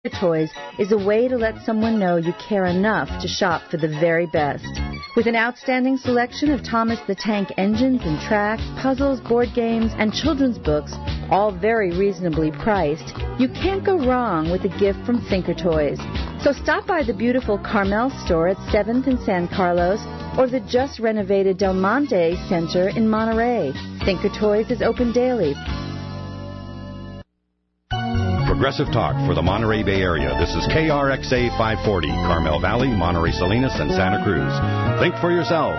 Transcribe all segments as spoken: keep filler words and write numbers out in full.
Toys is a way to let someone know you care enough to shop for the very best. With an outstanding selection of Thomas the Tank engines and tracks, puzzles, board games, and children's books, all very reasonably priced, you can't go wrong with a gift from Thinker Toys. So stop by the beautiful Carmel store at seventh and San Carlos or the just renovated Del Monte Center in Monterey. Thinker Toys is open daily. Progressive talk for the Monterey Bay Area. This is K R X A five forty, Carmel Valley, Monterey Salinas, and Santa Cruz. Think for yourself.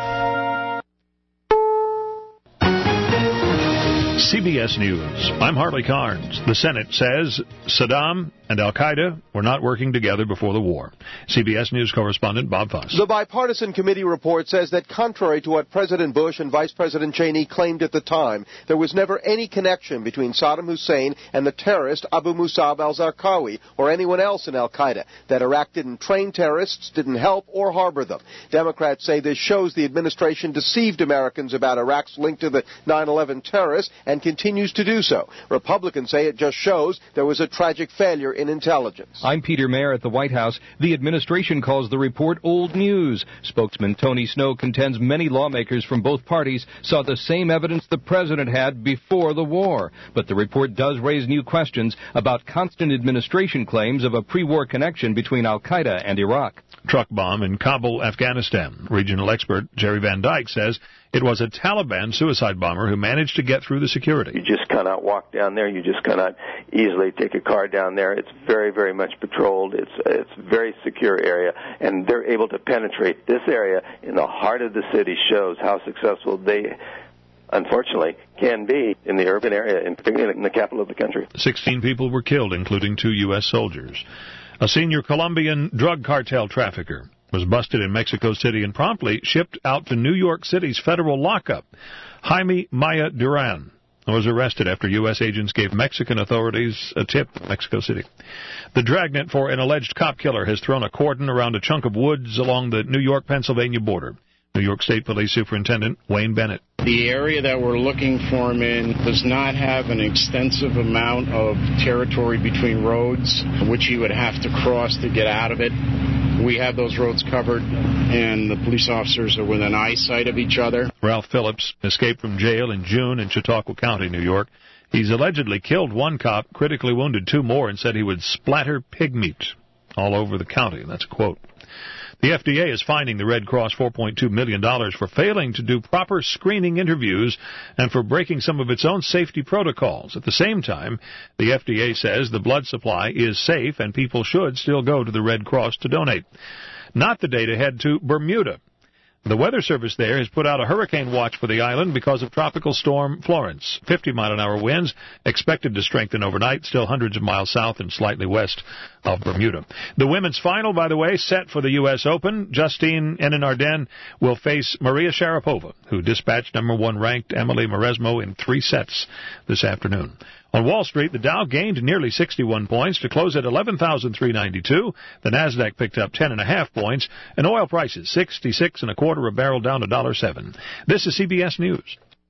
C B S News. I'm Harley Carnes. The Senate says Saddam and al-Qaeda were not working together before the war. C B S News correspondent Bob Fuss. The bipartisan committee report says that contrary to what President Bush and Vice President Cheney claimed at the time, there was never any connection between Saddam Hussein and the terrorist Abu Musab al-Zarqawi or anyone else in al-Qaeda, that Iraq didn't train terrorists, didn't help or harbor them. Democrats say this shows the administration deceived Americans about Iraq's link to the nine eleven terrorists and continues to do so. Republicans say it just shows there was a tragic failure in intelligence. I'm Peter Mayer at the White House. The administration calls the report old news. Spokesman Tony Snow contends many lawmakers from both parties saw the same evidence the president had before the war. But the report does raise new questions about constant administration claims of a pre-war connection between al-Qaeda and Iraq. Truck bomb in Kabul, Afghanistan. Regional expert Jerry Van Dyke says it was a Taliban suicide bomber who managed to get through the security. You just cannot walk down there. You just cannot easily take a car down there. It's very, very much patrolled. It's it's a very secure area, and they're able to penetrate this area in the heart of the city. Shows how successful they, unfortunately, can be in the urban area, in particular in the capital of the country. Sixteen people were killed, including two U S soldiers. A senior Colombian drug cartel trafficker was busted in Mexico City and promptly shipped out to New York City's federal lockup. Jaime Maya Duran was arrested after U S agents gave Mexican authorities a tip in Mexico City. The dragnet for an alleged cop killer has thrown a cordon around a chunk of woods along the New York-Pennsylvania border. New York State Police Superintendent Wayne Bennett. The area that we're looking for him in does not have an extensive amount of territory between roads, which he would have to cross to get out of it. We have those roads covered, and the police officers are within eyesight of each other. Ralph Phillips escaped from jail in June in Chautauqua County, New York. He's allegedly killed one cop, critically wounded two more, and said he would splatter pig meat all over the county. That's a quote. The F D A is fining the Red Cross four point two million dollars for failing to do proper screening interviews and for breaking some of its own safety protocols. At the same time, the F D A says the blood supply is safe and people should still go to the Red Cross to donate. Not the day to head to Bermuda. The Weather Service there has put out a hurricane watch for the island because of Tropical Storm Florence. fifty mile an hour winds expected to strengthen overnight, still hundreds of miles south and slightly west of Bermuda. The women's final, by the way, set for the U S Open. Justine Henin-Ardenne will face Maria Sharapova, who dispatched number one ranked Emily Mauresmo in three sets this afternoon. On Wall Street, the Dow gained nearly sixty-one points to close at eleven thousand three hundred ninety-two. The Nasdaq picked up ten and a half points, and oil prices sixty-six and a quarter a barrel, down a dollar seven. This is C B S News.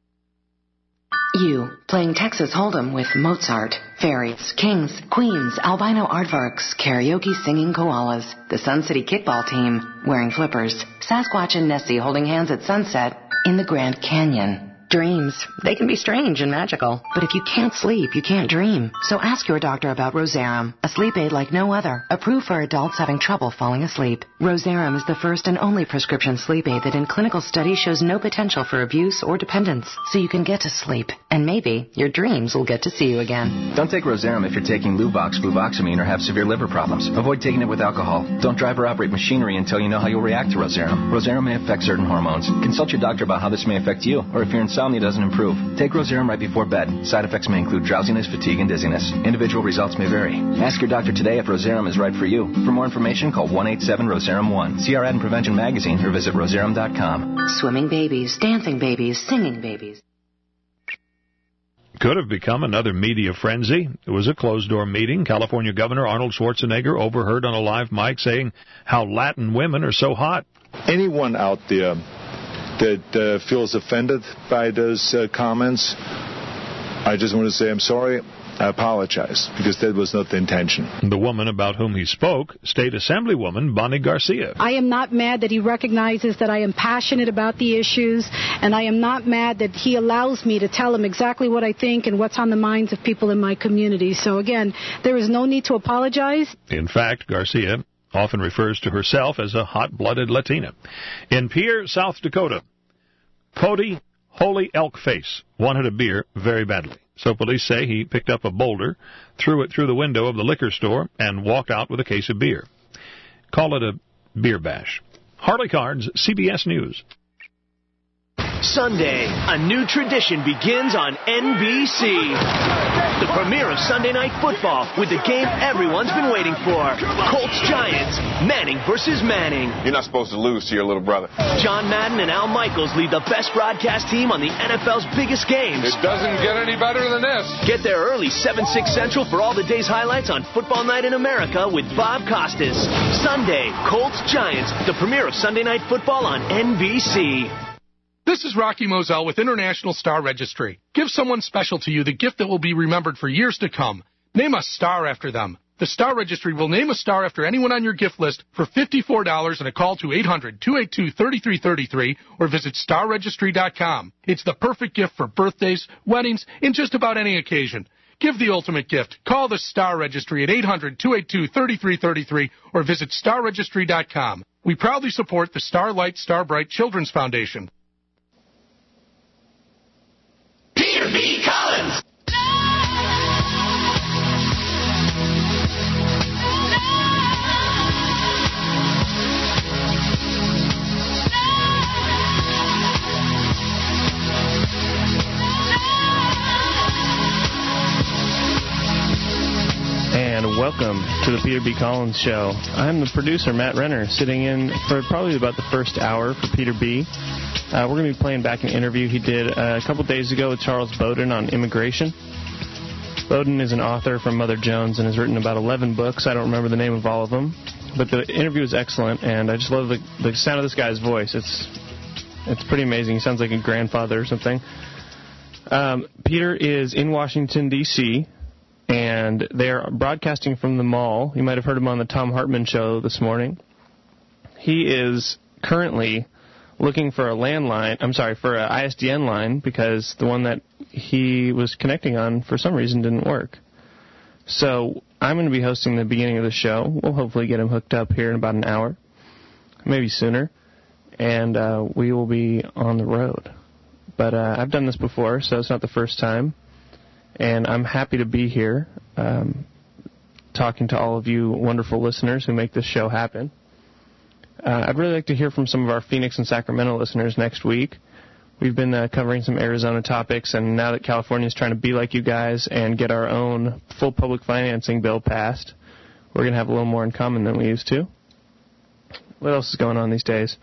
You, playing Texas Hold'em with Mozart, fairies, kings, queens, albino aardvarks, karaoke singing koalas, the Sun City kickball team, wearing flippers, Sasquatch and Nessie holding hands at sunset in the Grand Canyon. Dreams, they can be strange and magical, but if you can't sleep, you can't dream. So ask your doctor about Rosarum, a sleep aid like no other, approved for adults having trouble falling asleep. Rosarum is the first and only prescription sleep aid that in clinical studies shows no potential for abuse or dependence, so you can get to sleep, and maybe your dreams will get to see you again. Don't take Rosarum if you're taking Luvox, fluvoxamine, or have severe liver problems. Avoid taking it with alcohol. Don't drive or operate machinery until you know how you'll react to Rosarum. Rosarum may affect certain hormones. Consult your doctor about how this may affect you, or if your insomnia doesn't improve. Take Rosarum right before bed. Side effects may include drowsiness, fatigue, and dizziness. Individual results may vary. Ask your doctor today if Rosarum is right for you. For more information, call one eight seven Rosarum one. See our ad in Prevention Magazine or visit Rosarum dot com. Swimming babies, dancing babies, singing babies. Could have become another media frenzy. It was a closed-door meeting. California Governor Arnold Schwarzenegger overheard on a live mic saying how Latin women are so hot. Anyone out there that uh, feels offended by those uh, comments, I just want to say I'm sorry. I apologize, because that was not the intention. The woman about whom he spoke, State Assemblywoman Bonnie Garcia. I am not mad that he recognizes that I am passionate about the issues, and I am not mad that he allows me to tell him exactly what I think and what's on the minds of people in my community. So again, there is no need to apologize. In fact, Garcia often refers to herself as a hot-blooded Latina. In Pierre, South Dakota, Cody Holy Elk Face wanted a beer very badly. So police say he picked up a boulder, threw it through the window of the liquor store, and walked out with a case of beer. Call it a beer bash. Harley Cards, C B S News. Sunday, a new tradition begins on N B C. The premiere of Sunday Night Football with the game everyone's been waiting for. Colts Giants, Manning versus Manning. You're not supposed to lose to your little brother. John Madden and Al Michaels lead the best broadcast team on the N F L's biggest games. It doesn't get any better than this. Get there early, seven, six Central for all the day's highlights on Football Night in America with Bob Costas. Sunday, Colts Giants, the premiere of Sunday Night Football on N B C. This is Rocky Moselle with International Star Registry. Give someone special to you the gift that will be remembered for years to come. Name a star after them. The Star Registry will name a star after anyone on your gift list for fifty-four dollars and a call to eight hundred, two eight two, three three three three or visit star registry dot com. It's the perfect gift for birthdays, weddings, and just about any occasion. Give the ultimate gift. Call the Star Registry at eight hundred, two eight two, three three three three or visit star registry dot com. We proudly support the Starlight Starbright Children's Foundation. Peter B. Collins. And welcome to the Peter B. Collins Show. I'm the producer, Matt Renner, sitting in for probably about the first hour for Peter B. Uh, we're going to be playing back an interview he did uh, a couple days ago with Charles Bowden on immigration. Bowden is an author from Mother Jones and has written about eleven books. I don't remember the name of all of them, but the interview is excellent, and I just love the, the sound of this guy's voice. It's it's pretty amazing. He sounds like a grandfather or something. Um, Peter is in Washington, D C, and they're broadcasting from the mall. You might have heard him on the Tom Hartman show this morning. He is currently looking for a landline, I'm sorry, for an I S D N line, because the one that he was connecting on for some reason didn't work. So I'm going to be hosting the beginning of the show. We'll hopefully get him hooked up here in about an hour, maybe sooner, and uh, we will be on the road. But uh, I've done this before, so it's not the first time, and I'm happy to be here um, talking to all of you wonderful listeners who make this show happen. Uh, I'd really like to hear from some of our Phoenix and Sacramento listeners next week. We've been uh, covering some Arizona topics, and now that California is trying to be like you guys and get our own full public financing bill passed, we're going to have a little more in common than we used to. What else is going on these days?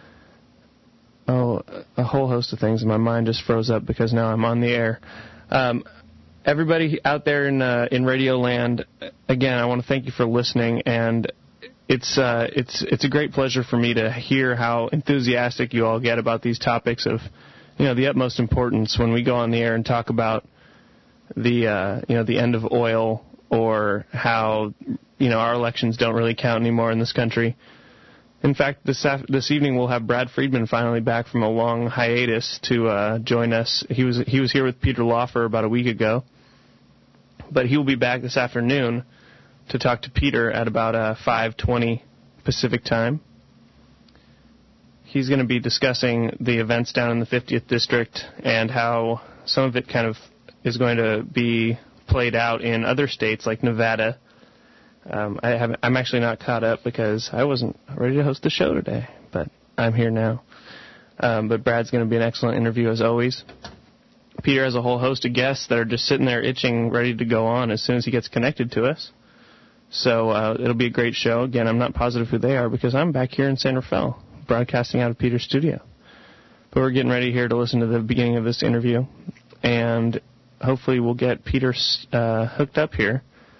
Oh, a whole host of things, and my mind just froze up because now I'm on the air. Um, everybody out there in uh, in Radio Land, again, I want to thank you for listening, and It's uh, it's it's a great pleasure for me to hear how enthusiastic you all get about these topics of, you know, the utmost importance when we go on the air and talk about the uh, you know the end of oil, or how, you know, our elections don't really count anymore in this country. In fact, this af- this evening we'll have Brad Friedman finally back from a long hiatus to uh, join us. He was he was here with Peter Lawfer about a week ago, but he will be back this afternoon to talk to Peter at about uh, five twenty Pacific time. He's going to be discussing the events down in the fiftieth District and how some of it kind of is going to be played out in other states like Nevada. Um, I haven't, I'm actually not caught up because I wasn't ready to host the show today, but I'm here now. Um, but Brad's going to be an excellent interview as always. Peter has a whole host of guests that are just sitting there itching, ready to go on as soon as he gets connected to us. So uh, it'll be a great show. Again, I'm not positive who they are because I'm back here in San Rafael, broadcasting out of Peter's studio. But we're getting ready here to listen to the beginning of this interview, and hopefully we'll get Peter uh, hooked up here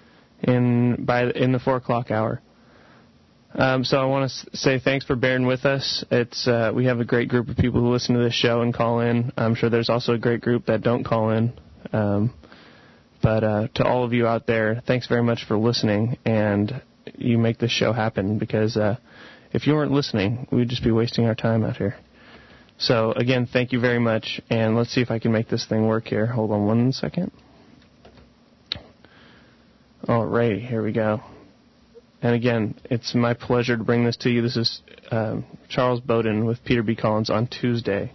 in by in the four o'clock hour. Um, so I want to say thanks for bearing with us. It's uh, we have a great group of people who listen to this show and call in. I'm sure there's also a great group that don't call in. Um, But uh, to all of you out there, thanks very much for listening, and you make this show happen, because uh, if you weren't listening, we'd just be wasting our time out here. So, again, thank you very much, and let's see if I can make this thing work here. Hold on one second. All right, here we go. And again, it's my pleasure to bring this to you. This is um, Charles Bowden with Peter B. Collins on Tuesday.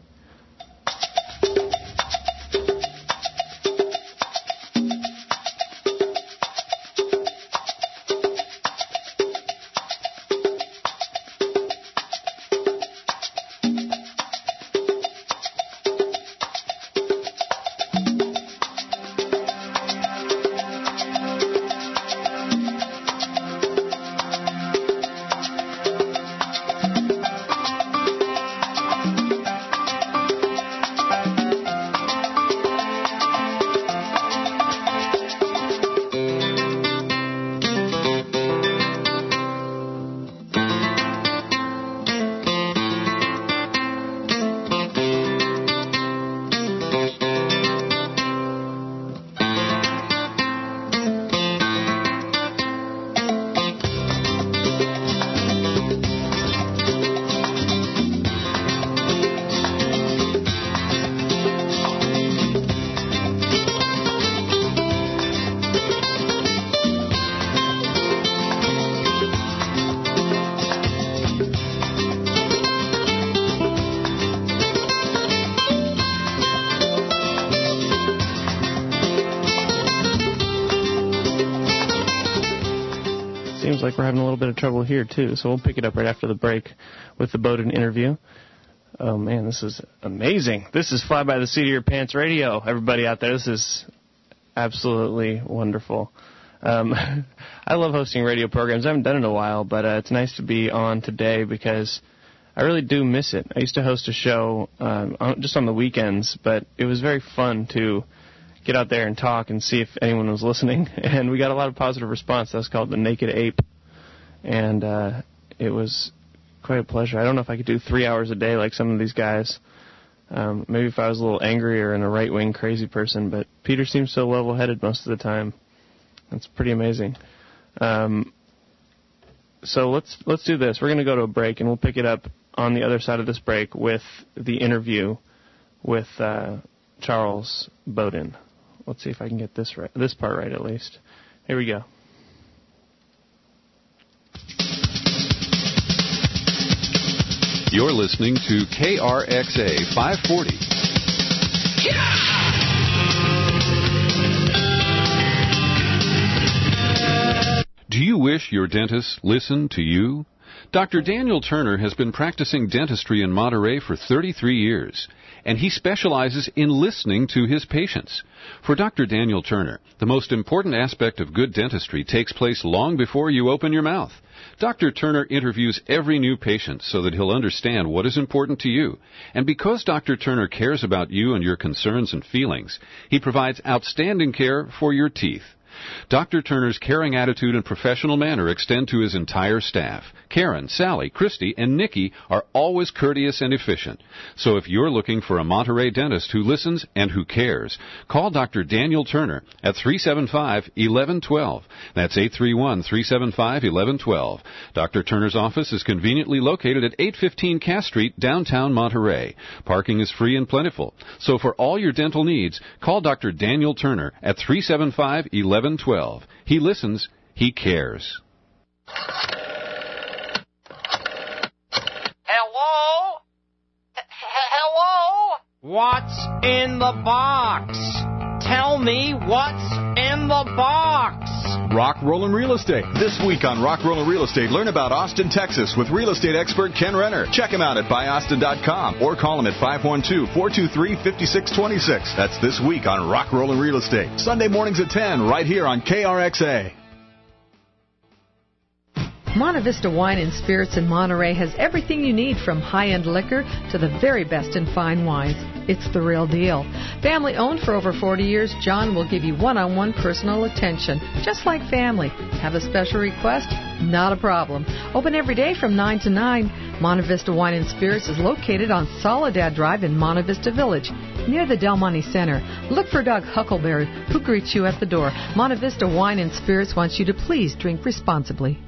Like we're having a little bit of trouble here too, so we'll pick it up right after the break with the Bowden interview. Oh man, this is amazing. This is Fly by the Seat of Your Pants Radio, everybody out there. This is absolutely wonderful. Um, I love hosting radio programs. I haven't done it in a while, but uh, it's nice to be on today because I really do miss it. I used to host a show um, on, just on the weekends, but it was very fun to get out there and talk and see if anyone was listening. And we got a lot of positive response. That was called The Naked Ape. And uh, it was quite a pleasure. I don't know if I could do three hours a day like some of these guys. Um, maybe if I was a little angrier and a right-wing crazy person, but Peter seems so level-headed most of the time. That's pretty amazing. Um, so let's let's do this. We're going to go to a break, and we'll pick it up on the other side of this break with the interview with uh, Charles Bowden. Let's see if I can get this right, this part right at least. Here we go. You're listening to K R X A five forty. Do you wish your dentist listened to you? Doctor Daniel Turner has been practicing dentistry in Monterey for thirty-three years, and he specializes in listening to his patients. For Doctor Daniel Turner, the most important aspect of good dentistry takes place long before you open your mouth. Doctor Turner interviews every new patient so that he'll understand what is important to you. And because Doctor Turner cares about you and your concerns and feelings, he provides outstanding care for your teeth. Doctor Turner's caring attitude and professional manner extend to his entire staff. Karen, Sally, Christy, and Nikki are always courteous and efficient. So if you're looking for a Monterey dentist who listens and who cares, call Doctor Daniel Turner at three seven five, one one one two. That's eight three one, three seven five, one one one two. Doctor Turner's office is conveniently located at eight fifteen Cass Street, downtown Monterey. Parking is free and plentiful. So for all your dental needs, call Doctor Daniel Turner at three seven five, one one one two. He listens, he cares. Hello? H- hello? What's in the box? Tell me what's in the box. Rock Rollin' Real Estate. This week on Rock Rollin' Real Estate, learn about Austin, Texas with real estate expert Ken Renner. Check him out at buy austin dot com or call him at five one two, four two three, five six two six. That's this week on Rock Rollin' Real Estate. Sunday mornings at ten, right here on K R X A. Monte Vista Wine and Spirits in Monterey has everything you need, from high-end liquor to the very best in fine wines. It's the real deal. Family owned for over forty years, John will give you one-on-one personal attention, just like family. Have a special request? Not a problem. Open every day from nine to nine. Monte Vista Wine and Spirits is located on Soledad Drive in Monte Vista Village. near the Del Monte Center. Look for Doug Huckleberry, who greets you at the door. Monte Vista Wine and Spirits wants you to please drink responsibly.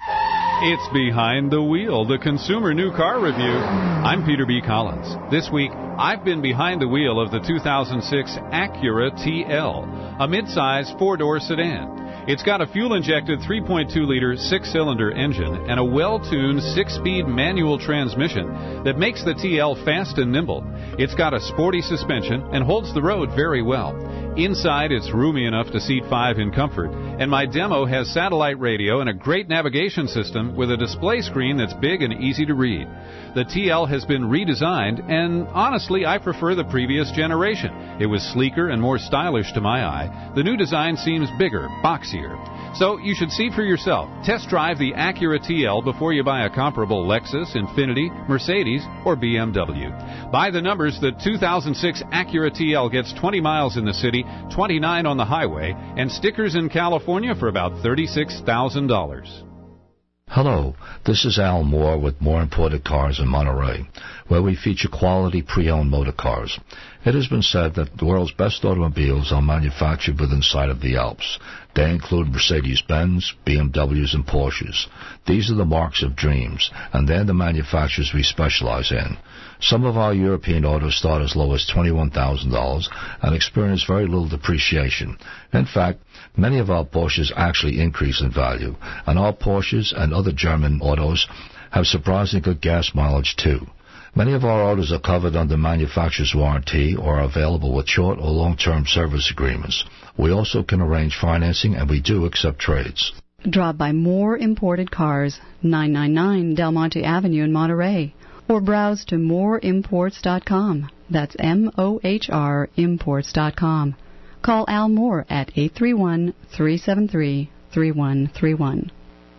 It's Behind the Wheel, the Consumer New Car Review. I'm Peter B. Collins. This week, I've been behind the wheel of the two thousand six Acura T L, a midsize four-door sedan. It's got a fuel-injected three point two liter six-cylinder engine and a well-tuned six-speed manual transmission that makes the T L fast and nimble. It's got a sporty suspension and holds the road very well. Inside, it's roomy enough to seat five in comfort, and my demo has satellite radio and a great navigation system with a display screen that's big and easy to read. The T L has been redesigned, and honestly, I prefer the previous generation. It was sleeker and more stylish to my eye. The new design seems bigger, boxier. So you should see for yourself. Test drive the Acura T L before you buy a comparable Lexus, Infiniti, Mercedes, or B M W. By the numbers, the two thousand six Acura T L gets twenty miles in the city, twenty-nine on the highway, and stickers in California for about thirty-six thousand dollars. Hello, this is Al Moore with More Imported Cars in Monterey, where we feature quality pre-owned motor cars. It has been said that the world's best automobiles are manufactured within sight of the Alps. They include Mercedes-Benz, B M Ws, and Porsches. These are the marks of dreams, and they're the manufacturers we specialize in. Some of our European autos start as low as twenty-one thousand dollars and experience very little depreciation. In fact, many of our Porsches actually increase in value, and our Porsches and other German autos have surprisingly good gas mileage too. Many of our autos are covered under manufacturer's warranty or are available with short or long-term service agreements. We also can arrange financing, and we do accept trades. Drop by More Imported Cars, nine ninety-nine Del Monte Avenue in Monterey, or browse to more imports dot com. That's M O H R imports dot com. Call Al Moore at eight three one, three seven three, three one three one.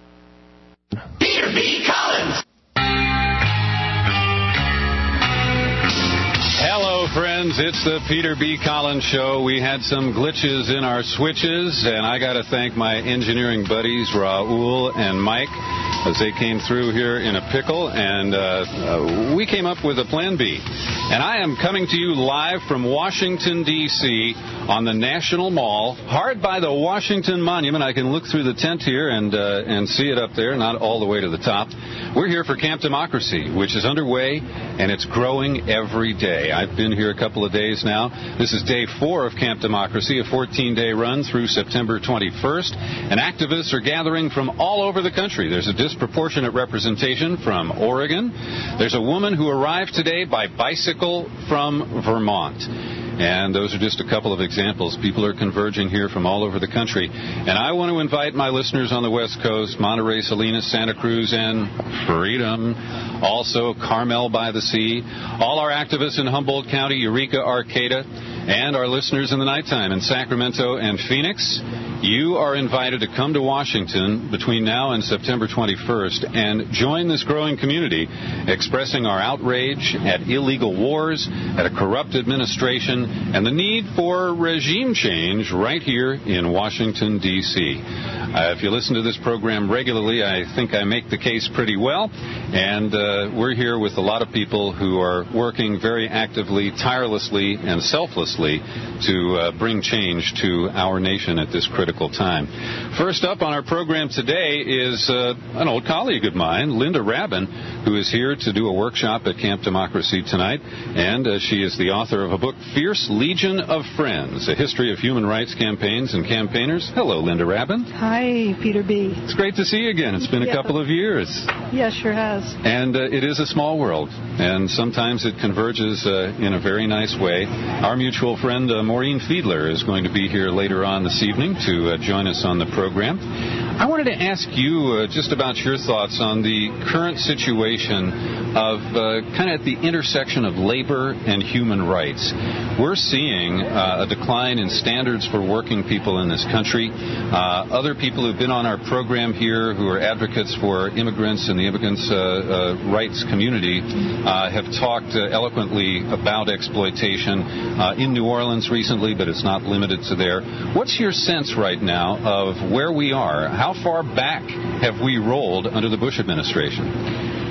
Peter B. Collins! Hello, friends. It's the Peter B. Collins Show. We had some glitches in our switches, and I got to thank my engineering buddies, Raul and Mike, as they came through here in a pickle, and uh, uh, we came up with a plan B. And I am coming to you live from Washington, D C on the National Mall, hard by the Washington Monument. I can look through the tent here and uh, and see it up there, not all the way to the top. We're here for Camp Democracy, which is underway, and it's growing every day. I've been here a couple of days now. This is day four of Camp Democracy, a fourteen-day run through September twenty-first, and activists are gathering from all over the country. There's a disproportionate representation from Oregon. There's a woman who arrived today by bicycle from Vermont. And those are just a couple of examples. People are converging here from all over the country. And I want to invite my listeners on the West Coast, Monterey, Salinas, Santa Cruz, and Freedom, also Carmel by the Sea, all our activists in Humboldt County, Eureka, Arcata, and our listeners in the nighttime in Sacramento and Phoenix. You are invited to come to Washington between now and September twenty-first and join this growing community expressing our outrage at illegal wars, at a corrupt administration, and the need for regime change right here in Washington, D C Uh, if you listen to this program regularly, I think I make the case pretty well. And uh, we're here with a lot of people who are working very actively, tirelessly, and selflessly to uh, bring change to our nation at this critical time. First up on our program today is uh, an old colleague of mine, Linda Rabin, who is here to do a workshop at Camp Democracy tonight. And uh, she is the author of a book, Fierce Legion of Friends, A History of Human Rights Campaigns and Campaigners. Hello, Linda Rabin. Hi, Peter B. It's great to see you again. It's been a yeah. couple of years. Yeah, sure has. And uh, it is a small world, and sometimes it converges uh, in a very nice way. Our mutual friend, uh, Maureen Fiedler, is going to be here later on this evening to uh, join us on the program. I wanted to ask you uh, just about your thoughts on the current situation of uh, kind of at the intersection of labor and human rights. We're seeing uh, a decline in standards for working people in this country. Uh, other people who've been on our program here who are advocates for immigrants and the immigrants' uh, uh, rights community uh, have talked uh, eloquently about exploitation uh, in New Orleans recently, but it's not limited to there. What's your sense right now of where we are? How far back have we rolled under the Bush administration?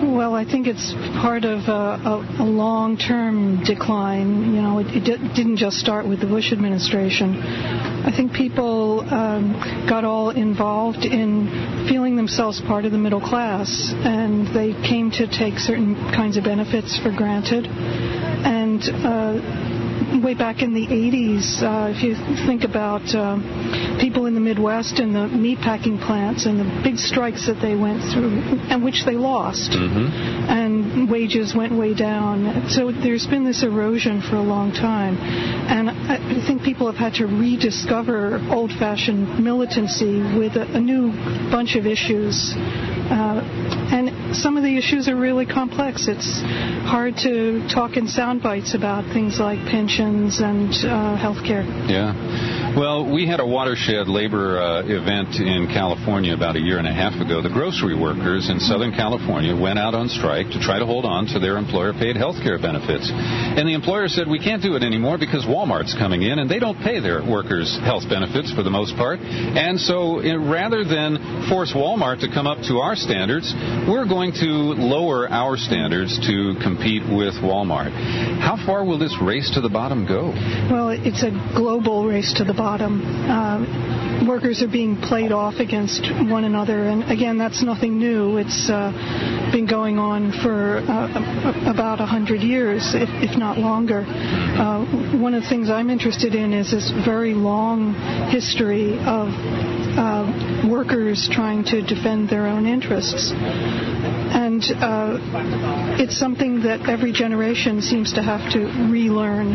Well, I think it's part of a, a, a long-term decline. You know, it, it di- didn't just start with the Bush administration. I think people um, got all involved in feeling themselves part of the middle class, and they came to take certain kinds of benefits for granted. And uh, way back in the eighties, uh, if you think about uh, people in the Midwest and the meatpacking plants and the big strikes that they went through, and which they lost, mm-hmm. and wages went way down. So there's been this erosion for a long time. And I think people have had to rediscover old-fashioned militancy with a, a new bunch of issues. Uh, and some of the issues are really complex. It's hard to talk in sound bites about things like pensions and uh, health care. Yeah. Well, we had a watershed labor uh, event in California about a year and a half ago. The grocery workers in Southern California went out on strike to try to hold on to their employer-paid health care benefits. And the employer said, we can't do it anymore because Walmart's coming in, and they don't pay their workers health benefits for the most part. And so it, rather than force Walmart to come up to our standards, we're going to lower our standards to compete with Walmart. How far will this race to the bottom go? Well, it's a global race to the bottom. Uh, workers are being played off against one another, and again, that's nothing new. It's uh, been going on for uh, about a hundred years, if, if not longer. Uh, one of the things I'm interested in is this very long history of uh, workers trying to defend their own interests. And uh, it's something that every generation seems to have to relearn.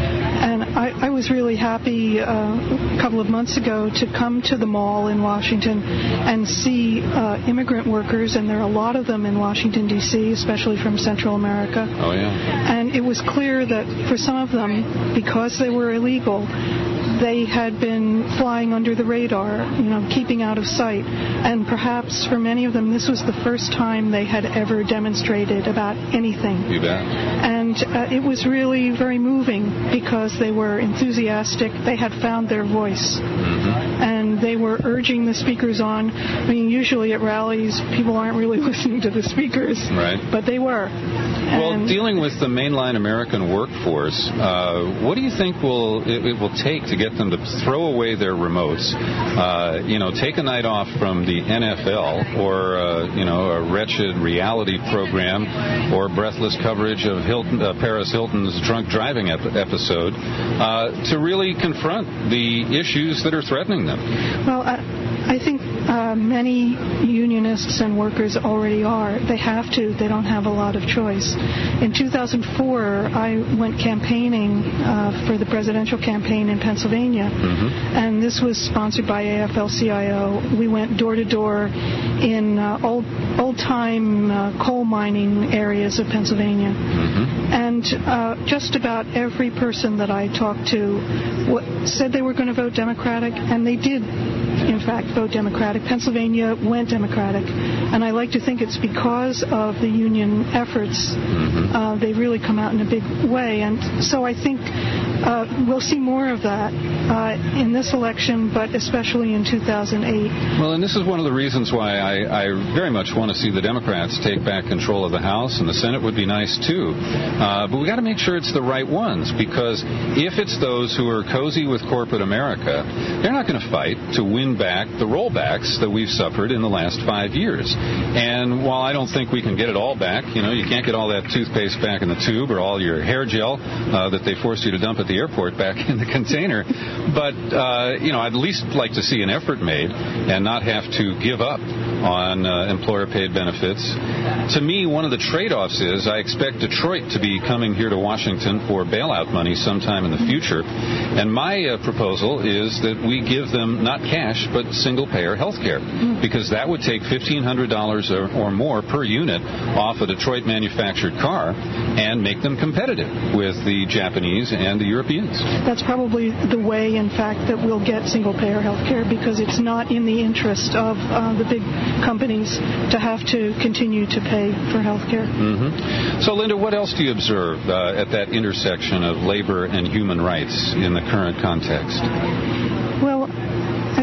And I, I was really happy uh, a couple of months ago to come to the mall in Washington and see uh, immigrant workers, and there are a lot of them in Washington, D C, especially from Central America. Oh, yeah. And it was clear that for some of them, because they were illegal, they had been flying under the radar, you know, keeping out of sight. And perhaps for many of them, this was the first time they had ever demonstrated about anything. You bet. And uh, it was really very moving because they were enthusiastic. They had found their voice. Mm-hmm. And they were urging the speakers on. I mean, usually at rallies, people aren't really listening to the speakers. Right. But they were. Well, and dealing with the mainline American workforce, uh, what do you think will it, it will take to get them to throw away their remotes, uh, you know, take a night off from the N F L or, uh, you know, a wretched reality program or breathless coverage of Hilton, uh, Paris Hilton's drunk driving ep- episode uh, to really confront the issues that are threatening them? Well, I, I think uh, many unionists and workers already are. They have to. They don't have a lot of choice. In two thousand four, I went campaigning uh, for the presidential campaign in Pennsylvania, mm-hmm. and this was sponsored by A F L C I O. We went door to door in uh, old old-time uh, coal mining areas of Pennsylvania. Mm-hmm. And uh, just about every person that I talked to w- said they were going to vote Democratic, and they did, in fact, vote Democratic. Pennsylvania went Democratic, and I like to think it's because of the union efforts. Mm-hmm. Uh, they've really come out in a big way, and so I think uh, we'll see more of that uh, in this election, but especially in two thousand eight. Well, and this is one of the reasons why I, I very much want to see the Democrats take back control of the House, and the Senate would be nice too. Uh, but we got to make sure it's the right ones, because if it's those who are cozy with corporate America, they're not going to fight to win back the rollbacks that we've suffered in the last five years. And while I don't think we can get it all back, you know, you can't get all that toothpaste back in the tube or all your hair gel uh, that they forced you to dump at the airport back in the container. But, uh, you know, I'd at least like to see an effort made and not have to give up on uh, employer-paid benefits. To me, one of the trade-offs is I expect Detroit to be coming here to Washington for bailout money sometime in the future. And my uh, proposal is that we give them not cash, but single-payer health care, because that would take fifteen hundred dollars or, or more per unit off a Detroit-manufactured car and make them competitive with the Japanese and the Europeans. That's probably the way, in fact, that we'll get single-payer health care, because it's not in the interest of uh, the big companies to have to continue to pay for health care. Mm-hmm. So, Linda, what else do you observe uh, at that intersection of labor and human rights in the current context? Well, I think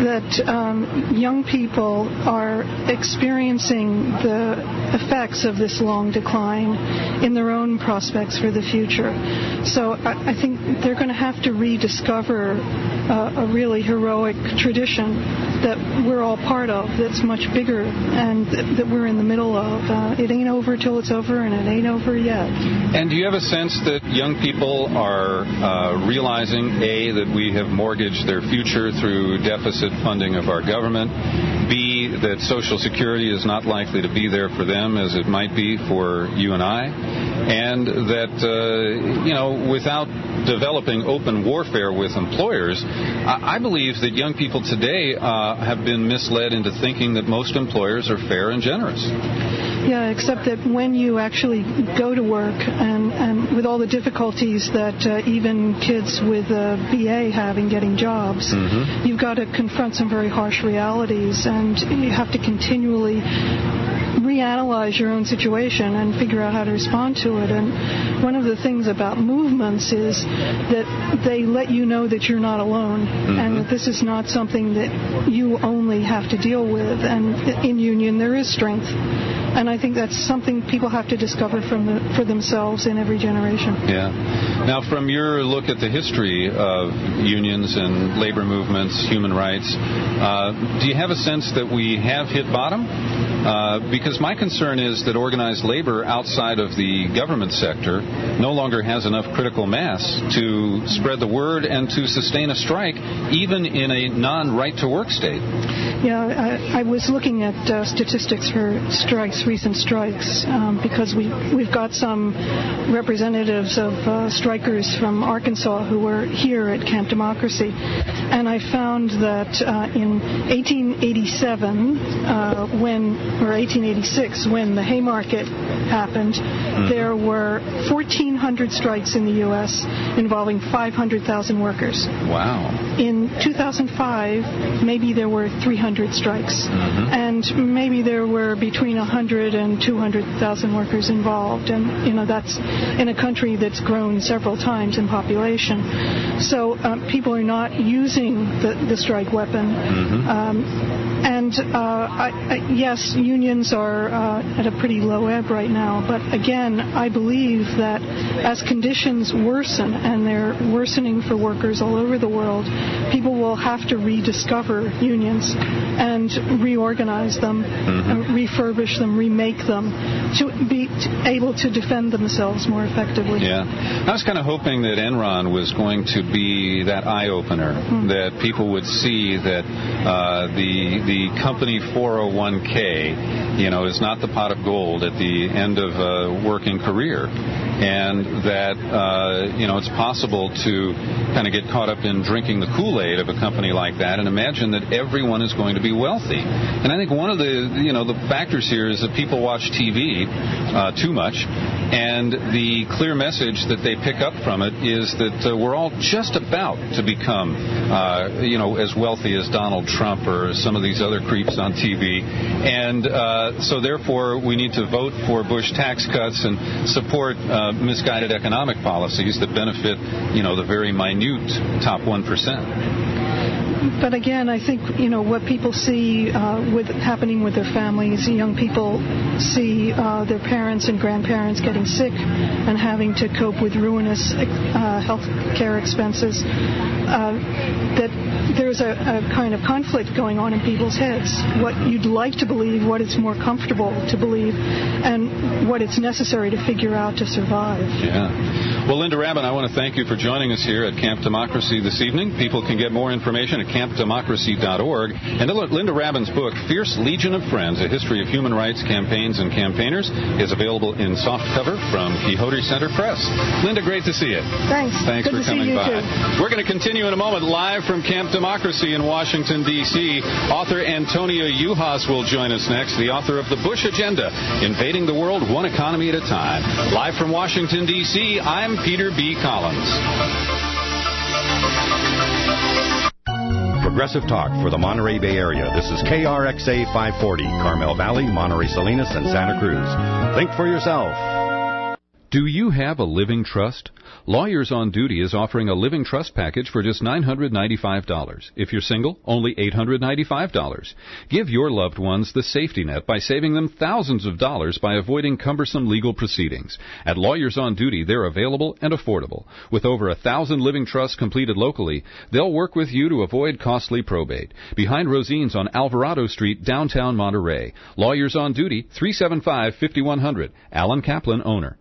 that um, young people are experiencing the effects of this long decline in their own prospects for the future. So I, I think they're going to have to rediscover uh, a really heroic tradition that we're all part of, that's much bigger, and th- that we're in the middle of. Uh, it ain't over till it's over, and it ain't over yet. And do you have a sense that young people are uh, realizing, A, that we have mortgaged their future through deficit funding of our government, B, that Social Security is not likely to be there for them as it might be for you and I, and that, uh, you know, without developing open warfare with employers, I, I believe that young people today uh, have been misled into thinking that most employers are fair and generous. Yeah, except that when you actually go to work, and, and with all the difficulties that uh, even kids with a B A have in getting jobs, mm-hmm. you've got to confront some very harsh realities, and you have to continually reanalyze your own situation and figure out how to respond to it. And one of the things about movements is that they let you know that you're not alone, mm-hmm. and that this is not something that you only have to deal with. And in union, there is strength. And I think that's something people have to discover from the, for themselves in every generation. Yeah. Now, from your look at the history of unions and labor movements, human rights, uh, do you have a sense that we have hit bottom? Uh, because my concern is that organized labor outside of the government sector no longer has enough critical mass to spread the word and to sustain a strike, even in a non-right-to-work state. Yeah, I, I was looking at uh, statistics for strikes, recent strikes, um, because we, we've got some representatives of uh, strikers from Arkansas who were here at Camp Democracy. And I found that uh, in eighteen eighty-seven, uh, when or eighteen eighty-six, when the Haymarket happened, mm-hmm. there were fourteen hundred strikes in the U S involving five hundred thousand workers. Wow. In two thousand five, maybe there were three hundred strikes. Mm-hmm. And maybe there were between one hundred and two hundred thousand workers involved. And, you know, that's in a country that's grown several times in population. So um, people are not using the, the strike weapon. Mm-hmm. Um, and, uh, I, I, yes, unions are uh, at a pretty low ebb right now. But, again, I believe that as conditions worsen, and they're worsening for workers all over the world, people will have to rediscover unions and reorganize them, mm-hmm. uh, refurbish them, remake them, to be t- able to defend themselves more effectively. Yeah. I was kind of hoping that Enron was going to be that eye-opener, mm-hmm. that people would see that uh, the the company four oh one k, you know, is not the pot of gold at the end of a working career. And that, uh, you know, it's possible to kind of get caught up in drinking the Kool-Aid of a company like that and imagine that everyone is going to be wealthy. And I think one of the, you know, the factors here is that people watch T V uh, too much, and the clear message that they pick up from it is that uh, we're all just about to become, uh, you know, as wealthy as Donald Trump or some of these other creeps on T V. And uh, so, therefore, we need to vote for Bush tax cuts and support uh, misguided economic policies that benefit, you know, the very minute top one percent. But again, I think, you know, what people see uh, with happening with their families, young people see uh, their parents and grandparents getting sick and having to cope with ruinous uh, health care expenses, uh, that there's a, a kind of conflict going on in people's heads. What you'd like to believe, what it's more comfortable to believe, and what it's necessary to figure out to survive. Yeah. Well, Linda Rabin, I want to thank you for joining us here at Camp Democracy this evening. People can get more information at camp democracy dot org. And Linda Rabin's book, Fierce Legion of Friends, A History of Human Rights Campaigns and Campaigners, is available in softcover from Quixote Center Press. Linda, great to see you. Thanks. Thanks Good for to coming see you by. Too. We're going to continue in a moment live from Camp Democracy in Washington, D C Author Antonia Juhas will join us next, the author of The Bush Agenda, Invading the World One Economy at a Time. Live from Washington, D C, I'm Peter B. Collins. Progressive Talk for the Monterey Bay Area. This is K R X A five forty, Carmel Valley, Monterey Salinas, and Santa Cruz. Think for yourself. Do you have a living trust? Lawyers on Duty is offering a living trust package for just nine hundred ninety-five dollars. If you're single, only eight hundred ninety-five dollars. Give your loved ones the safety net by saving them thousands of dollars by avoiding cumbersome legal proceedings. At Lawyers on Duty, they're available and affordable. With over a thousand living trusts completed locally, they'll work with you to avoid costly probate. Behind Rosine's on Alvarado Street, downtown Monterey. Lawyers on Duty, three seven five, five one zero zero. Alan Kaplan, owner.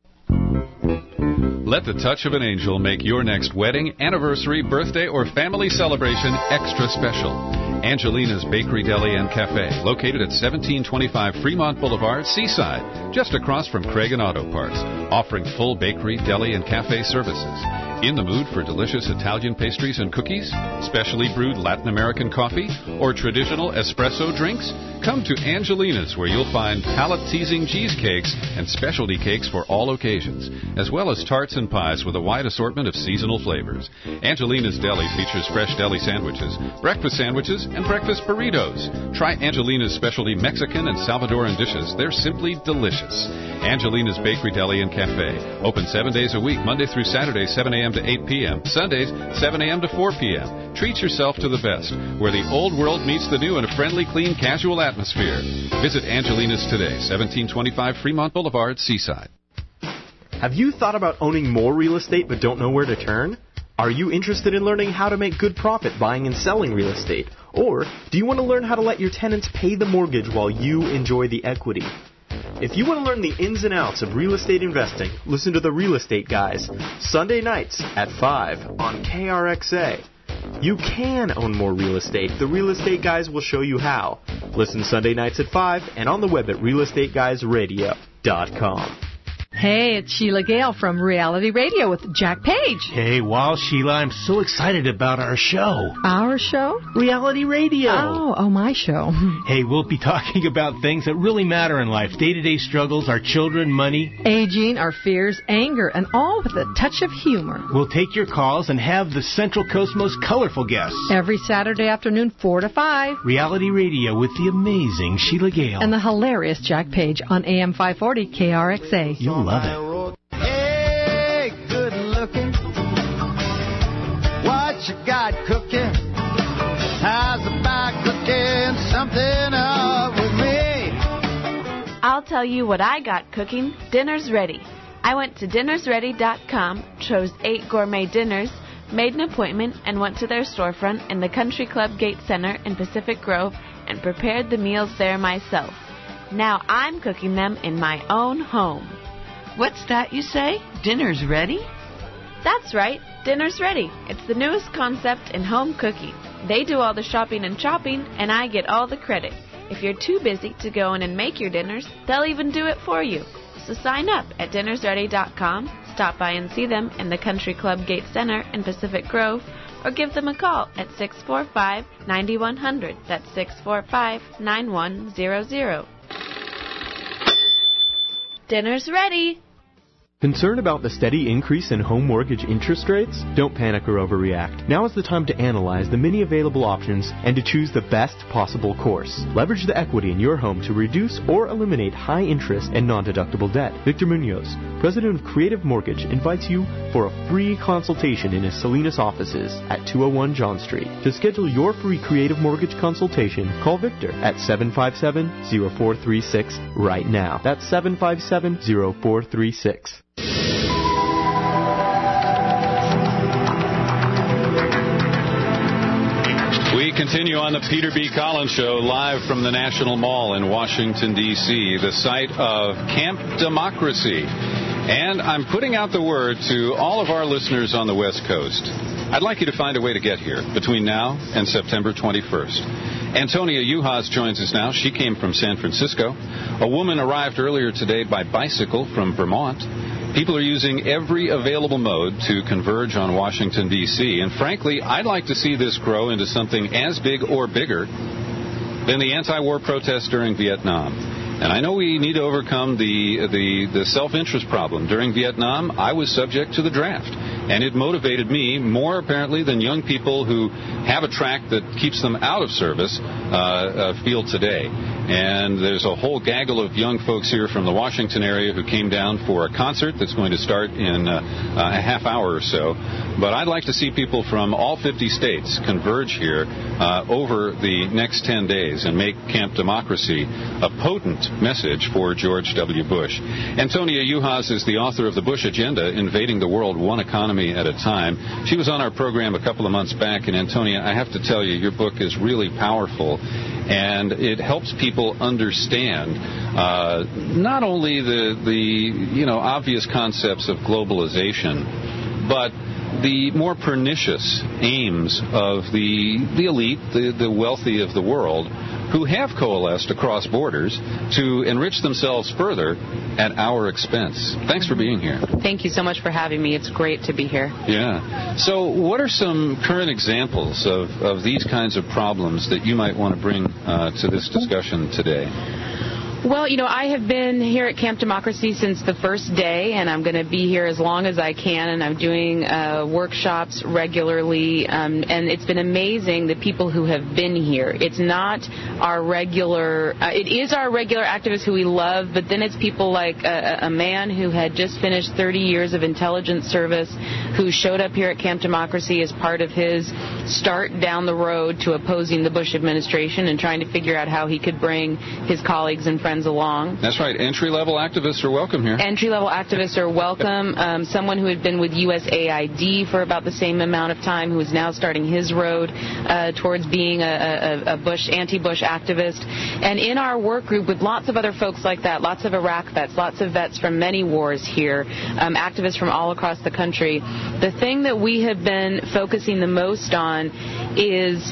Let the touch of an angel make your next wedding, anniversary, birthday, or family celebration extra special. Angelina's Bakery, Deli, and Cafe, located at seventeen twenty-five Fremont Boulevard, Seaside, just across from Craig and Auto Parts, offering full bakery, deli, and cafe services. In the mood for delicious Italian pastries and cookies, specially brewed Latin American coffee, or traditional espresso drinks? Come to Angelina's, where you'll find palate-teasing cheesecakes and specialty cakes for all occasions, as well as tarts and pies with a wide assortment of seasonal flavors. Angelina's Deli features fresh deli sandwiches, breakfast sandwiches, and breakfast burritos. Try Angelina's specialty Mexican and Salvadoran dishes. They're simply delicious. Angelina's Bakery, Deli, and Cafe. Open seven days a week, Monday through Saturday, seven a.m. to eight p.m., Sundays, seven a.m. to four p.m. Treat yourself to the best, where the old world meets the new in a friendly, clean, casual atmosphere. Visit Angelina's today, seventeen twenty-five Fremont Boulevard, Seaside. Have you thought about owning more real estate but don't know where to turn? Are you interested in learning how to make good profit buying and selling real estate? Or do you want to learn how to let your tenants pay the mortgage while you enjoy the equity? If you want to learn the ins and outs of real estate investing, listen to the Real Estate Guys, Sunday nights at five on K R X A. You can own more real estate. The Real Estate Guys will show you how. Listen Sunday nights at five and on the web at real estate guys radio dot com. Hey, it's Sheila Gale from Reality Radio with Jack Page. Hey, wow, Sheila, I'm so excited about our show. Our show? Reality Radio. Oh, oh, my show. Hey, we'll be talking about things that really matter in life. Day-to-day struggles, our children, money. Aging, our fears, anger, and all with a touch of humor. We'll take your calls and have the Central Coast's most colorful guests. Every Saturday afternoon, four to five. Reality Radio with the amazing Sheila Gale. And the hilarious Jack Page on A M five forty K R X A. You'll love it. Hey, good looking. What you got cooking? How's about cooking something up with me? I'll tell you what I got cooking. Dinner's ready. I went to dinners ready dot com, chose eight gourmet dinners, made an appointment, and went to their storefront in the Country Club Gate Center in Pacific Grove and prepared the meals there myself. Now I'm cooking them in my own home. What's that you say? Dinner's ready? That's right. Dinner's ready. It's the newest concept in home cooking. They do all the shopping and chopping, and I get all the credit. If you're too busy to go in and make your dinners, they'll even do it for you. So sign up at dinners ready dot com, stop by and see them in the Country Club Gate Center in Pacific Grove, or give them a call at six four five, nine one zero zero. That's six four five, nine one zero zero. Dinner's ready. Concerned about the steady increase in home mortgage interest rates? Don't panic or overreact. Now is the time to analyze the many available options and to choose the best possible course. Leverage the equity in your home to reduce or eliminate high interest and non-deductible debt. Victor Munoz, president of Creative Mortgage, invites you for a free consultation in his Salinas offices at two oh one John Street. To schedule your free Creative Mortgage consultation, call Victor at seven five seven, zero four three six right now. That's seven five seven, zero four three six. We continue on the Peter B. Collins Show, live from the National Mall in Washington, D C, the site of Camp Democracy. And I'm putting out the word to all of our listeners on the West Coast. I'd like you to find a way to get here between now and September twenty-first. Antonia Uhas joins us now. She came from San Francisco. A woman arrived earlier today by bicycle from Vermont. People are using every available mode to converge on Washington, D C, and frankly, I'd like to see this grow into something as big or bigger than the anti-war protests during Vietnam. And I know we need to overcome the, the, the self-interest problem. During Vietnam, I was subject to the draft, and it motivated me more apparently than young people who have a track that keeps them out of service uh, uh, feel today. And there's a whole gaggle of young folks here from the Washington area who came down for a concert that's going to start in uh, uh, a half hour or so. But I'd like to see people from all fifty states converge here uh, over the next ten days and make Camp Democracy a potent message for George W. Bush. Antonia Juhas is the author of The Bush Agenda, Invading the World One Economy at a Time. She was on our program a couple of months back, and Antonia, I have to tell you, your book is really powerful, and it helps people understand uh, not only the, the you know obvious concepts of globalization, but the more pernicious aims of the the elite, the, the wealthy of the world, who have coalesced across borders to enrich themselves further at our expense. Thanks for being here. Thank you so much for having me. It's great to be here. Yeah. So what are some current examples of, of these kinds of problems that you might want to bring uh, to this discussion today? Well, you know, I have been here at Camp Democracy since the first day, and I'm going to be here as long as I can, and I'm doing uh, workshops regularly, um, and it's been amazing the people who have been here. It's not our regular, uh, it is our regular activists who we love, but then it's people like a, a man who had just finished thirty years of intelligence service who showed up here at Camp Democracy as part of his start down the road to opposing the Bush administration and trying to figure out how he could bring his colleagues and friends along. That's right. Entry-level activists are welcome here. Entry-level activists are welcome. Um, someone who had been with U S A I D for about the same amount of time, who is now starting his road uh, towards being a, a, a Bush, anti-Bush activist. And in our work group with lots of other folks like that, lots of Iraq vets, lots of vets from many wars here, um, activists from all across the country, the thing that we have been focusing the most on is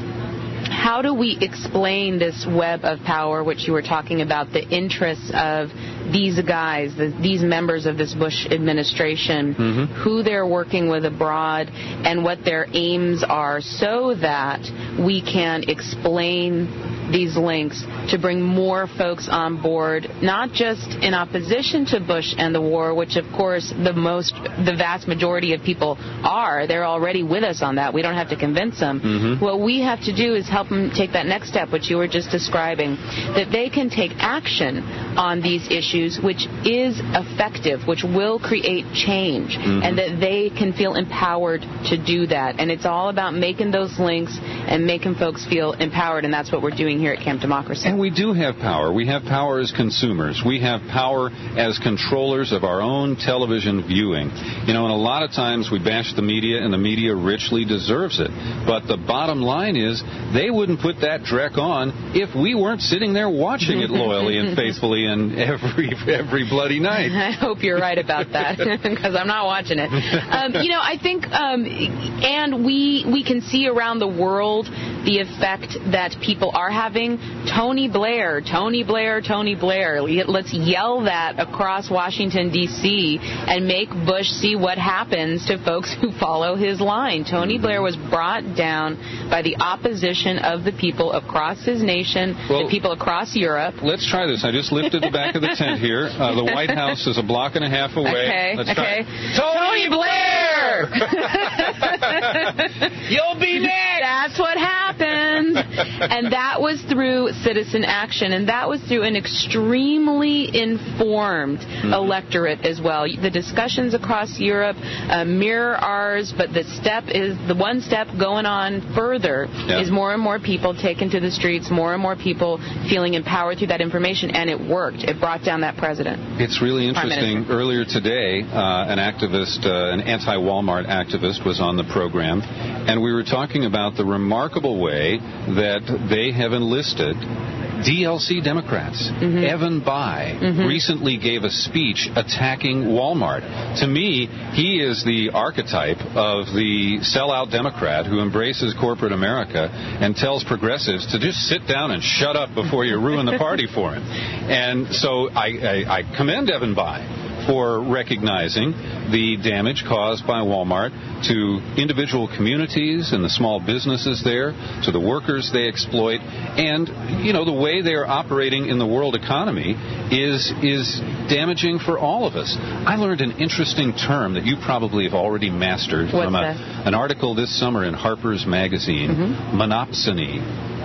how do we explain this web of power, which you were talking about, the interests of these guys, the, these members of this Bush administration, mm-hmm. who they're working with abroad, and what their aims are, so that we can explain these links to bring more folks on board, not just in opposition to Bush and the war, which of course the most, the vast majority of people are. They're already with us on that. We don't have to convince them. Mm-hmm. What we have to do is help them take that next step, which you were just describing, that they can take action on these issues, which is effective, which will create change, mm-hmm. and that they can feel empowered to do that. And it's all about making those links and making folks feel empowered, and that's what we're doing here at Camp Democracy. And we do have power. We have power as consumers. We have power as controllers of our own television viewing. You know, and a lot of times we bash the media, and the media richly deserves it. But the bottom line is they wouldn't put that dreck on if we weren't sitting there watching it loyally and faithfully and every every bloody night. I hope you're right about that, because I'm not watching it. Um, you know, I think, um, and we we can see around the world the effect that people are having. Tony Blair, Tony Blair, Tony Blair. Let's yell that across Washington, D C, and make Bush see what happens to folks who follow his line. Tony Blair was brought down by the opposition of the people across his nation, well, the people across Europe. Let's try this. I just lifted the back of the tent here. Uh, the White House is a block and a half away. Okay, Let's okay. Try. Tony Blair! You'll be next! That's what happened. And that was through citizen action, and that was through an extremely informed mm-hmm. electorate as well. The discussions across Europe uh, mirror ours, but the step is the one step going on further yeah. is more and more people taken to the streets, more and more people feeling empowered through that information, and it worked. It brought down that president. It's really interesting. Earlier today, uh, an activist, uh, an anti-Walmart activist, was on the program, and we were talking about the remarkable way that they have enlisted D L C Democrats. Mm-hmm. Evan Bayh mm-hmm. recently gave a speech attacking Walmart. To me, he is the archetype of the sellout Democrat who embraces corporate America and tells progressives to just sit down and shut up before you ruin the party for him. And so I, I, I commend Evan Bayh for recognizing the damage caused by Walmart to individual communities and the small businesses there, to the workers they exploit, and, you know, the way they're operating in the world economy is is damaging for all of us. I learned an interesting term that you probably have already mastered What's from a, that? an article this summer in Harper's Magazine, mm-hmm. monopsony.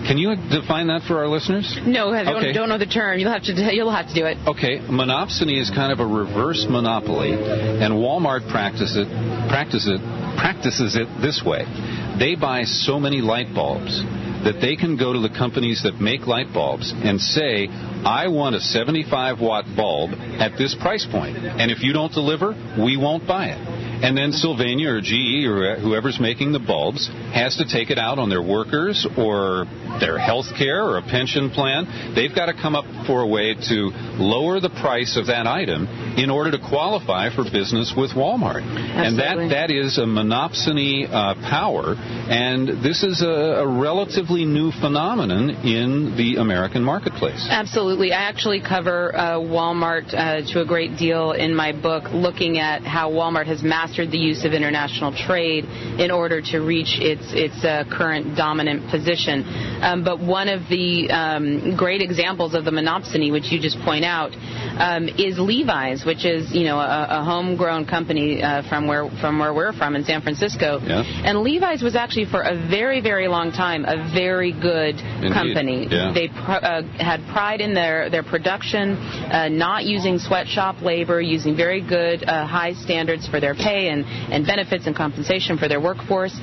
Can you define that for our listeners? No, I don't, okay. don't know the term. You'll have to you'll have to do it. Okay, monopsony is kind of a reverse monopoly, and Walmart practice it, practice it, practices it this way. They buy so many light bulbs that they can go to the companies that make light bulbs and say, I want a seventy-five watt bulb at this price point, and if you don't deliver, we won't buy it. And then Sylvania or G E or whoever's making the bulbs has to take it out on their workers or their health care or a pension plan. They've got to come up for a way to lower the price of that item in order to qualify for business with Walmart. Absolutely. And that, that is a monopsony uh, power, and this is a, a relatively new phenomenon in the American marketplace. Absolutely. I actually cover uh, Walmart uh, to a great deal in my book, looking at how Walmart has mastered the use of international trade in order to reach its its uh, current dominant position. Um, but one of the um, great examples of the monopsony, which you just point out, um, is Levi's, which is you know a, a homegrown company uh, from where from where we're from in San Francisco. Yeah. And Levi's was actually for a very very long time a very good Indeed. company. Yeah. They pr- uh, had pride in their their production, uh, not using sweatshop labor, using very good uh, high standards for their pay and, and benefits and compensation for their workforce.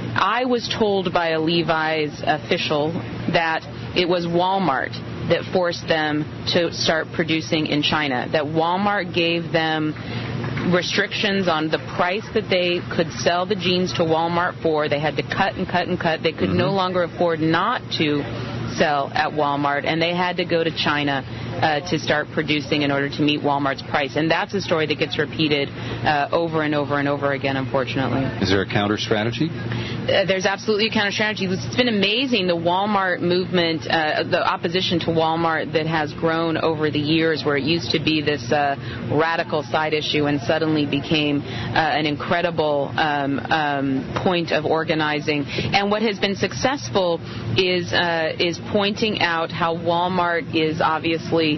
I was told by a Levi's official that it was Walmart that forced them to start producing in China, that Walmart gave them restrictions on the price that they could sell the jeans to Walmart for. They had to cut and cut and cut. They could mm-hmm. no longer afford not to sell at Walmart, and they had to go to China uh, to start producing in order to meet Walmart's price. And that's a story that gets repeated uh, over and over and over again, unfortunately. Is there a counter strategy? Uh, there's absolutely a counter strategy. It's been amazing, the Walmart movement, uh, the opposition to Walmart that has grown over the years, where it used to be this uh, radical side issue and suddenly became uh, an incredible um, um, point of organizing. And what has been successful is uh, is pointing out how Walmart is obviously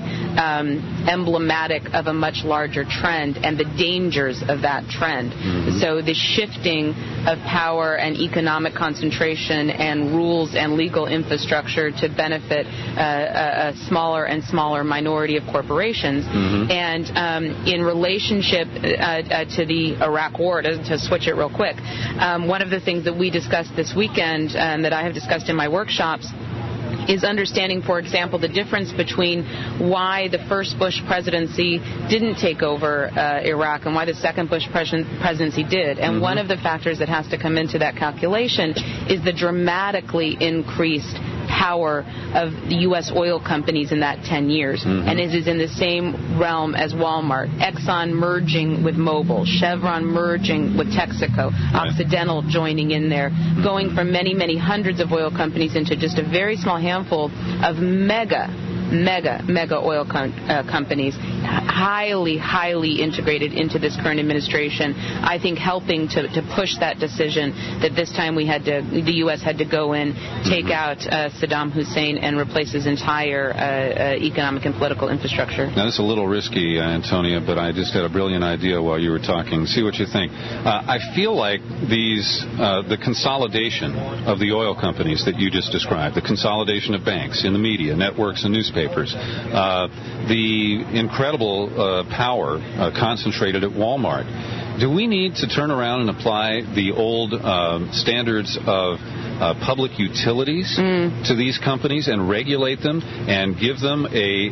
um, emblematic of a much larger trend and the dangers of that trend. Mm-hmm. So the shifting of power and economic concentration and rules and legal infrastructure to benefit uh, a, a smaller and smaller minority of corporations. Mm-hmm. And um, in relationship uh, uh, to the Iraq War, to, to switch it real quick, um, one of the things that we discussed this weekend and that I have discussed in my workshops is understanding, for example, the difference between why the first Bush presidency didn't take over uh, Iraq and why the second Bush pres- presidency did. And mm-hmm. one of the factors that has to come into that calculation is the dramatically increased power of the U S oil companies in that ten years. Mm-hmm. And it is in the same realm as Walmart. Exxon merging with Mobil, Chevron merging with Texaco, right. Occidental joining in there, mm-hmm. going from many, many hundreds of oil companies into just a very small handful of mega mega, mega oil com- uh, companies, highly, highly integrated into this current administration, I think helping to, to push that decision that this time we had to, the U S had to go in, take out uh, Saddam Hussein and replace his entire uh, uh, economic and political infrastructure. Now, this is a little risky, uh, Antonia, but I just had a brilliant idea while you were talking. See what you think. Uh, I feel like these, uh, the consolidation of the oil companies that you just described, the consolidation of banks in the media, networks and newspapers, uh, the incredible uh, power uh, concentrated at Walmart. Do we need to turn around and apply the old uh, standards of uh, public utilities mm. to these companies and regulate them and give them a,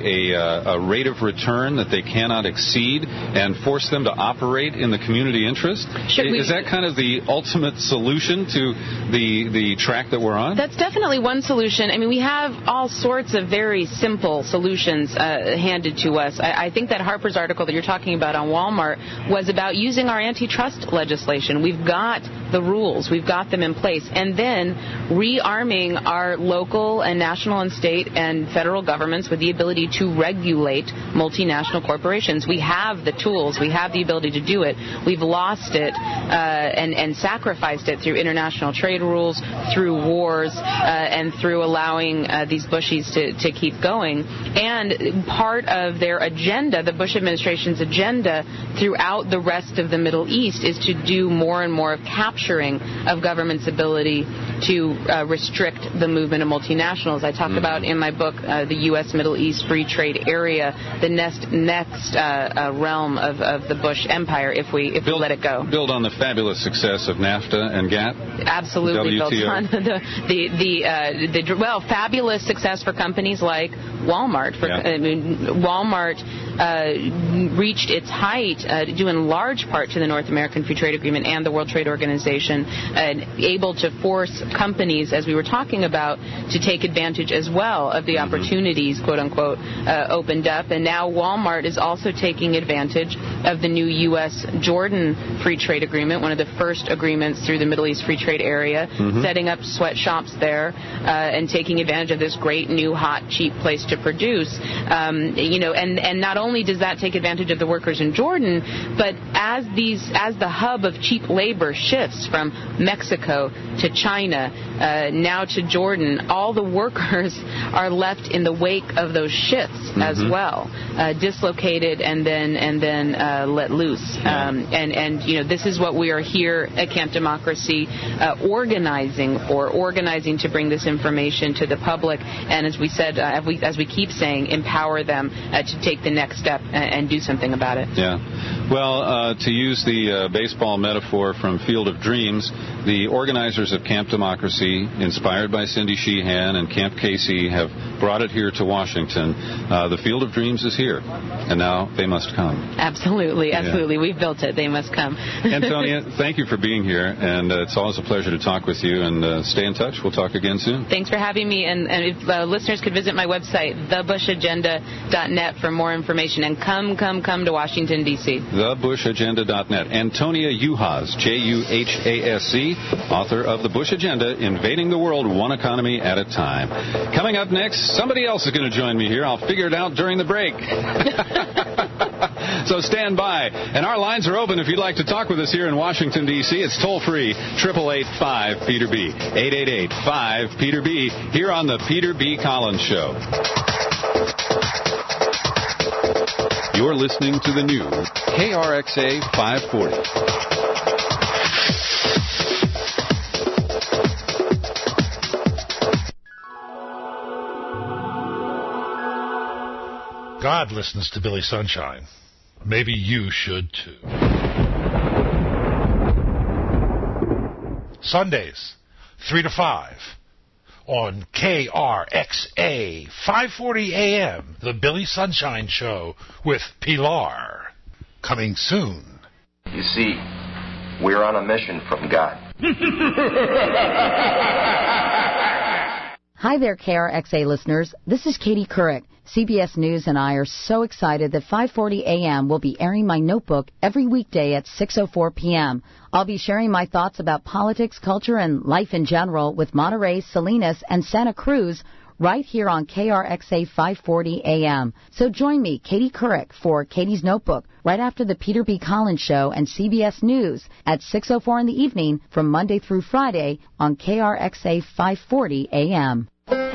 a, a rate of return that they cannot exceed and force them to operate in the community interest? Should Is we, that kind of the ultimate solution to the, the track that we're on? That's definitely one solution. I mean, we have all sorts of very simple solutions uh, handed to us. I, I think that Harper's article that you're talking about on Walmart was about using our antitrust legislation. We've got the rules. We've got them in place. And then rearming our local and national and state and federal governments with the ability to regulate multinational corporations. We have the tools. We have the ability to do it. We've lost it uh, and, and sacrificed it through international trade rules, through wars, uh, and through allowing uh, these Bushies to, to keep going. And part of their agenda, the Bush administration's agenda throughout the rest of the Middle East, is to do more and more of capturing of government's ability to uh, restrict the movement of multinationals. I talk mm-hmm. about in my book uh, the U S Middle East Free Trade Area, the next next uh, uh, realm of, of the Bush Empire if we if build, we let it go. Build on the fabulous success of NAFTA and GATT. Absolutely W T O. built on the the the, uh, the well fabulous success for companies like Walmart. For, yeah. I mean, Walmart uh, reached its height uh, due in large part to the North American Free Trade Agreement and the World Trade Organization, and able to force companies, as we were talking about, to take advantage as well of the mm-hmm. opportunities, quote unquote, uh, opened up. And now Walmart is also taking advantage of the new U S Jordan Free Trade Agreement, one of the first agreements through the Middle East Free Trade Area, mm-hmm. setting up sweatshops there uh, and taking advantage of this great new hot, cheap place to produce. Um, you know, and, and not only does that take advantage of the workers in Jordan, but as these as the hub of cheap labor shifts from Mexico to China, uh, now to Jordan, all the workers are left in the wake of those shifts mm-hmm. as well, uh, dislocated and then and then uh, let loose. Yeah. Um, and and you know, this is what we are here at Camp Democracy uh, organizing for, organizing to bring this information to the public, and as we said, uh, as we as we keep saying, empower them uh, to take the next step and, and do something about it. Yeah. Well, uh, to use the uh, baseball metaphor from Field of Dreams, the organizers of Camp Democracy, inspired by Cindy Sheehan and Camp Casey, have brought it here to Washington. Uh, the Field of Dreams is here, and now they must come. Absolutely, absolutely. Yeah. We've built it. They must come. Antonia, thank you for being here, and uh, it's always a pleasure to talk with you, and uh, stay in touch. We'll talk again soon. Thanks for having me, and, and if uh, listeners could visit my website, the bush agenda dot net, for more information, and come, come, come to Washington, D C the bush agenda dot net. Antonia Juhas, J U H A S C, author of The Bush Agenda, Invading the World One Economy at a Time. Coming up next, somebody else is going to join me here. I'll figure it out during the break. So stand by. And our lines are open if you'd like to talk with us here in Washington, D C It's toll-free, eight eight eight, five, Peter B. eight eight eight, five, Peter B. here on The Peter B. Collins Show. You're listening to the new K R X A five forty. God listens to Billy Sunshine. Maybe you should too. Sundays, three to five, on K R X A five forty A M, The Billy Sunshine Show with Pilar. Coming soon. You see, we're on a mission from God. Hi there, K R X A listeners. This is Katie Couric. C B S News and I are so excited that five forty A M will be airing my notebook every weekday at six oh four p.m. I'll be sharing my thoughts about politics, culture, and life in general with Monterey, Salinas, and Santa Cruz right here on K R X A five forty A M. So join me, Katie Couric, for Katie's Notebook right after the Peter B. Collins Show and C B S News at six oh four in the evening from Monday through Friday on K R X A five forty A M.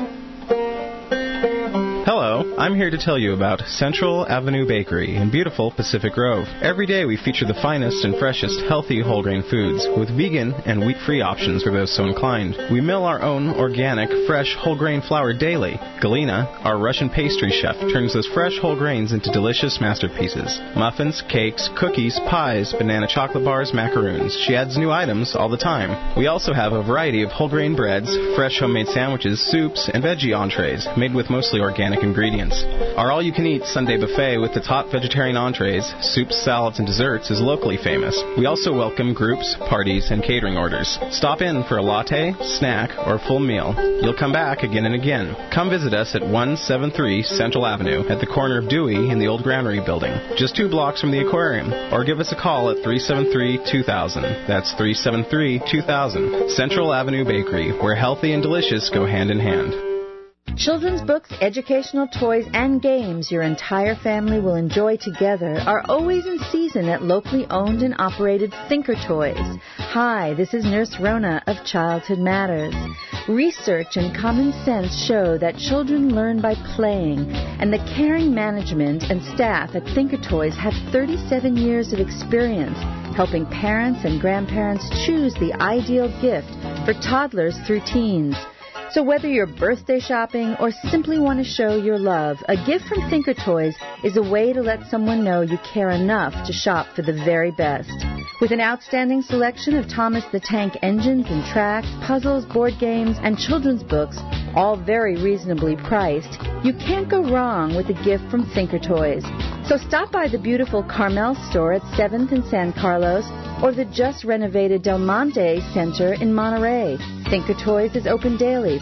Hello, I'm here to tell you about Central Avenue Bakery in beautiful Pacific Grove. Every day we feature the finest and freshest healthy whole grain foods with vegan and wheat-free options for those so inclined. We mill our own organic, fresh whole grain flour daily. Galina, our Russian pastry chef, turns those fresh whole grains into delicious masterpieces. Muffins, cakes, cookies, pies, banana chocolate bars, macaroons. She adds new items all the time. We also have a variety of whole grain breads, fresh homemade sandwiches, soups, and veggie entrees made with mostly organic ingredients. Our all-you-can-eat Sunday buffet with the top vegetarian entrees, soups, salads, and desserts is locally famous. We also welcome groups, parties, and catering orders. Stop in for a latte, snack, or full meal. You'll come back again and again. Come visit us at one seventy-three Central Avenue at the corner of Dewey and the old Granary Building, just two blocks from the aquarium. Or give us a call at three seven three, two thousand. That's three seven three, two thousand. Central Avenue Bakery, where healthy and delicious go hand in hand. Children's books, educational toys, and games your entire family will enjoy together are always in season at locally owned and operated Thinker Toys. Hi, this is Nurse Rona of Childhood Matters. Research and common sense show that children learn by playing, and the caring management and staff at Thinker Toys have thirty-seven years of experience helping parents and grandparents choose the ideal gift for toddlers through teens. So whether you're birthday shopping or simply want to show your love, a gift from Thinker Toys is a way to let someone know you care enough to shop for the very best. With an outstanding selection of Thomas the Tank engines and tracks, puzzles, board games, and children's books, all very reasonably priced, you can't go wrong with a gift from Thinker Toys. So stop by the beautiful Carmel store at seventh and San Carlos or the just renovated Del Monte Center in Monterey. Thinker Toys is open daily.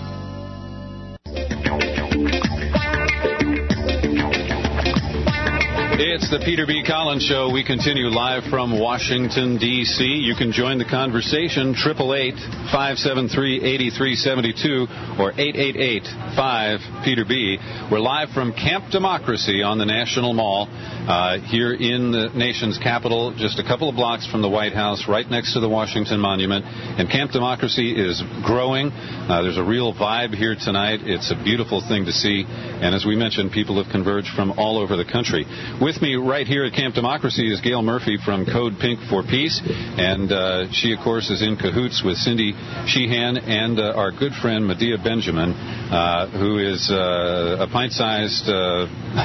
It's the Peter B. Collins Show. We continue live from Washington, D C You can join the conversation, eight eight eight, five seven three, eight three seven two or eight eight eight, five, Peter B. We're live from Camp Democracy on the National Mall uh, here in the nation's capital, just a couple of blocks from the White House, right next to the Washington Monument. And Camp Democracy is growing. Uh, there's a real vibe here tonight. It's a beautiful thing to see. And as we mentioned, people have converged from all over the country. With me right here at Camp Democracy is Gail Murphy from Code Pink for Peace, and uh, she, of course, is in cahoots with Cindy Sheehan and uh, our good friend Medea Benjamin, uh, who is uh, a pint-sized uh,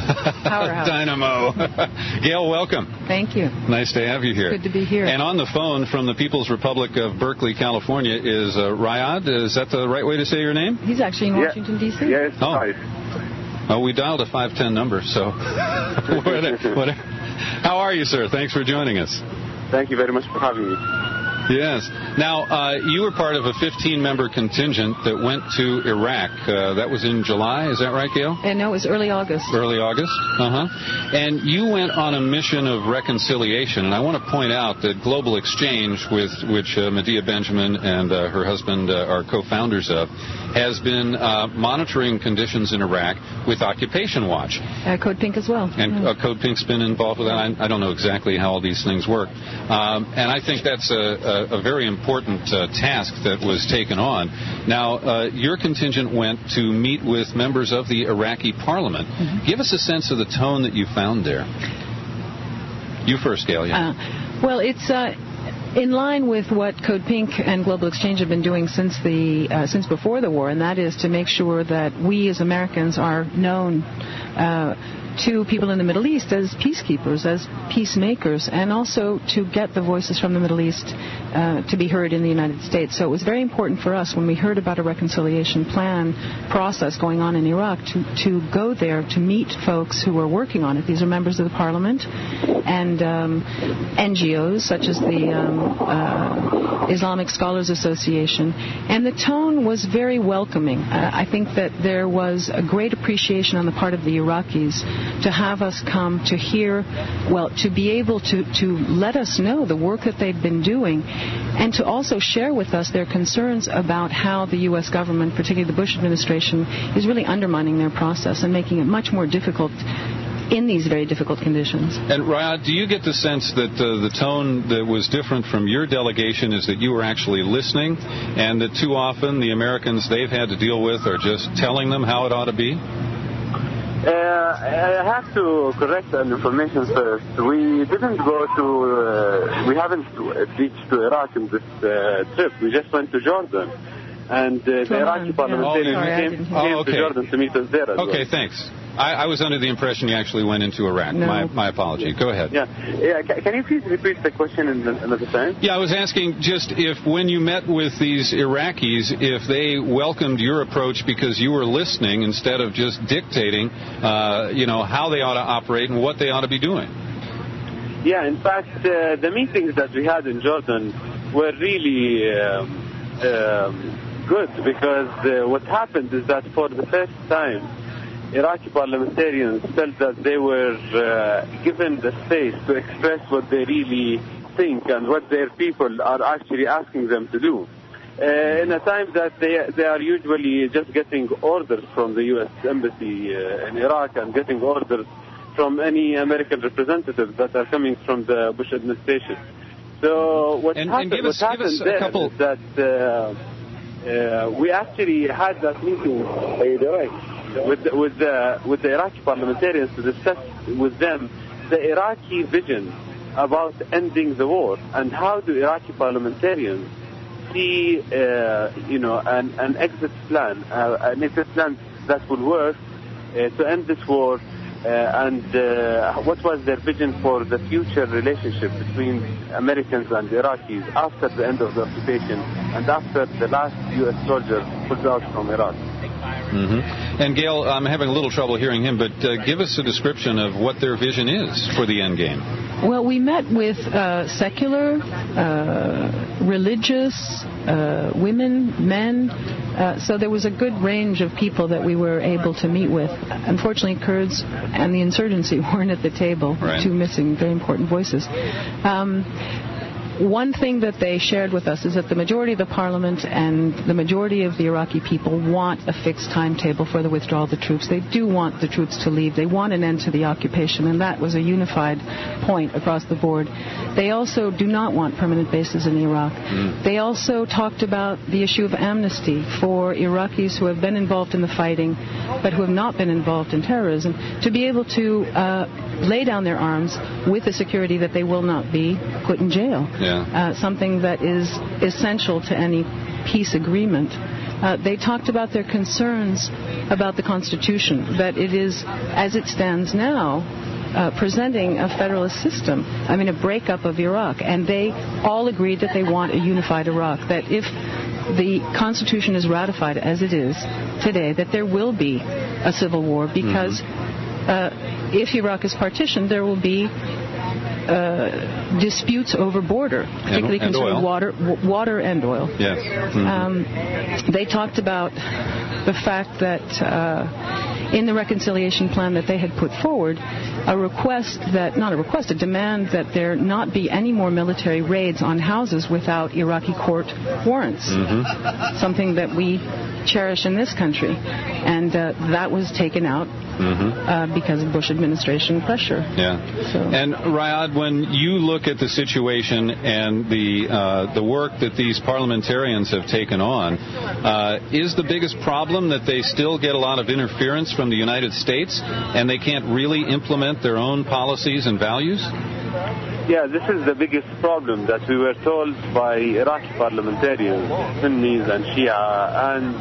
dynamo. Gail, welcome. Thank you. Nice to have you here. Good to be here. And on the phone from the People's Republic of Berkeley, California, is uh, Riyadh. Is that the right way to say your name? He's actually in Washington, D C Yes, oh. right. Oh, we dialed a five ten number, so whatever, whatever. How are you, sir? Thanks for joining us. Thank you very much for having me. Yes. Now, uh, you were part of a fifteen-member contingent that went to Iraq. Uh, that was in July, is that right, Gail? And no, it was early August. Early August? Uh-huh. And you went on a mission of reconciliation, and I want to point out that Global Exchange, with which uh, Medea Benjamin and uh, her husband uh, are co-founders of, has been uh, monitoring conditions in Iraq with Occupation Watch. Uh, Code Pink as well. And uh, Code Pink's been involved with that. I, I don't know exactly how all these things work. Um, and I think that's a, a, a very important uh, task that was taken on. Now, uh, your contingent went to meet with members of the Iraqi parliament. Mm-hmm. Give us a sense of the tone that you found there. You first, Gail. Yeah. Uh, well, it's... Uh, in line with what Code Pink and Global Exchange have been doing since the uh, since before the war, and that is to make sure that we as Americans are known uh, to people in the Middle East as peacekeepers, as peacemakers, and also to get the voices from the Middle East uh, to be heard in the United States. So it was very important for us when we heard about a reconciliation plan process going on in Iraq to, to go there to meet folks who are working on it. These are members of the parliament and um, N G Os such as the um, uh, Islamic Scholars Association. And the tone was very welcoming. Uh, I think that there was a great appreciation on the part of the Iraqis to have us come to hear, well, to be able to, to let us know the work that they've been doing, and to also share with us their concerns about how the U S government, particularly the Bush administration, is really undermining their process and making it much more difficult in these very difficult conditions. And Riyadh, do you get the sense that uh, the tone that was different from your delegation is that you were actually listening, and that too often the Americans they've had to deal with are just telling them how it ought to be? Uh, I have to correct an information first. We didn't go to, uh, we haven't reached to Iraq in this uh, trip. We just went to Jordan. And uh, the Iraqi parliamentarians oh, came, came oh, okay. to Jordan to meet us there as Okay, well. thanks. I, I was under the impression you actually went into Iraq. No. My, my apology. Go ahead. Yeah. yeah. Can you please repeat the question another time? Yeah, I was asking just if when you met with these Iraqis, if they welcomed your approach because you were listening instead of just dictating, uh, you know, how they ought to operate and what they ought to be doing. Yeah, in fact, uh, the meetings that we had in Jordan were really um, um, good because uh, what happened is that for the first time, Iraqi parliamentarians felt that they were uh, given the space to express what they really think and what their people are actually asking them to do. Uh, in a time that they they are usually just getting orders from the U S embassy uh, in Iraq and getting orders from any American representatives that are coming from the Bush administration. So what and, happened, and give us, what happened give us there a couple... is that uh, uh, we actually had that meeting with the, with the with the Iraqi parliamentarians to discuss with them the Iraqi vision about ending the war and how do Iraqi parliamentarians see, uh, you know, an, an exit plan, uh, an exit plan that will work uh, to end this war, uh, and uh, what was their vision for the future relationship between Americans and Iraqis after the end of the occupation and after the last U S soldier pulls out from Iraq. Mm-hmm. And Gail, I'm having a little trouble hearing him, but uh, give us a description of what their vision is for the end game. Well, we met with uh, secular, uh, religious, uh, women, men, uh, so there was a good range of people that we were able to meet with. Unfortunately, Kurds and the insurgency weren't at the table, right. Two missing very important voices. Um, One thing that they shared with us is that the majority of the parliament and the majority of the Iraqi people want a fixed timetable for the withdrawal of the troops. They do want the troops to leave. They want an end to the occupation, and that was a unified point across the board. They also do not want permanent bases in Iraq. Mm. They also talked about the issue of amnesty for Iraqis who have been involved in the fighting but who have not been involved in terrorism, to be able to uh, lay down their arms with the security that they will not be put in jail. Yeah. Uh, something that is essential to any peace agreement. Uh, they talked about their concerns about the Constitution, that it is, as it stands now, uh, presenting a federalist system, I mean a breakup of Iraq, and they all agreed that they want a unified Iraq, that if the Constitution is ratified as it is today, that there will be a civil war, because mm-hmm. uh, if Iraq is partitioned, there will be Uh, disputes over border, particularly and, and concerning oil. water, w- water and oil. Yes. Mm-hmm. Um, they talked about the fact that uh, in the reconciliation plan that they had put forward, a request that, not a request, a demand that there not be any more military raids on houses without Iraqi court warrants, mm-hmm. something that we cherish in this country. And uh, that was taken out mm-hmm. uh, because of Bush administration pressure. Yeah. So. And Riyadh, when you look at the situation and the uh, the work that these parliamentarians have taken on, uh, is the biggest problem that they still get a lot of interference from the United States and they can't really implement their own policies and values? Yeah, this is the biggest problem that we were told by Iraqi parliamentarians, Sunnis and Shia and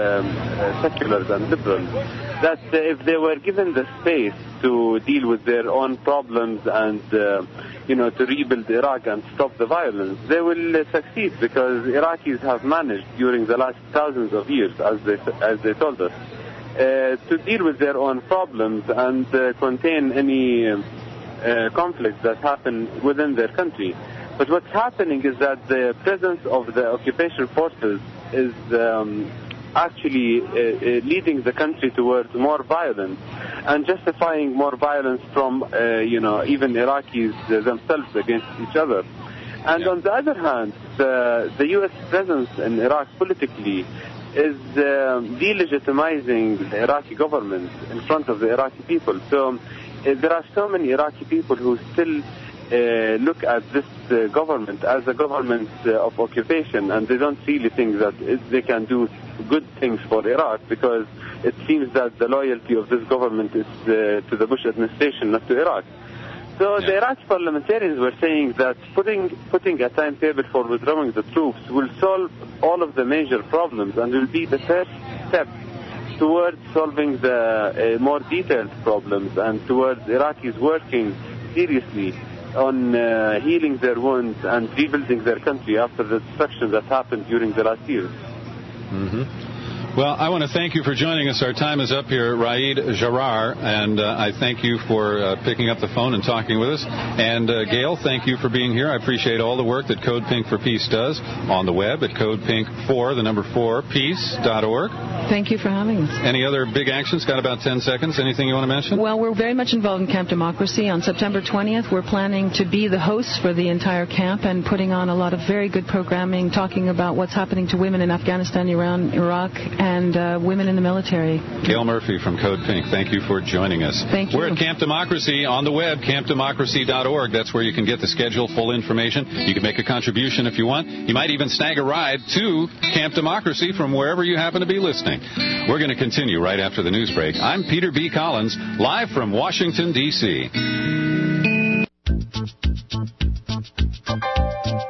uh, seculars and liberals, that uh, if they were given the space to deal with their own problems and, uh, you know, to rebuild Iraq and stop the violence, they will uh, succeed, because Iraqis have managed during the last thousands of years, as they, as they told us, uh, to deal with their own problems and uh, contain any Uh, Uh, conflicts that happen within their country. But what's happening is that the presence of the occupation forces is um, actually uh, uh, leading the country towards more violence and justifying more violence from, uh, you know, even Iraqis uh, themselves against each other. And yeah. on the other hand, the, the U S presence in Iraq politically is uh, delegitimizing the Iraqi government in front of the Iraqi people. So there are so many Iraqi people who still uh, look at this uh, government as a government uh, of occupation, and they don't really think that it, they can do good things for Iraq, because it seems that the loyalty of this government is uh, to the Bush administration, not to Iraq. So yeah. the Iraqi parliamentarians were saying that putting putting a timetable for withdrawing the troops will solve all of the major problems and will be the first step towards solving the uh, more detailed problems and towards Iraqis working seriously on uh, healing their wounds and rebuilding their country after the destruction that happened during the last years. Mm-hmm. Well, I want to thank you for joining us. Our time is up here, Raed Jarrar, and uh, I thank you for uh, picking up the phone and talking with us. And uh, Gail, thank you for being here. I appreciate all the work that Code Pink for Peace does on the web at code pink four, the number four, peace dot org. Thank you for having us. Any other big actions? Got about ten seconds. Anything you want to mention? Well, we're very much involved in Camp Democracy. On September twentieth, we're planning to be the hosts for the entire camp and putting on a lot of very good programming, talking about what's happening to women in Afghanistan, Iran, Iraq, and uh, women in the military. Gail Murphy from Code Pink, thank you for joining us. Thank you. We're at Camp Democracy on the web, camp democracy dot org. That's where you can get the schedule, full information. You can make a contribution if you want. You might even snag a ride to Camp Democracy from wherever you happen to be listening. We're going to continue right after the news break. I'm Peter B. Collins, live from Washington, D C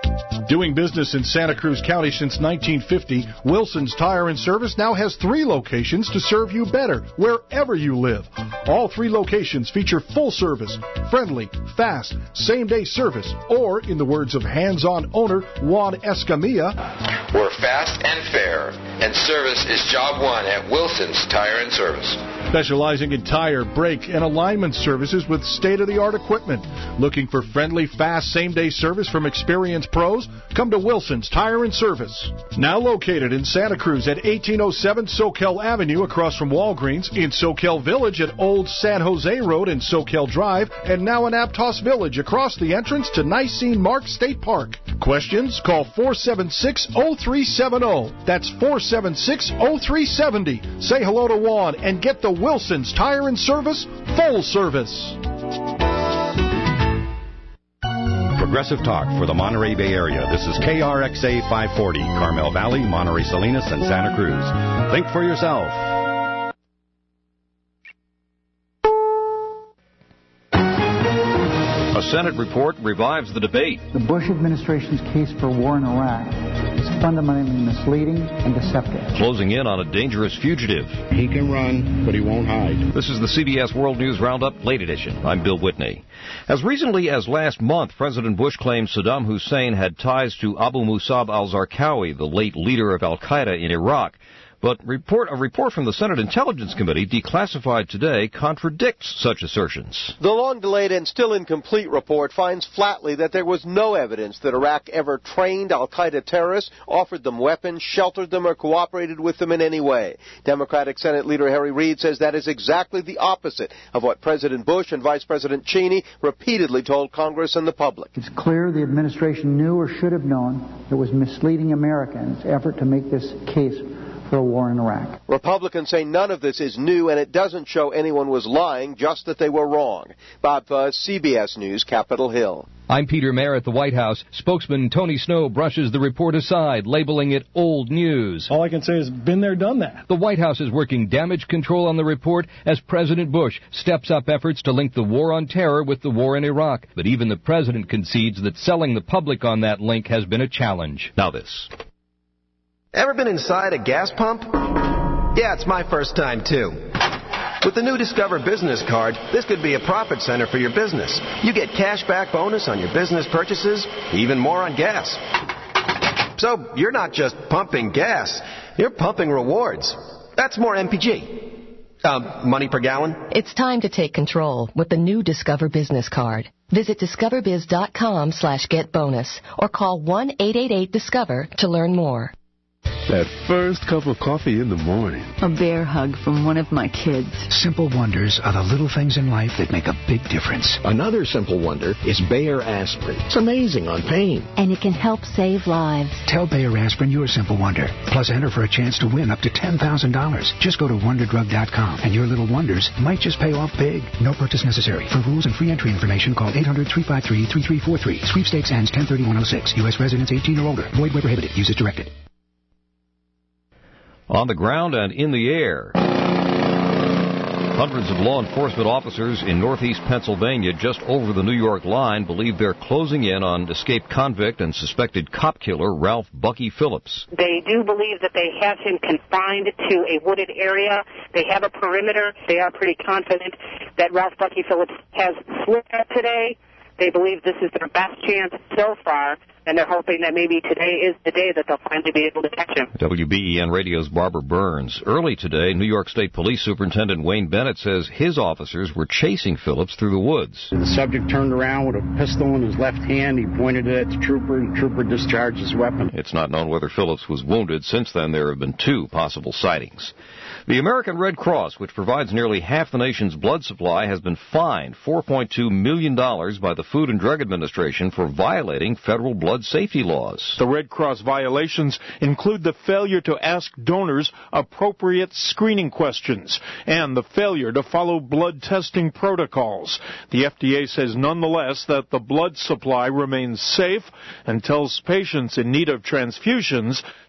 Doing business in Santa Cruz County since nineteen fifty, Wilson's Tire and Service now has three locations to serve you better wherever you live. All three locations feature full service, friendly, fast, same-day service, or, in the words of hands-on owner Juan Escamilla, we're fast and fair, and service is job one at Wilson's Tire and Service. Specializing in tire, brake, and alignment services with state-of-the-art equipment. Looking for friendly, fast, same-day service from experienced pros? Come to Wilson's Tire and Service. Now located in Santa Cruz at eighteen oh seven Soquel Avenue across from Walgreens, in Soquel Village at Old San Jose Road and Soquel Drive, and now in Aptos Village across the entrance to Nicene Mark State Park. Questions? Call four seven six, oh three seven oh. That's four seven six, oh three seven oh. Say hello to Juan and get the Wilson's Tire and Service full service. Progressive Talk for the Monterey Bay Area. This is K R X A five forty, Carmel Valley, Monterey Salinas, and Santa Cruz. Think for yourself. A Senate report revives the debate. The Bush administration's case for war in Iraq is fundamentally misleading and deceptive. Closing in on a dangerous fugitive. He can run, but he won't hide. This is the C B S World News Roundup, late edition. I'm Bill Whitney. As recently as last month, President Bush claimed Saddam Hussein had ties to Abu Musab al-Zarqawi, the late leader of al-Qaeda in Iraq. But report, a report from the Senate Intelligence Committee, declassified today, contradicts such assertions. The long-delayed and still incomplete report finds flatly that there was no evidence that Iraq ever trained al-Qaeda terrorists, offered them weapons, sheltered them, or cooperated with them in any way. Democratic Senate Leader Harry Reid says that is exactly the opposite of what President Bush and Vice President Cheney repeatedly told Congress and the public. It's clear the administration knew or should have known it was misleading America in its effort to make this case for a war in Iraq. Republicans say none of this is new, and it doesn't show anyone was lying, just that they were wrong. Bob Fuzz, C B S News, Capitol Hill. I'm Peter Mayer at the White House. Spokesman Tony Snow brushes the report aside, labeling it old news. All I can say is, been there, done that. The White House is working damage control on the report as President Bush steps up efforts to link the war on terror with the war in Iraq. But even the president concedes that selling the public on that link has been a challenge. Now this. Ever been inside a gas pump? Yeah, it's my first time, too. With the new Discover Business Card, this could be a profit center for your business. You get cash back bonus on your business purchases, even more on gas. So you're not just pumping gas, you're pumping rewards. That's more M P G. Uh, money per gallon? It's time to take control with the new Discover Business Card. Visit discoverbiz.com slash get bonus or call one eight eight eight discover to learn more. That first cup of coffee in the morning. A bear hug from one of my kids. Simple wonders are the little things in life that make a big difference. Another simple wonder is Bayer Aspirin. It's amazing on pain. And it can help save lives. Tell Bayer Aspirin your simple wonder. Plus enter for a chance to win up to ten thousand dollars. Just go to wonder drug dot com and your little wonders might just pay off big. No purchase necessary. For rules and free entry information, call eight hundred, three five three, three three four three. Sweepstakes ends ten thirty-one oh six. U S residents eighteen or older. Void where prohibited. Use as directed. On the ground and in the air, hundreds of law enforcement officers in northeast Pennsylvania, just over the New York line, believe they're closing in on escaped convict and suspected cop killer Ralph Bucky Phillips. They do believe that they have him confined to a wooded area. They have a perimeter. They are pretty confident that Ralph Bucky Phillips has slipped up today. They believe this is their best chance so far, and they're hoping that maybe today is the day that they'll finally be able to catch him. W B E N Radio's Barbara Burns. Early today, New York State Police Superintendent Wayne Bennett says his officers were chasing Phillips through the woods. The subject turned around with a pistol in his left hand. He pointed it at the trooper, and the trooper discharged his weapon. It's not known whether Phillips was wounded. Since then, there have been two possible sightings. The American Red Cross, which provides nearly half the nation's blood supply, has been fined four point two million dollars by the Food and Drug Administration for violating federal blood safety laws. The Red Cross violations include the failure to ask donors appropriate screening questions and the failure to follow blood testing protocols. The F D A says nonetheless that the blood supply remains safe and tells patients in need of transfusions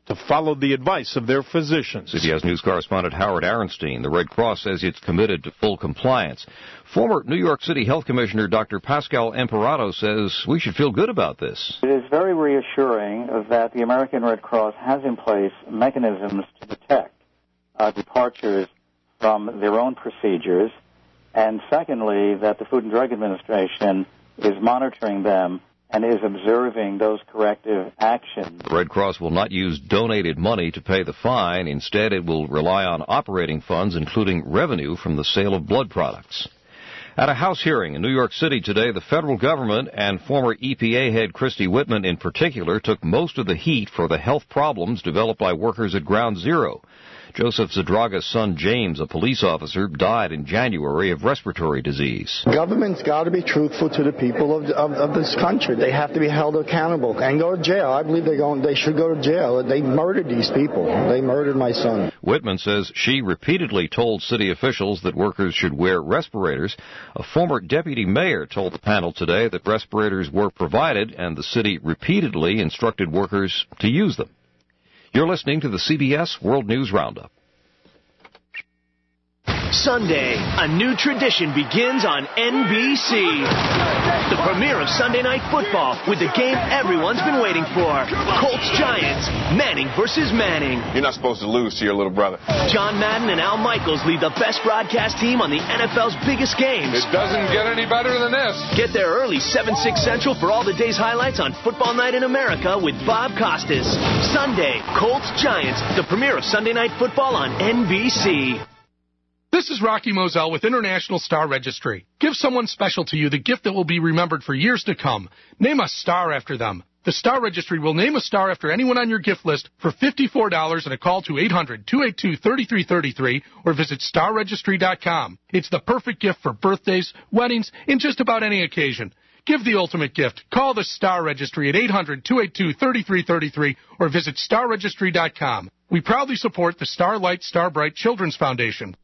to follow the advice of their physicians. C B S News correspondent Howard Arenstein. The Red Cross says it's committed to full compliance. Former New York City Health Commissioner Doctor Pascal Imperato says we should feel good about this. It is very reassuring that the American Red Cross has in place mechanisms to detect uh, departures from their own procedures, and secondly, that the Food and Drug Administration is monitoring them and is observing those corrective actions. The Red Cross will not use donated money to pay the fine. Instead, it will rely on operating funds, including revenue from the sale of blood products. At a House hearing in New York City today, the federal government and former E P A head Christy Whitman in particular took most of the heat for the health problems developed by workers at Ground Zero. Joseph Zadraga's son, James, a police officer, died in January of respiratory disease. Government's got to be truthful to the people of, of, of this country. They have to be held accountable and go to jail. I believe they're going, they should go to jail. They murdered these people. They murdered my son. Whitman says she repeatedly told city officials that workers should wear respirators. A former deputy mayor told the panel today that respirators were provided and the city repeatedly instructed workers to use them. You're listening to the C B S World News Roundup. Sunday, a new tradition begins on N B C. The premiere of Sunday Night Football with the game everyone's been waiting for. Colts-Giants, Manning versus Manning. You're not supposed to lose to your little brother. John Madden and Al Michaels lead the best broadcast team on the N F L's biggest games. It doesn't get any better than this. Get there early, seven, six Central for all the day's highlights on Football Night in America with Bob Costas. Sunday, Colts-Giants, the premiere of Sunday Night Football on N B C. This is Rocky Moselle with International Star Registry. Give someone special to you the gift that will be remembered for years to come. Name a star after them. The Star Registry will name a star after anyone on your gift list for fifty-four dollars and a call to eight hundred, two eight two, three three three three or visit star registry dot com. It's the perfect gift for birthdays, weddings, and just about any occasion. Give the ultimate gift. Call the Star Registry at eight hundred, two eight two, three three three three or visit star registry dot com. We proudly support the Starlight Starbright Children's Foundation.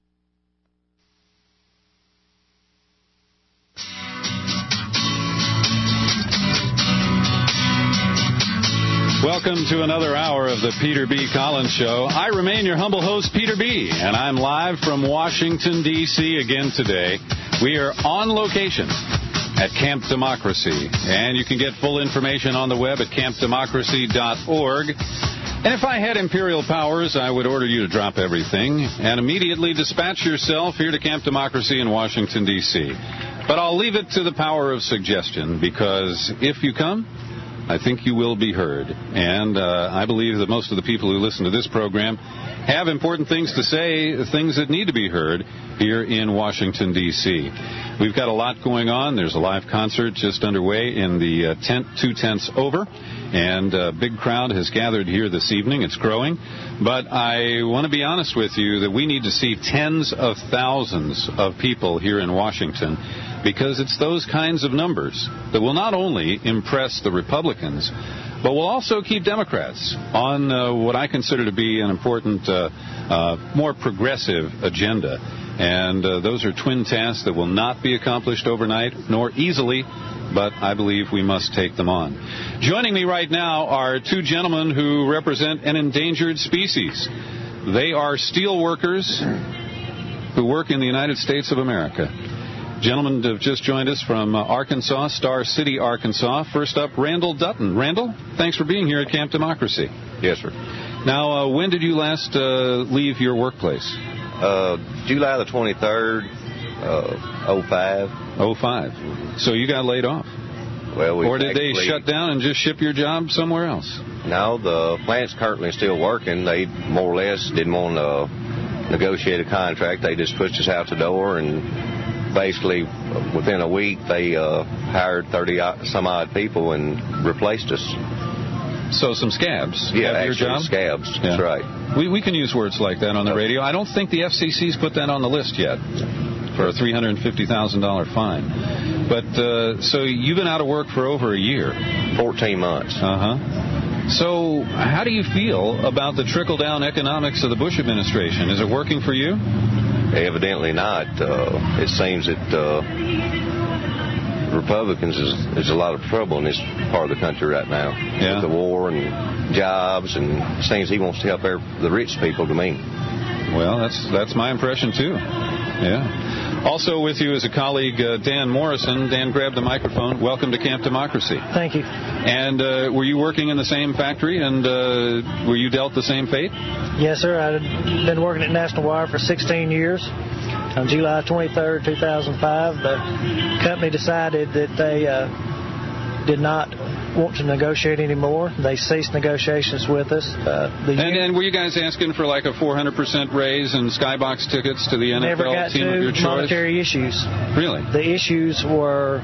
Welcome to another hour of the Peter B. Collins Show. I remain your humble host, Peter B., and I'm live from Washington, D C again today. We are on location at Camp Democracy, and you can get full information on the web at camp democracy dot org. And if I had imperial powers, I would order you to drop everything and immediately dispatch yourself here to Camp Democracy in Washington, D C. But I'll leave it to the power of suggestion, because if you come, I think you will be heard. And uh, I believe that most of the people who listen to this program have important things to say, things that need to be heard here in Washington, D C. We've got a lot going on. There's a live concert just underway in the uh, tent two tents over. And a big crowd has gathered here this evening. It's growing. But I want to be honest with you that we need to see tens of thousands of people here in Washington, because it's those kinds of numbers that will not only impress the Republicans, but will also keep Democrats on uh, what I consider to be an important, uh, uh, more progressive agenda. And uh, those are twin tasks that will not be accomplished overnight, nor easily, but I believe we must take them on. Joining me right now are two gentlemen who represent an endangered species. They are steel workers who work in the United States of America. Gentlemen have just joined us from uh, Arkansas, Star City, Arkansas. First up, Randall Dutton. Randall, thanks for being here at Camp Democracy. Yes, sir. Now, uh, when did you last uh, leave your workplace? Uh, July the twenty-third, uh, oh five. oh five. So you got laid off? Well, we Or did actually, they shut down and just ship your job somewhere else? No, the plant's currently still working. They more or less didn't want to negotiate a contract. They just pushed us out the door, and basically within a week they uh, hired thirty some odd people and replaced us. So some scabs. Yeah, have your actually job? scabs. Yeah. That's right. We we can use words like that on the radio. I don't think the F C C's put that on the list yet for a three hundred fifty thousand dollars fine. But uh, so you've been out of work for over a year. fourteen months. Uh-huh. So how do you feel about the trickle-down economics of the Bush administration? Is it working for you? Evidently not. Uh, it seems that uh, Republicans is, is a lot of trouble in this part of the country right now. Yeah. With the war and jobs, and it seems he wants to help every, the rich people to me. Well, that's that's my impression, too. Yeah. Also with you is a colleague, uh, Dan Morrison. Dan, grab the microphone. Welcome to Camp Democracy. Thank you. And uh, were you working in the same factory, and uh, were you dealt the same fate? Yes, sir. I've been working at National Wire for sixteen years. On July twenty-third, two thousand five, the company decided that they uh, did not want to negotiate anymore. They ceased negotiations with us. Uh, the and, and were you guys asking for like a four hundred percent raise and skybox tickets to the N F L never got team to of your choice? Monetary issues. Really? The issues were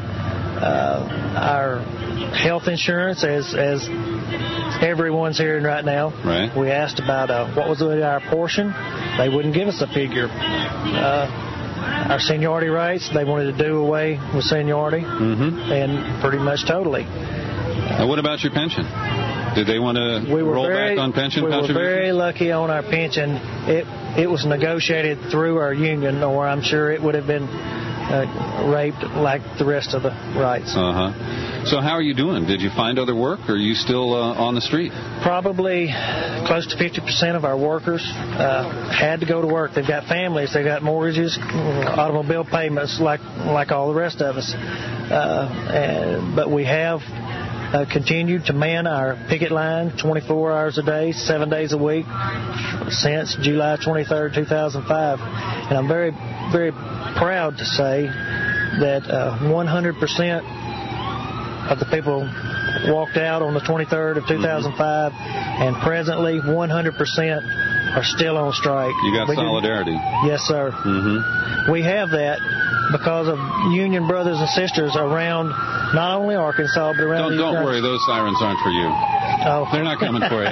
uh, our health insurance, as as everyone's hearing right now. Right. We asked about uh, what was our portion. They wouldn't give us a figure. Uh, our seniority rates, they wanted to do away with seniority, mm-hmm. and pretty much totally. Now, what about your pension? Did they want to we roll very, back on pension we contributions? We were very lucky on our pension. It it was negotiated through our union, or I'm sure it would have been uh, raped like the rest of the rights. Uh-huh. So how are you doing? Did you find other work, or are you still uh, on the street? Probably close to fifty percent of our workers uh, had to go to work. They've got families. They've got mortgages, automobile payments, like like all the rest of us. Uh, and, but we have uh, continued to man our picket line twenty-four hours a day, seven days a week since July twenty-third, two thousand five. And I'm very, very proud to say that uh, one hundred percent of the people walked out on the twenty-third of two thousand five, mm-hmm. and presently one hundred percent are still on strike. You got we solidarity. Do, yes, sir. Mm-hmm. We have that because of union brothers and sisters around not only Arkansas, but around don't, the Don't United worry, those sirens aren't for you. Oh. They're not coming for you.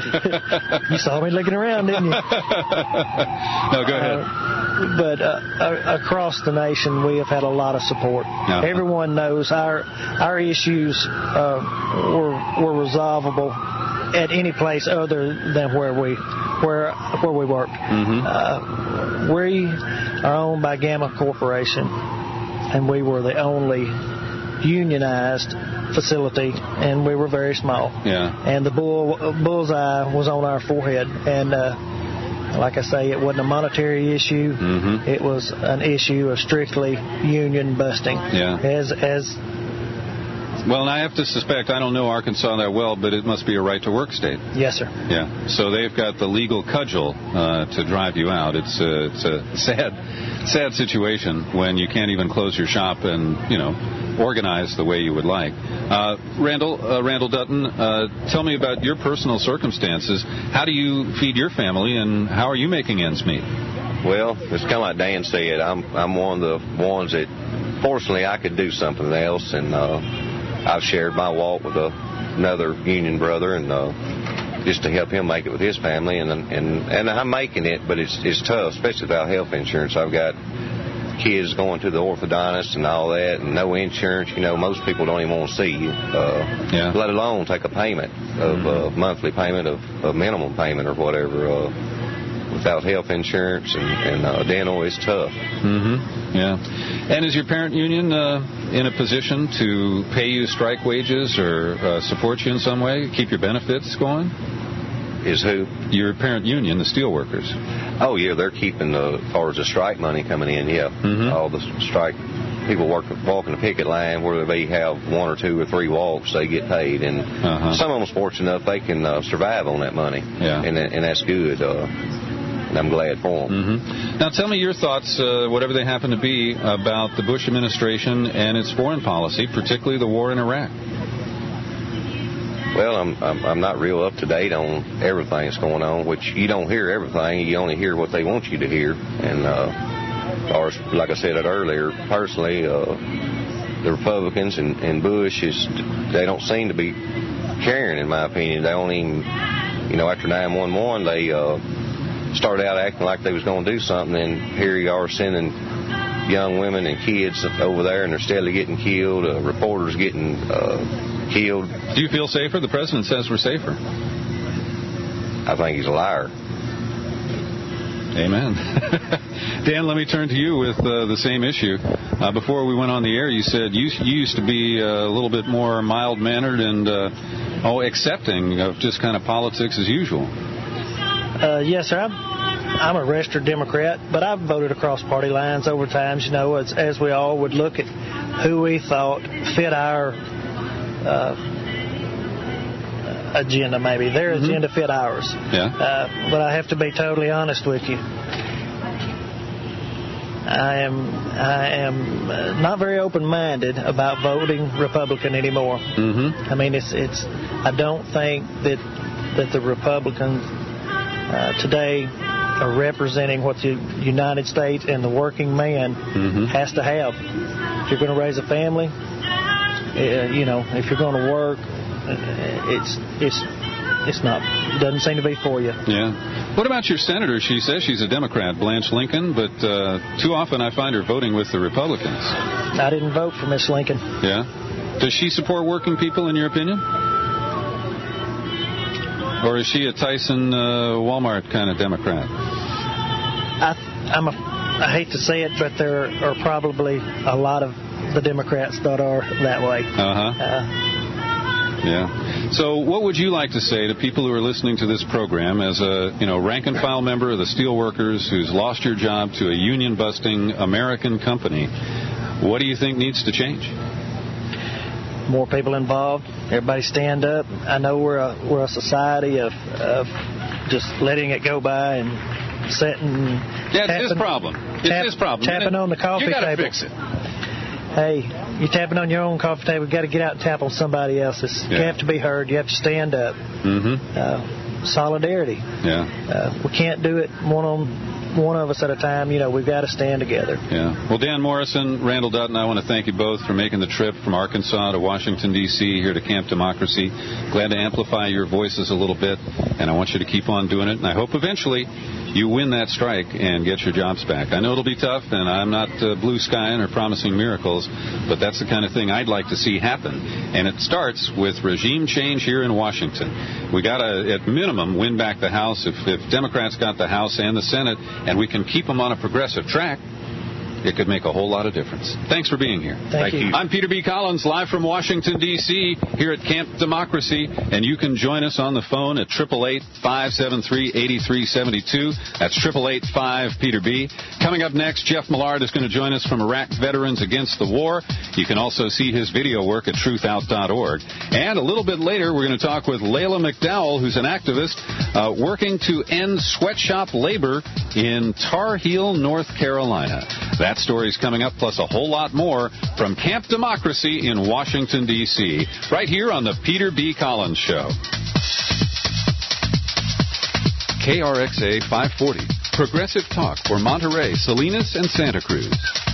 You saw me looking around, didn't you? No, go ahead. Uh, but uh, across the nation, we have had a lot of support. Uh-huh. Everyone knows our our issues uh, were were resolvable at any place other than where we where where we worked. Mm-hmm. Uh, we are owned by Gamma Corporation, and we were the only unionized facility, and we were very small. Yeah. And the bull bullseye was on our forehead, and uh, like I say, it wasn't a monetary issue. Mm-hmm. It was an issue of strictly union busting. Yeah. As as Well, and I have to suspect, I don't know Arkansas that well, but it must be a right-to-work state. Yes, sir. Yeah. So they've got the legal cudgel uh, to drive you out. It's a, it's a sad, sad situation when you can't even close your shop and, you know, organize the way you would like. Uh, Randall, uh, Randall Dutton, uh, tell me about your personal circumstances. How do you feed your family, and how are you making ends meet? Well, it's kind of like Dan said. I'm I'm one of the ones that, fortunately, I could do something else, and uh, I've shared my walk with a, another union brother, and uh, just to help him make it with his family, and and and I'm making it, but it's it's tough, especially without health insurance. I've got kids going to the orthodontist and all that, and no insurance. You know, most people don't even want to see you, uh, yeah. let alone take a payment of mm-hmm. uh, monthly payment of, of minimum payment or whatever. Uh, without health insurance and, and uh, dental is tough. Mm-hmm. Yeah. And is your parent union uh, in a position to pay you strike wages or uh, support you in some way, keep your benefits going? Is who? Your parent union, the steelworkers. Oh, yeah, they're keeping, the, as far as the strike money coming in, yeah. Mm-hmm. All the strike people work, walking the picket line, whether they have one or two or three walks, they get paid. And uh-huh. some of them's fortunate enough they can uh, survive on that money. Yeah. And, and that's good. Uh, and I'm glad for them. Mm-hmm. Now, tell me your thoughts, uh, whatever they happen to be, about the Bush administration and its foreign policy, particularly the war in Iraq. Well, I'm, I'm I'm not real up to date on everything that's going on, which you don't hear everything. You only hear what they want you to hear. And uh, or like I said earlier, personally, uh, the Republicans and, and Bush is they don't seem to be caring, in my opinion. They only, you know, after nine one one, they uh, started out acting like they was going to do something, and here you are sending young women and kids over there, and they're steadily getting killed. Uh, reporters getting uh, killed. Do you feel safer? The president says we're safer. I think he's a liar. Amen. Dan, let me turn to you with uh, the same issue. Uh, before we went on the air, you said you, you used to be uh, a little bit more mild-mannered and uh, oh, accepting of just kind of politics as usual. Uh, yes, sir. I'm, I'm a registered Democrat, but I've voted across party lines over times, you know, as, as we all would look at who we thought fit our uh, agenda, maybe. Their mm-hmm. agenda fit ours. Yeah. Uh, but I have to be totally honest with you. I am I am uh, not very open-minded about voting Republican anymore. Mm-hmm. I mean, it's it's. I don't think that that the Republicans uh, today are representing what the United States and the working man mm-hmm. has to have. If you're going to raise a family, uh, you know, if you're going to work, it's it's it's not it doesn't seem to be for you. Yeah. What about your senator? She says she's a Democrat, Blanche Lincoln, but uh, too often I find her voting with the Republicans. I didn't vote for Miss Lincoln. Yeah. Does she support working people, in your opinion? Or is she a Tyson uh, Walmart kind of Democrat? I I'm a I hate to say it, but there are probably a lot of the Democrats that are that way. Uh-huh. Uh Yeah. So what would you like to say to people who are listening to this program as a, you know, rank and file member of the steelworkers who's lost your job to a union-busting American company? What do you think needs to change? More people involved. Everybody stand up. I know we're a we're a society of of just letting it go by and sitting. Yeah, it's tapping, his problem. It's tap, his problem. Tapping on the coffee you gotta table. Fix it. Hey, you're tapping on your own coffee table. You've got to get out and tap on somebody else's. Yeah. You have to be heard. You have to stand up. Mm-hmm. Uh, solidarity. Yeah. Uh, we can't do it one on one of us at a time. You know, we've got to stand together. Yeah. Well, Dan Morrison, Randall Dutton, I want to thank you both for making the trip from Arkansas to Washington, D C, here to Camp Democracy. Glad to amplify your voices a little bit, and I want you to keep on doing it. And I hope eventually you win that strike and get your jobs back. I know it'll be tough, and I'm not uh, blue skying or promising miracles, but that's the kind of thing I'd like to see happen. And it starts with regime change here in Washington. We got to, at minimum, win back the House. If, if Democrats got the House and the Senate, and we can keep them on a progressive track, it could make a whole lot of difference. Thanks for being here. Thank, Thank you. you. I'm Peter B. Collins, live from Washington, D C, here at Camp Democracy, and you can join us on the phone at eight eight eight, five seven three, eight three seven two. That's eight eight eight, five, Peter B. Coming up next, Jeff Millard is going to join us from Iraq Veterans Against the War. You can also see his video work at truth out dot org. And a little bit later, we're going to talk with Layla McDowell, who's an activist uh, working to end sweatshop labor in Tar Heel, North Carolina. That story's coming up, plus a whole lot more from Camp Democracy in Washington, D C, right here on the Peter B. Collins Show. K R X A five forty, progressive talk for Monterey, Salinas, and Santa Cruz.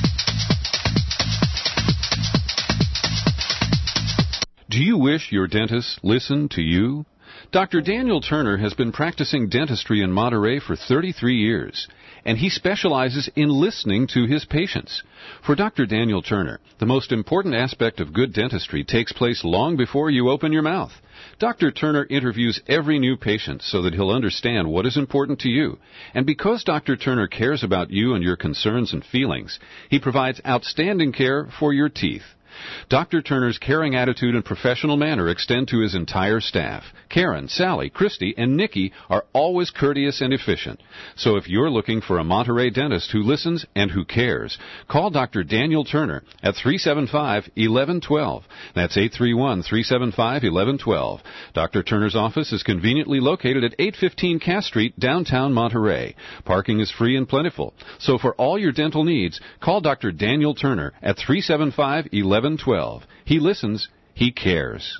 Do you wish your dentist listened to you? Doctor Daniel Turner has been practicing dentistry in Monterey for thirty-three years, and he specializes in listening to his patients. For Doctor Daniel Turner, the most important aspect of good dentistry takes place long before you open your mouth. Doctor Turner interviews every new patient so that he'll understand what is important to you. And because Doctor Turner cares about you and your concerns and feelings, he provides outstanding care for your teeth. Doctor Turner's caring attitude and professional manner extend to his entire staff. Karen, Sally, Christy, and Nikki are always courteous and efficient. So if you're looking for a Monterey dentist who listens and who cares, call Doctor Daniel Turner at three seven five, one one one two. That's eight three one, three seven five, one one one two. Doctor Turner's office is conveniently located at eight fifteen Cass Street, downtown Monterey. Parking is free and plentiful. So for all your dental needs, call Doctor Daniel Turner at three seven five, one one one two. He listens, he cares.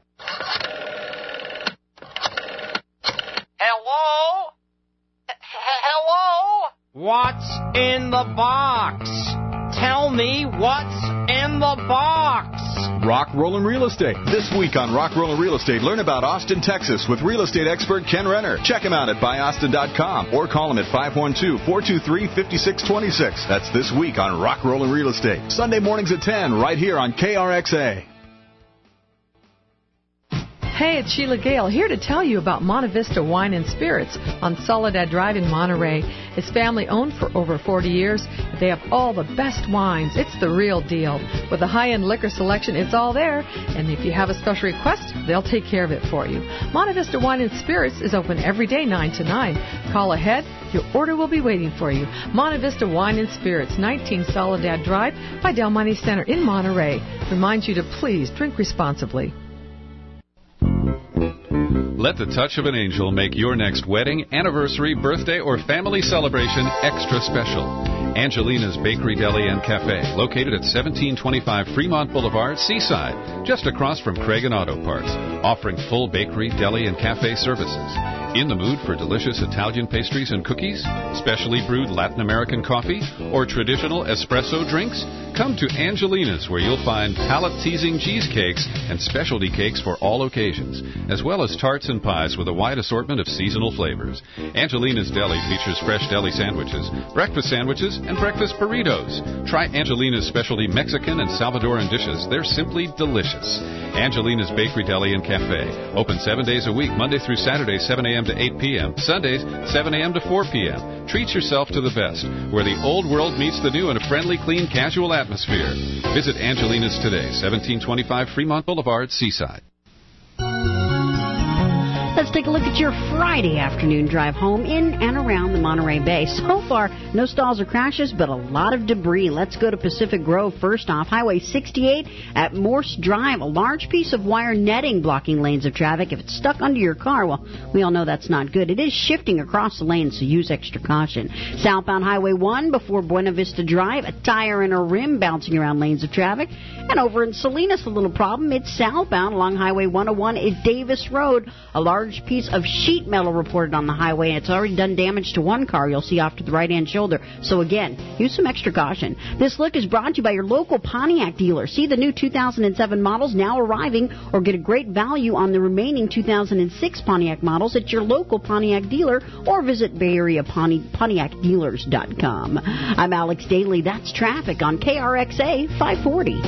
Hello? H- hello? What's in the box? Tell me what's in the box. Rock Rollin' Real Estate. This week on Rock Rollin' Real Estate, learn about Austin, Texas with real estate expert Ken Renner. Check him out at buy austin dot com or call him at five one two, four two three, five six two six. That's this week on Rock Rollin' Real Estate. Sunday mornings at ten, right here on K R X A. Hey, it's Sheila Gale here to tell you about Monte Vista Wine and Spirits on Soledad Drive in Monterey. It's family-owned for over forty years. They have all the best wines. It's the real deal. With a high-end liquor selection, it's all there. And if you have a special request, they'll take care of it for you. Monte Vista Wine and Spirits is open every day, nine to nine. Call ahead. Your order will be waiting for you. Monte Vista Wine and Spirits, nineteen Soledad Drive by Del Monte Center in Monterey. Reminds you to please drink responsibly. Let the touch of an angel make your next wedding, anniversary, birthday, or family celebration extra special. Angelina's Bakery, Deli, and Cafe, located at seventeen twenty-five Fremont Boulevard, Seaside, just across from Craig and Auto Parts, offering full bakery, deli, and cafe services. In the mood for delicious Italian pastries and cookies, specially brewed Latin American coffee, or traditional espresso drinks? Come to Angelina's, where you'll find palate-teasing cheesecakes and specialty cakes for all occasions, as well as tarts and pies with a wide assortment of seasonal flavors. Angelina's Deli features fresh deli sandwiches, breakfast sandwiches, and breakfast burritos. Try Angelina's specialty Mexican and Salvadoran dishes. They're simply delicious. Angelina's Bakery, Deli, and Cafe. Open seven days a week, Monday through Saturday, seven a.m. to eight p.m. Sundays, seven a.m. to four p.m. Treat yourself to the best, where the old world meets the new in a friendly, clean, casual atmosphere. Visit Angelina's today, seventeen twenty-five Fremont Boulevard, Seaside. Let's take a look at your Friday afternoon drive home in and around the Monterey Bay. So far, no stalls or crashes, but a lot of debris. Let's go to Pacific Grove first off. Highway sixty-eight at Morse Drive. A large piece of wire netting blocking lanes of traffic. If it's stuck under your car, well, we all know that's not good. It is shifting across the lane, so use extra caution. Southbound Highway one before Buena Vista Drive. A tire and a rim bouncing around lanes of traffic. And over in Salinas, a little problem. It's southbound along Highway one oh one at Davis Road. A large piece of sheet metal reported on the highway, and it's already done damage to one car you'll see off to the right-hand shoulder. So again, use some extra caution. This look is brought to you by your local Pontiac dealer. See the new two thousand seven models now arriving, or get a great value on the remaining two thousand six Pontiac models at your local Pontiac dealer, or visit Bay Area Pontiac Dealers dot com. I'm Alex Daly. That's traffic on K R X A five forty.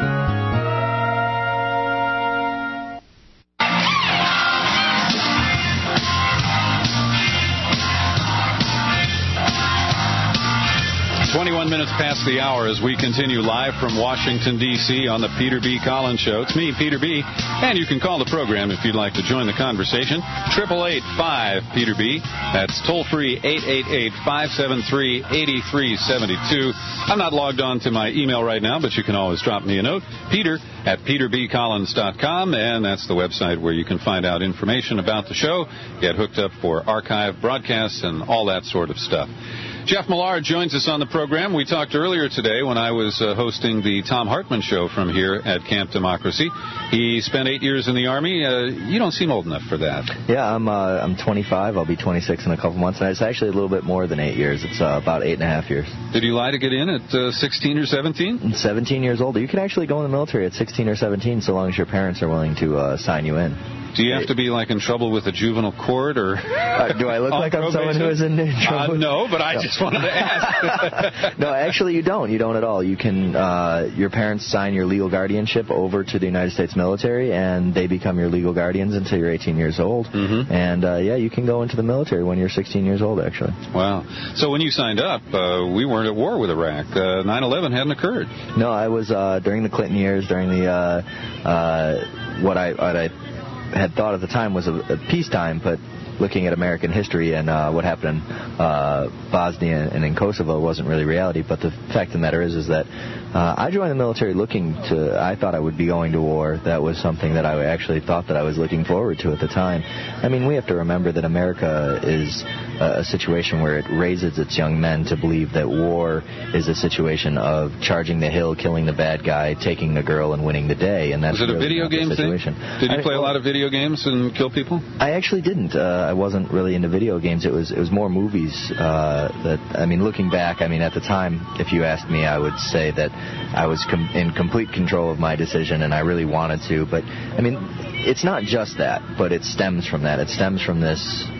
twenty-one minutes past the hour as we continue live from Washington, D C on the Peter B. Collins Show. It's me, Peter B., and you can call the program if you'd like to join the conversation. eight eight eight, five, Peter B. That's toll-free, eight eight eight, five seven three, eight three seven two. I'm not logged on to my email right now, but you can always drop me a note, Peter at peter b collins dot com, and that's the website where you can find out information about the show, get hooked up for archive broadcasts, and all that sort of stuff. Jeff Millard joins us on the program. We talked earlier today when I was uh, hosting the Tom Hartman Show from here at Camp Democracy. He spent eight years in the Army. Uh, you don't seem old enough for that. Yeah, I'm uh, I'm twenty-five. I'll be twenty-six in a couple months. And it's actually a little bit more than eight years. It's uh, about eight and a half years. Did you lie to get in at uh, sixteen or seventeen? I'm seventeen years old. You can actually go in the military at sixteen or seventeen so long as your parents are willing to uh, sign you in. Do you have to be, like, in trouble with the juvenile court, or... Uh, do I look like I'm someone who is in trouble? Uh, no, but I no. just wanted to ask. No, actually, you don't. You don't at all. You can, uh, your parents sign your legal guardianship over to the United States military, and they become your legal guardians until you're eighteen years old. Mm-hmm. And, uh, yeah, you can go into the military when you're sixteen years old, actually. Wow. So when you signed up, uh, we weren't at war with Iraq. Uh, nine eleven hadn't occurred. No, I was, uh, during the Clinton years, during the, uh, uh, what I... What I had thought at the time was a, a peacetime, but looking at American history and uh, what happened in uh, Bosnia and in Kosovo wasn't really reality. But the fact of the matter is, is that uh, I joined the military looking to, I thought I would be going to war. That was something that I actually thought that I was looking forward to at the time. I mean, we have to remember that America is a, a situation where it raises its young men to believe that war is a situation of charging the hill, killing the bad guy, taking the girl, and winning the day. And that's was it really a video game situation. thing? Did you I, play a lot of video games and kill people? I actually didn't. Uh, I wasn't really into video games. It was it was more movies. Uh, that I mean, looking back, I mean, at the time, if you asked me, I would say that I was com- in complete control of my decision, and I really wanted to. But I mean, it's not just that, but it stems from that. It stems from this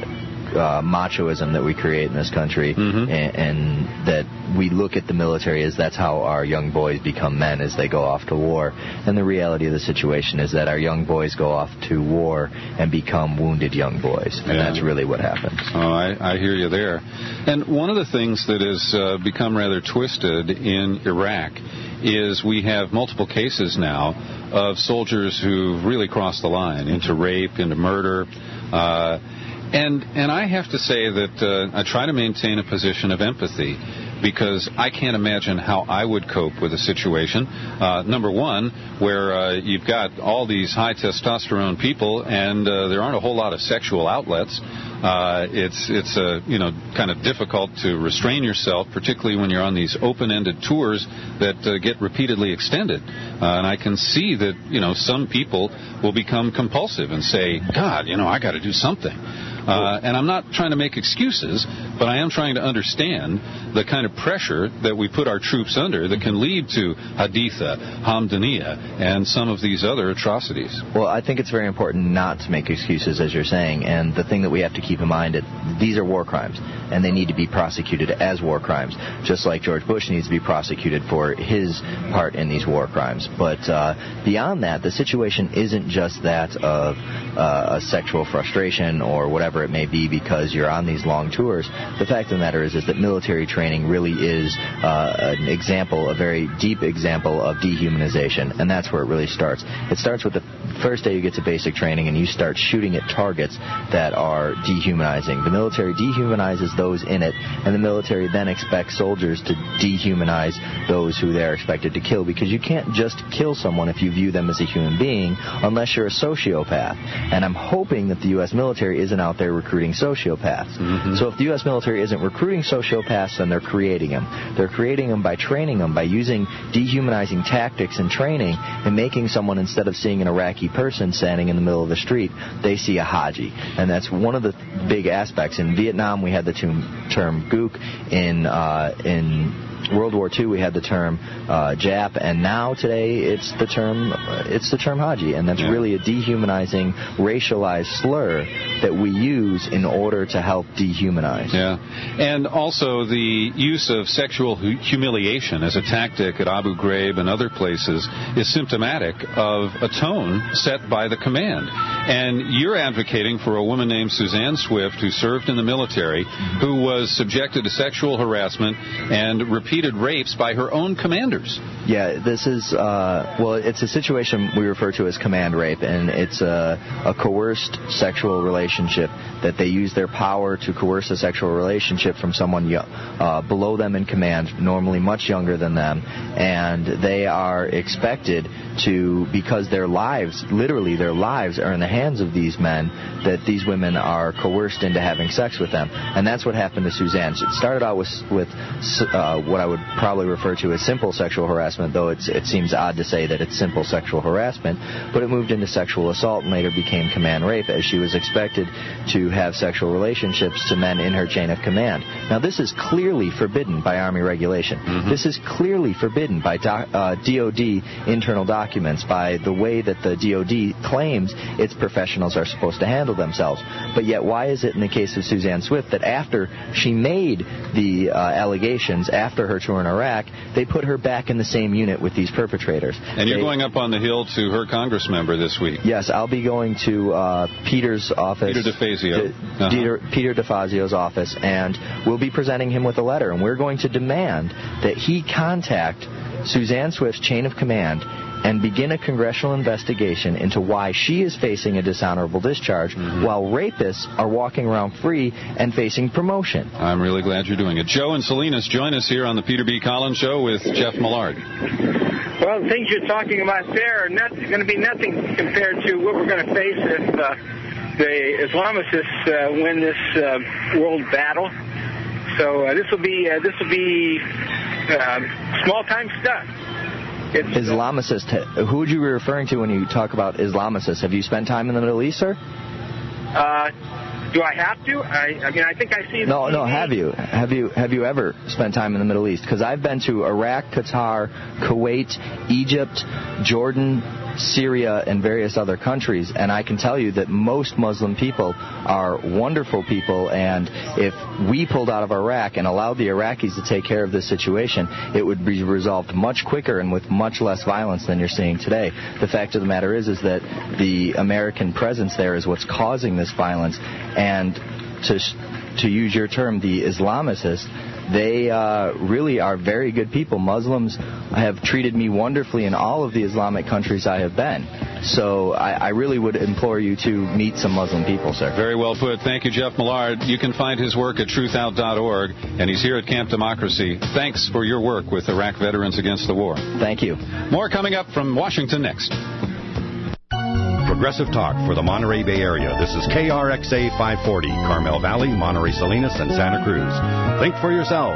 uh, machoism that we create in this country, mm-hmm. and, and that we look at the military as that's how our young boys become men, as they go off to war. And the reality of the situation is that our young boys go off to war and become wounded young boys, and yeah. that's really what happens. Oh, I, I hear you there. And one of the things that has uh, become rather twisted in Iraq is we have multiple cases now of soldiers who've really crossed the line into rape, into murder. Uh, and and I have to say that uh, I try to maintain a position of empathy, because I can't imagine how I would cope with a situation, uh, number one, where uh, you've got all these high testosterone people and uh, there aren't a whole lot of sexual outlets. Uh, it's it's uh, you know kind of difficult to restrain yourself, particularly when you're on these open-ended tours that uh, get repeatedly extended. Uh, and I can see that you know some people will become compulsive and say, God, you know, I got to do something. Uh, and I'm not trying to make excuses, but I am trying to understand the kind of pressure that we put our troops under that can lead to Haditha, Hamdaniya, and some of these other atrocities. Well, I think it's very important not to make excuses, as you're saying, and the thing that we have to keep in mind is these are war crimes, and they need to be prosecuted as war crimes, just like George Bush needs to be prosecuted for his part in these war crimes. But uh, beyond that, the situation isn't just that of uh, a sexual frustration or whatever it may be because you're on these long tours. The fact of the matter is, is that military training really is uh, an example, a very deep example of dehumanization, and that's where it really starts. It starts with the first day you get to basic training and you start shooting at targets that are dehumanizing. The military dehumanizes those in it, and the military then expects soldiers to dehumanize those who they're expected to kill, because you can't just kill someone if you view them as a human being unless you're a sociopath. And I'm hoping that the U S military isn't out there recruiting sociopaths. Mm-hmm. So if the U S military isn't recruiting sociopaths, then they're creating them. They're creating them by training them, by using dehumanizing tactics and training, and making someone, instead of seeing an Iraqi person standing in the middle of the street, they see a Haji. And that's one of the big aspects. In Vietnam, we had the term gook. In uh, in World War Two, we had the term uh, Jap, and now today it's the term uh, it's the term Haji, and that's yeah. really a dehumanizing, racialized slur that we use in order to help dehumanize. Yeah, and also the use of sexual hu- humiliation as a tactic at Abu Ghraib and other places is symptomatic of a tone set by the command. And you're advocating for a woman named Suzanne Swift, who served in the military, who was subjected to sexual harassment and repeated rapes by her own commanders. Yeah, this is, uh, well, it's a situation we refer to as command rape, and it's a, a coerced sexual relationship that they use their power to coerce a sexual relationship from someone yo- uh, below them in command, normally much younger than them, and they are expected to, because their lives, literally their lives, are in the hands of these men, that these women are coerced into having sex with them. And that's what happened to Suzanne. It started out with, with uh, what I would probably refer to as simple sexual harassment, though it's, it seems odd to say that it's simple sexual harassment, but it moved into sexual assault and later became command rape, as she was expected to have sexual relationships to men in her chain of command. Now, this is clearly forbidden by Army regulation. Mm-hmm. This is clearly forbidden by doc, uh, D O D internal documents, by the way that the D O D claims its professionals are supposed to handle themselves. But yet, why is it in the case of Suzanne Swift that after she made the uh, allegations, after her tour in Iraq, they put her back in the same unit with these perpetrators? And you're they, going up on the Hill to her Congress member this week. Yes, I'll be going to uh, Peter's office. Peter DeFazio. De, uh-huh. Peter, Peter DeFazio's office, and we'll be presenting him with a letter, and we're going to demand that he contact Suzanne Swift's chain of command and begin a congressional investigation into why she is facing a dishonorable discharge, mm-hmm. while rapists are walking around free and facing promotion. I'm really glad you're doing it. Joe and Salinas join us here on the Peter B. Collins Show with Jeff Millard. Well, the things you're talking about there are not going to be nothing compared to what we're going to face if uh, the Islamists uh, win this uh, world battle. So uh, this will be uh, this will be uh, small time stuff. It's, Islamicist. Who would you be referring to when you talk about Islamicists? Have you spent time in the Middle East, sir? Uh, do I have to? I, I mean, I think I see. No, the no. Have you? Have you? Have you ever spent time in the Middle East? Because I've been to Iraq, Qatar, Kuwait, Egypt, Jordan, Syria and various other countries, and I can tell you that most Muslim people are wonderful people, and if we pulled out of Iraq and allowed the Iraqis to take care of this situation, it would be resolved much quicker and with much less violence than you're seeing today. The fact of the matter is, is that the American presence there is what's causing this violence, and to to use your term, the Islamicists, they uh, really are very good people. Muslims have treated me wonderfully in all of the Islamic countries I have been. So I, I really would implore you to meet some Muslim people, sir. Very well put. Thank you, Jeff Millard. You can find his work at truth out dot org, and he's here at Camp Democracy. Thanks for your work with Iraq Veterans Against the War. Thank you. More coming up from Washington next. Progressive Talk for the Monterey Bay Area. This is K R X A five forty, Carmel Valley, Monterey Salinas, and Santa Cruz. Think for yourself.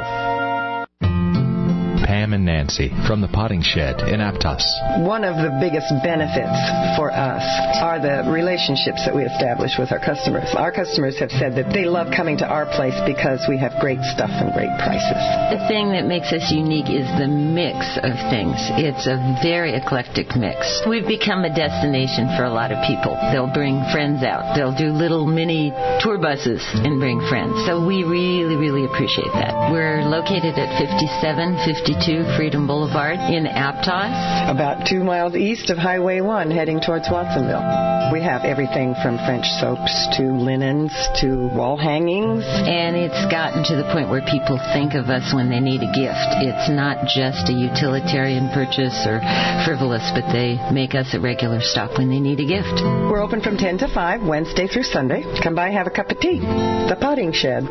Pam and Nancy from the Potting Shed in Aptos. One of the biggest benefits for us are the relationships that we establish with our customers. Our customers have said that they love coming to our place because we have great stuff and great prices. The thing that makes us unique is the mix of things. It's a very eclectic mix. We've become a destination for a lot of people. They'll bring friends out. They'll do little mini tour buses and bring friends. So we really, really appreciate that. We're located at fifty-seven fifty-two Freedom Boulevard in Aptos. About two miles east of Highway one, heading towards Watsonville. We have everything from French soaps to linens to wall hangings. And it's gotten to the point where people think of us when they need a gift. It's not just a utilitarian purchase or frivolous, but they make us a regular stop when they need a gift. We're open from ten to five, Wednesday through Sunday. Come by, have a cup of tea. The Potting Shed.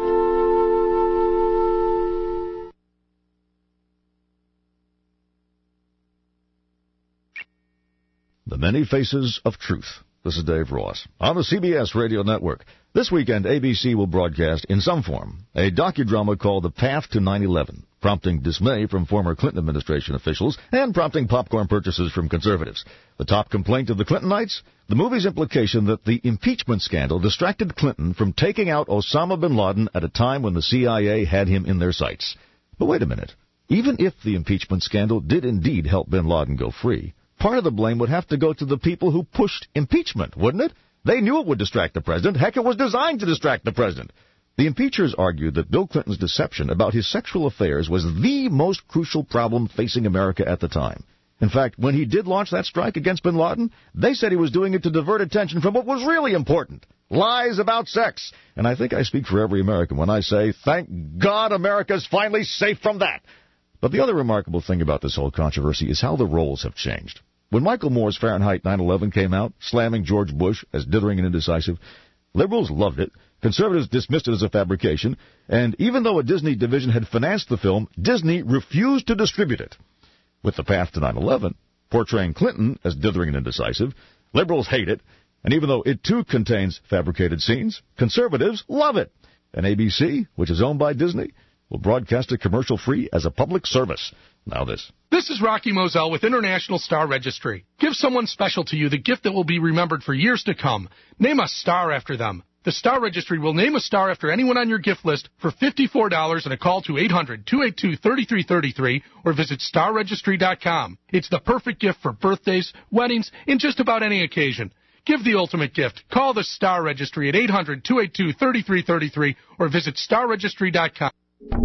The Many Faces of Truth. This is Dave Ross on the C B S Radio Network. This weekend, A B C will broadcast, in some form, a docudrama called The Path to nine eleven, prompting dismay from former Clinton administration officials and prompting popcorn purchases from conservatives. The top complaint of the Clintonites? The movie's implication that the impeachment scandal distracted Clinton from taking out Osama bin Laden at a time when the C I A had him in their sights. But wait a minute. Even if the impeachment scandal did indeed help bin Laden go free, part of the blame would have to go to the people who pushed impeachment, wouldn't it? They knew it would distract the president. Heck, it was designed to distract the president. The impeachers argued that Bill Clinton's deception about his sexual affairs was the most crucial problem facing America at the time. In fact, when he did launch that strike against bin Laden, they said he was doing it to divert attention from what was really important, lies about sex. And I think I speak for every American when I say, thank God America's finally safe from that. But the other remarkable thing about this whole controversy is how the roles have changed. When Michael Moore's Fahrenheit nine eleven came out, slamming George Bush as dithering and indecisive, liberals loved it, conservatives dismissed it as a fabrication, and even though a Disney division had financed the film, Disney refused to distribute it. With The Path to nine eleven, portraying Clinton as dithering and indecisive, liberals hate it, and even though it too contains fabricated scenes, conservatives love it. And A B C, which is owned by Disney, will broadcast it commercial-free as a public service. Now this. This is Rocky Moselle with International Star Registry. Give someone special to you the gift that will be remembered for years to come. Name a star after them. The Star Registry will name a star after anyone on your gift list for fifty-four dollars and a call to eight hundred, two eight two, three three three three or visit star registry dot com. It's the perfect gift for birthdays, weddings, and just about any occasion. Give the ultimate gift. Call the Star Registry at eight hundred, two eight two, three three three three or visit star registry dot com.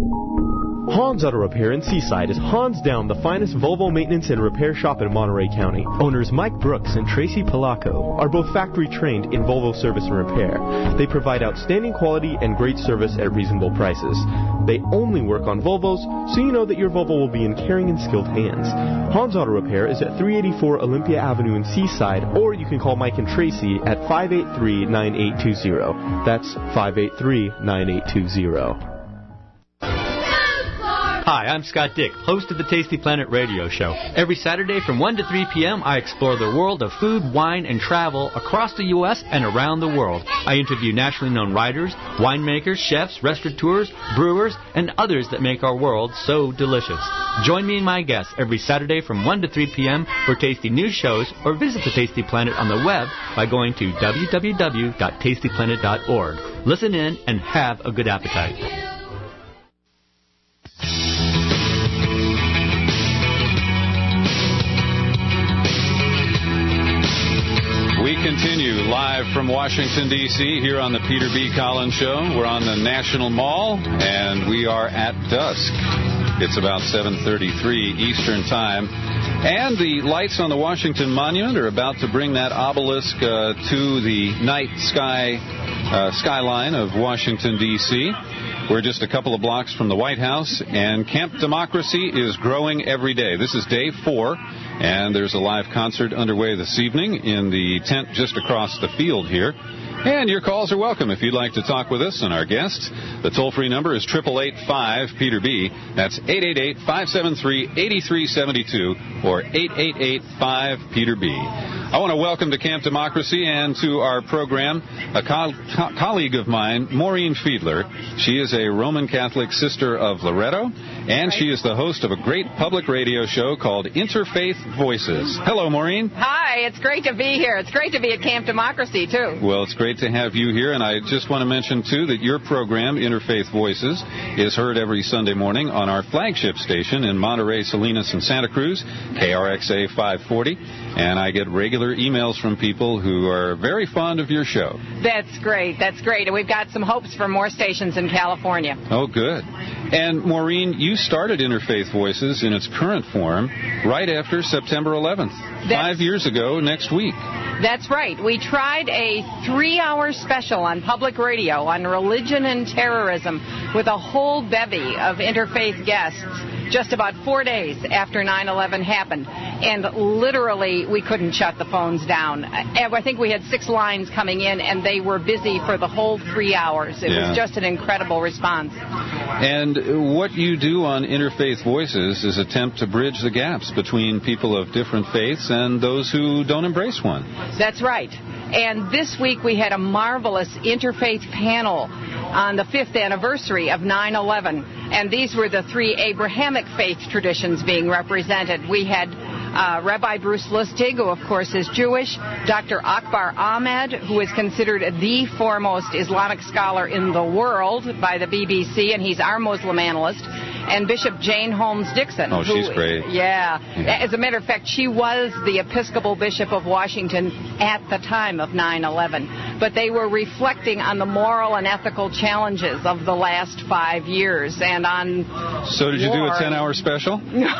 Hans Auto Repair in Seaside is hands down the finest Volvo maintenance and repair shop in Monterey County. Owners Mike Brooks and Tracy Palaco are both factory trained in Volvo service and repair. They provide outstanding quality and great service at reasonable prices. They only work on Volvos, so you know that your Volvo will be in caring and skilled hands. Hans Auto Repair is at three eighty-four Olympia Avenue in Seaside, or you can call Mike and Tracy at five eight three, nine eight two zero. That's five eight three, nine eight two zero. Hi, I'm Scott Dick, host of the Tasty Planet radio show. Every Saturday from one to three p.m., I explore the world of food, wine, and travel across the U S and around the world. I interview nationally known writers, winemakers, chefs, restaurateurs, brewers, and others that make our world so delicious. Join me and my guests every Saturday from one to three p.m. for tasty news shows, or visit the Tasty Planet on the web by going to w w w dot tasty planet dot org. Listen in and have a good appetite. live from Washington, D C, here on the Peter B. Collins Show. We're on the National Mall, and we are at dusk. It's about seven thirty-three Eastern Time. And the lights on the Washington Monument are about to bring that obelisk uh, to the night sky uh, skyline of Washington, D C. We're just a couple of blocks from the White House, and Camp Democracy is growing every day. This is day four, and there's a live concert underway this evening in the tent just across the field here. And your calls are welcome if you'd like to talk with us and our guests. The toll-free number is eight eight eight five Peter B. That's eight eight eight, five seven three, eight three seven two or eight eight eight, five Peter B. I want to welcome to Camp Democracy and to our program a co- co- colleague of mine, Maureen Fiedler. She is a Roman Catholic sister of Loretto, and she is the host of a great public radio show called Interfaith Voices. Hello, Maureen. Hi, it's great to be here. It's great to be at Camp Democracy, too. Well, it's great to have you here, and I just want to mention, too, that your program, Interfaith Voices, is heard every Sunday morning on our flagship station in Monterey, Salinas, and Santa Cruz, K R X A five forty, and I get regular emails from people who are very fond of your show. That's great. That's great. And we've got some hopes for more stations in California. Oh, good. And, Maureen, you started Interfaith Voices in its current form right after September eleventh, That's... five years ago next week. That's right. We tried a three-hour special on public radio on religion and terrorism with a whole bevy of interfaith guests just about four days after nine eleven happened. And literally, we couldn't shut the phones down. I think we had six lines coming in, and they were busy for the whole three hours. It yeah. was just an incredible response. And what you do on Interfaith Voices is attempt to bridge the gaps between people of different faiths and those who don't embrace one. That's right. And this week we had a marvelous interfaith panel on the fifth anniversary of nine eleven. And these were the three Abrahamic faith traditions being represented. We had uh, Rabbi Bruce Lustig, who of course is Jewish, Doctor Akbar Ahmed, who is considered the foremost Islamic scholar in the world by the B B C, and he's our Muslim analyst, and Bishop Jane Holmes Dixon. Oh, she's who, great. Yeah. yeah. As a matter of fact, she was the Episcopal Bishop of Washington at the time of nine eleven. But they were reflecting on the moral and ethical challenges of the last five years and on So did you war. do a ten-hour special?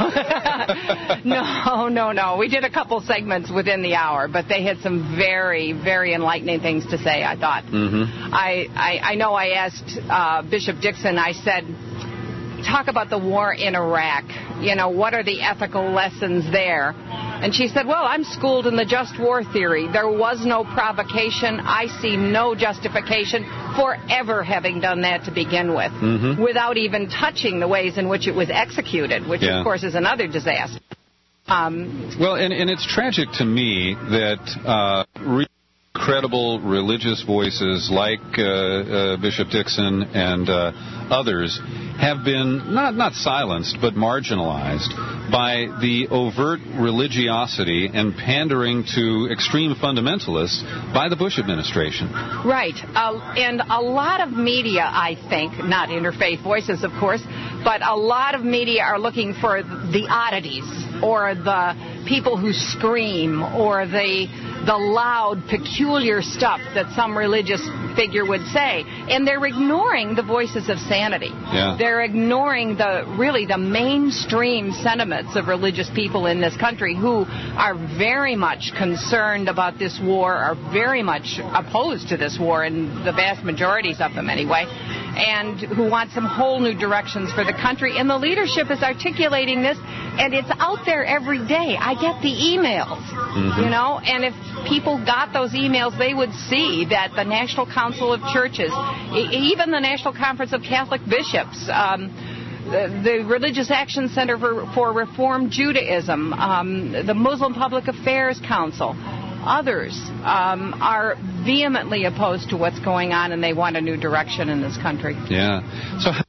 no, no, no. We did a couple segments within the hour, but they had some very, very enlightening things to say, I thought. Mm-hmm. I, I, I know I asked uh, Bishop Dixon, I said, talk about the war in Iraq. You know, what are the ethical lessons there? And she said, well, I'm schooled in the just war theory. There was no provocation. I see no justification for ever having done that to begin with, mm-hmm. without even touching the ways in which it was executed, which, yeah. of course, is another disaster. Um, well, and, and it's tragic to me that uh, re- credible religious voices like uh, uh, Bishop Dixon and uh, others have been not not silenced but marginalized by the overt religiosity and pandering to extreme fundamentalists by the Bush administration. Right. Uh, and a lot of media, I think, not Interfaith Voices, of course, but a lot of media are looking for the oddities or the people who scream or the the loud, peculiar stuff that some religious figure would say. And they're ignoring the voices of sanity. Yeah. They're ignoring the really the mainstream sentiments of religious people in this country who are very much concerned about this war, are very much opposed to this war, and the vast majorities of them anyway, and who want some whole new directions for the country. And the leadership is articulating this, and it's out there every day. I get the emails, mm-hmm. you know, and if people got those emails, they would see that the National Council of Churches, e- even the National Conference of Catholic Bishops, um, the, the Religious Action Center for, for Reform Judaism, um, the Muslim Public Affairs Council, others um, are vehemently opposed to what's going on, and they want a new direction in this country. Yeah. So.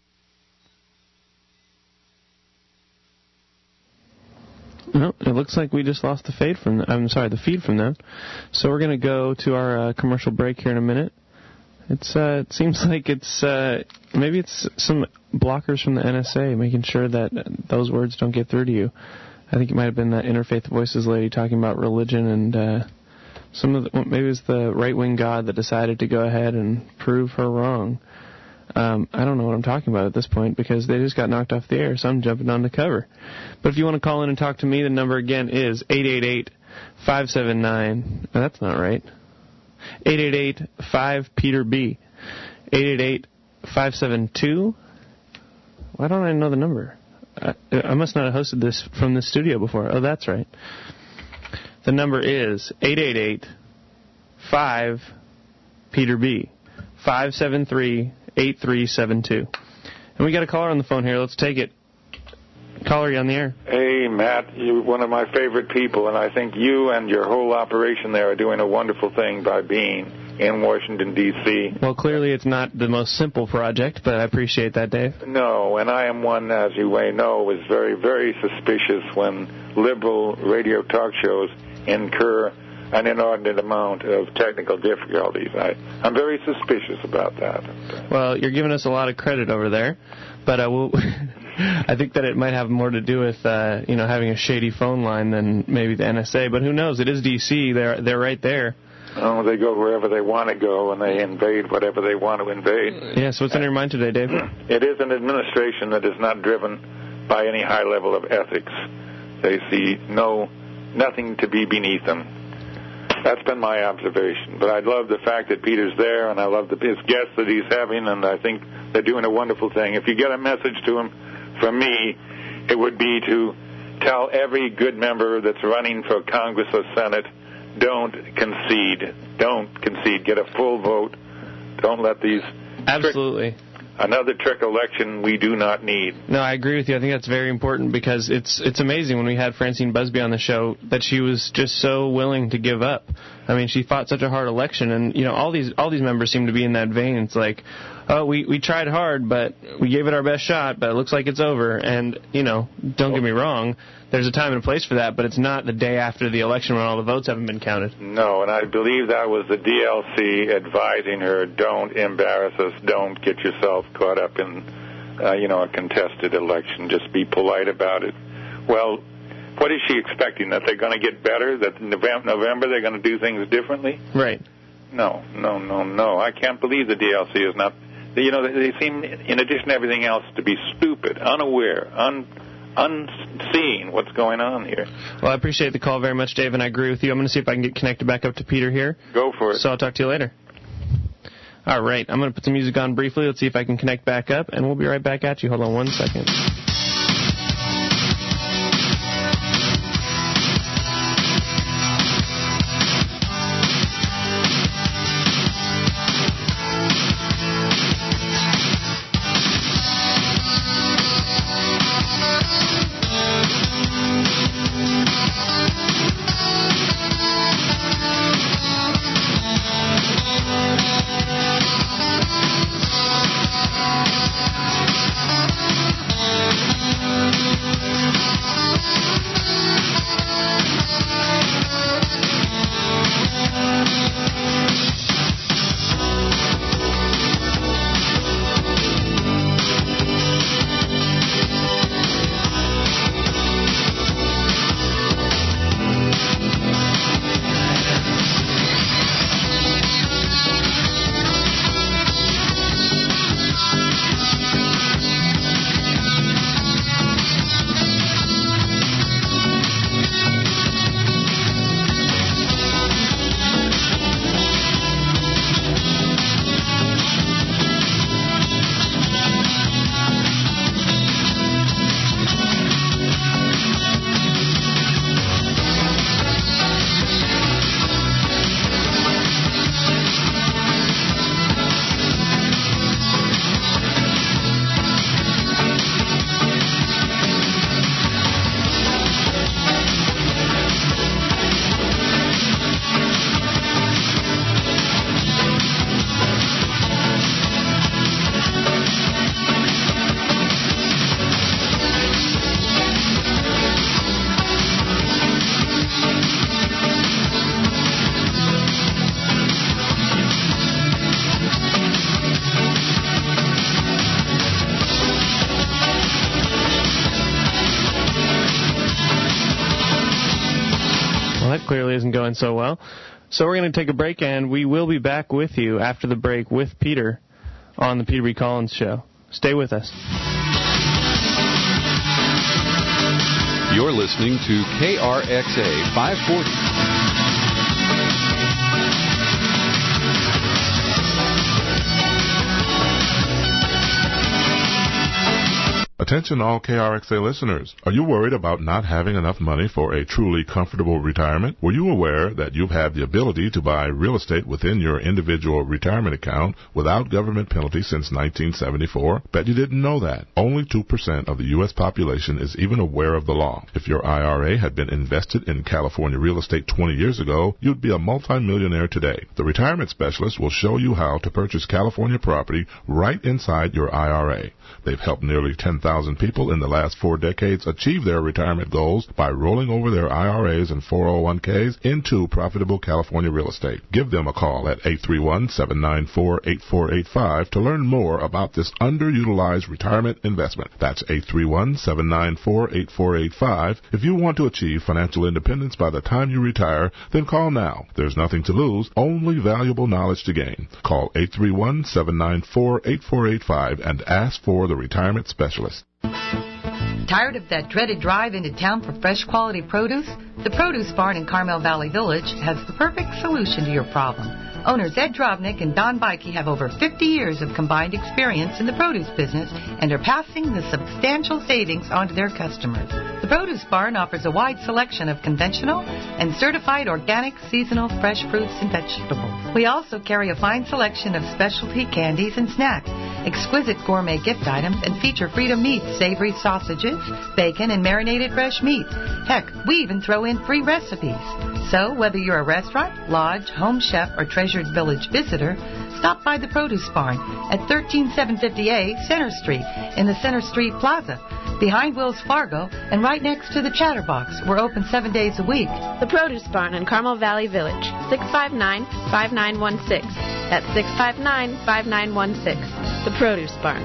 No, it looks like we just lost the fade from them. I'm sorry, the feed from them. So we're going to go to our uh, commercial break here in a minute. It's uh, it seems like it's uh, maybe it's some blockers from the N S A making sure that those words don't get through to you. I think it might have been that Interfaith Voices lady talking about religion and uh, Some of the, maybe it was the right-wing God that decided to go ahead and prove her wrong. Um, I don't know what I'm talking about at this point because they just got knocked off the air, so I'm jumping on the cover. But if you want to call in and talk to me, the number again is eight eight eight, five seven nine. Oh, that's not right. eight eight eight, five, Peter B. eight eight eight, five seven two. Why don't I know the number? I, I must not have hosted this from the studio before. Oh, that's right. The number is eight eight eight, five, Peter B. five seven three, eight three seven two. And we got a caller on the phone here. Let's take it. Caller, you on the air? Hey, Matt, you're one of my favorite people, and I think you and your whole operation there are doing a wonderful thing by being in Washington, D C Well, clearly it's not the most simple project, but I appreciate that, Dave. No, and I am one, as you may know, is very, very suspicious when liberal radio talk shows incur an inordinate amount of technical difficulties. I, I'm very suspicious about that. Well, you're giving us a lot of credit over there, but I will. I think that it might have more to do with uh, you know having a shady phone line than maybe the N S A. But who knows? It is D C They're they're right there. Oh, they go wherever they want to go, and they invade whatever they want to invade. Yeah. So what's on your mind today, Dave? It is an administration that is not driven by any high level of ethics. They see no nothing to be beneath them. That's been my observation. But I love the fact that Peter's there, and I love the, his guests that he's having, and I think they're doing a wonderful thing. If you get a message to him from me, it would be to tell every good member that's running for Congress or Senate, don't concede. Don't concede. Get a full vote. Don't let these... Absolutely. Trick, another trick election we do not need. No, I agree with you. I think that's very important because it's it's amazing when we had Francine Busby on the show that she was just so willing to give up. I mean, she fought such a hard election, and you know, all these all these members seem to be in that vein. It's like, oh, we we tried hard, but we gave it our best shot, but it looks like it's over. And you know, don't get me wrong, there's a time and a place for that, but it's not the day after the election when all the votes haven't been counted. No, and I believe that was the D L C advising her, don't embarrass us, don't get yourself caught up in, uh, you know, a contested election. Just be polite about it. Well, what is she expecting? That they're going to get better? That in November they're going to do things differently? Right. No, no, no, no. I can't believe the D L C is not... You know, they seem, in addition to everything else, to be stupid, unaware, un, unseeing what's going on here. Well, I appreciate the call very much, Dave, and I agree with you. I'm going to see if I can get connected back up to Peter here. Go for it. So I'll talk to you later. All right, I'm going to put some music on briefly. Let's see if I can connect back up, and we'll be right back at you. Hold on one second. Clearly isn't going so well. So we're going to take a break, and we will be back with you after the break with Peter on the Peter B. Collins Show. Stay with us. You're listening to K R X A five forty. Attention all K R X A listeners. Are you worried about not having enough money for a truly comfortable retirement? Were you aware that you've had the ability to buy real estate within your individual retirement account without government penalty since nineteen seventy-four? Bet you didn't know that. Only two percent of the U S population is even aware of the law. If your I R A had been invested in California real estate twenty years ago, you'd be a multimillionaire today. The retirement specialist will show you how to purchase California property right inside your I R A. They've helped nearly ten thousand people in the last four decades achieve their retirement goals by rolling over their I R As and four oh one k's into profitable California real estate. Give them a call at eight three one, seven nine four, eight four eight five to learn more about this underutilized retirement investment. That's eight three one, seven nine four, eight four eight five. If you want to achieve financial independence by the time you retire, then call now. There's nothing to lose, only valuable knowledge to gain. Call eight three one, seven nine four, eight four eight five and ask for the retirement specialist. Tired of that dreaded drive into town for fresh quality produce? The Produce Barn in Carmel Valley Village has the perfect solution to your problem. Owners Ed Drovnik and Don Bikey have over fifty years of combined experience in the produce business and are passing the substantial savings on to their customers. The Produce Barn offers a wide selection of conventional and certified organic seasonal fresh fruits and vegetables. We also carry a fine selection of specialty candies and snacks, exquisite gourmet gift items, and feature Freedom Meats, savory sausages, bacon, and marinated fresh meats. Heck, we even throw in free recipes. So, whether you're a restaurant, lodge, home chef, or Treasured Village visitor, stop by the Produce Barn at thirteen seven fifty A Center Street in the Center Street Plaza, behind Wells Fargo and right next to the Chatterbox. We're open seven days a week. The Produce Barn in Carmel Valley Village, six five nine, five nine one six. That's six five nine, five nine one six. The Produce Barn.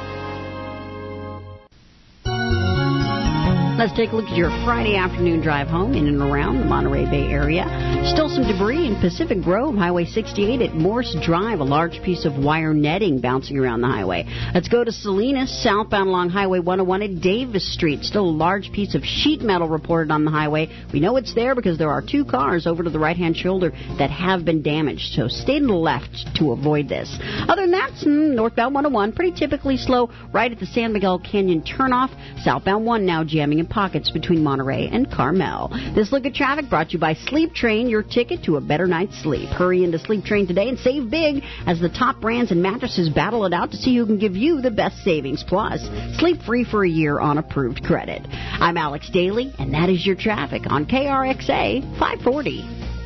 Let's take a look at your Friday afternoon drive home in and around the Monterey Bay area. Still some debris in Pacific Grove, Highway sixty-eight at Morse Drive. A large piece of wire netting bouncing around the highway. Let's go to Salinas, southbound along Highway one oh one at Davis Street. Still a large piece of sheet metal reported on the highway. We know it's there because there are two cars over to the right-hand shoulder that have been damaged, so stay to the left to avoid this. Other than that, northbound one oh one, pretty typically slow right at the San Miguel Canyon turnoff. Southbound one now jamming in pockets between Monterey and Carmel. This look at traffic brought to you by Sleep Train, your ticket to a better night's sleep. Hurry into Sleep Train today and save big as the top brands and mattresses battle it out to see who can give you the best savings. Plus, sleep free for a year on approved credit. I'm Alex Daly, and that is your traffic on K R X A five forty.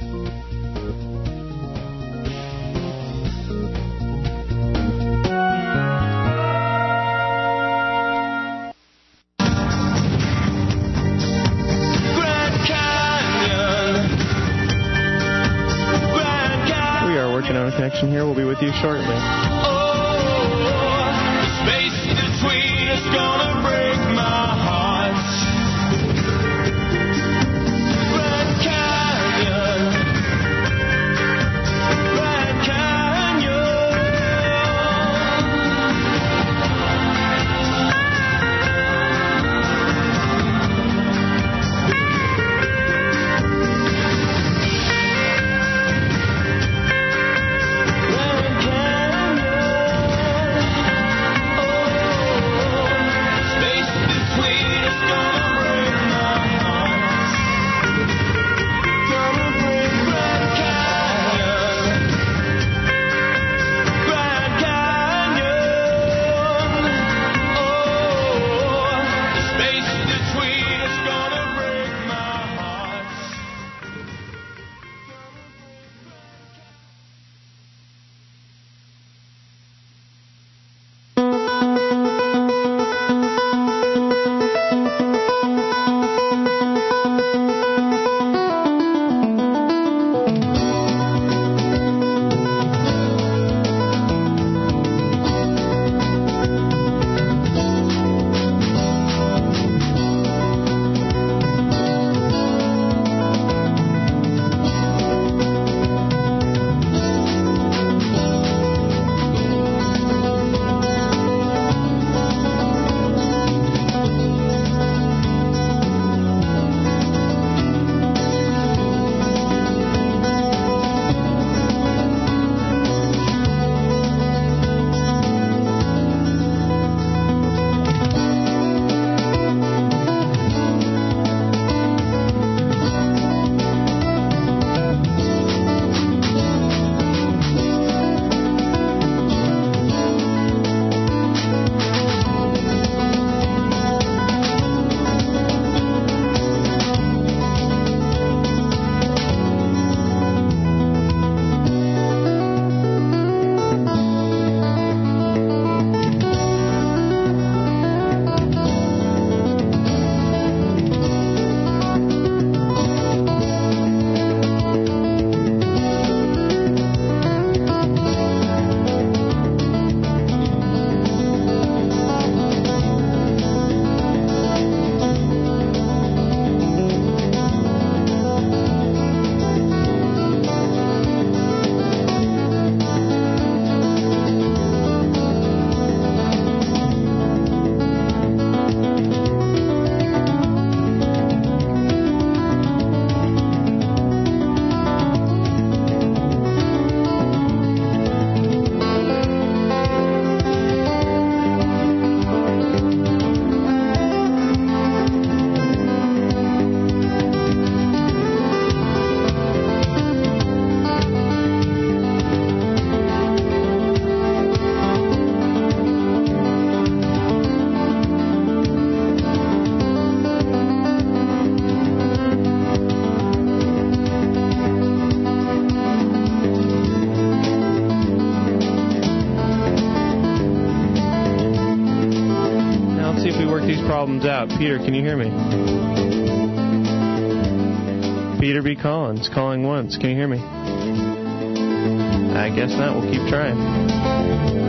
On a connection here. We'll be with you shortly. Oh, the space between is gonna break my heart. Grand Canyon, Grand Canyon. Grand Canyon. problems out. Peter, can you hear me? Peter B. Collins, calling once. Can you hear me? I guess not. We'll keep trying.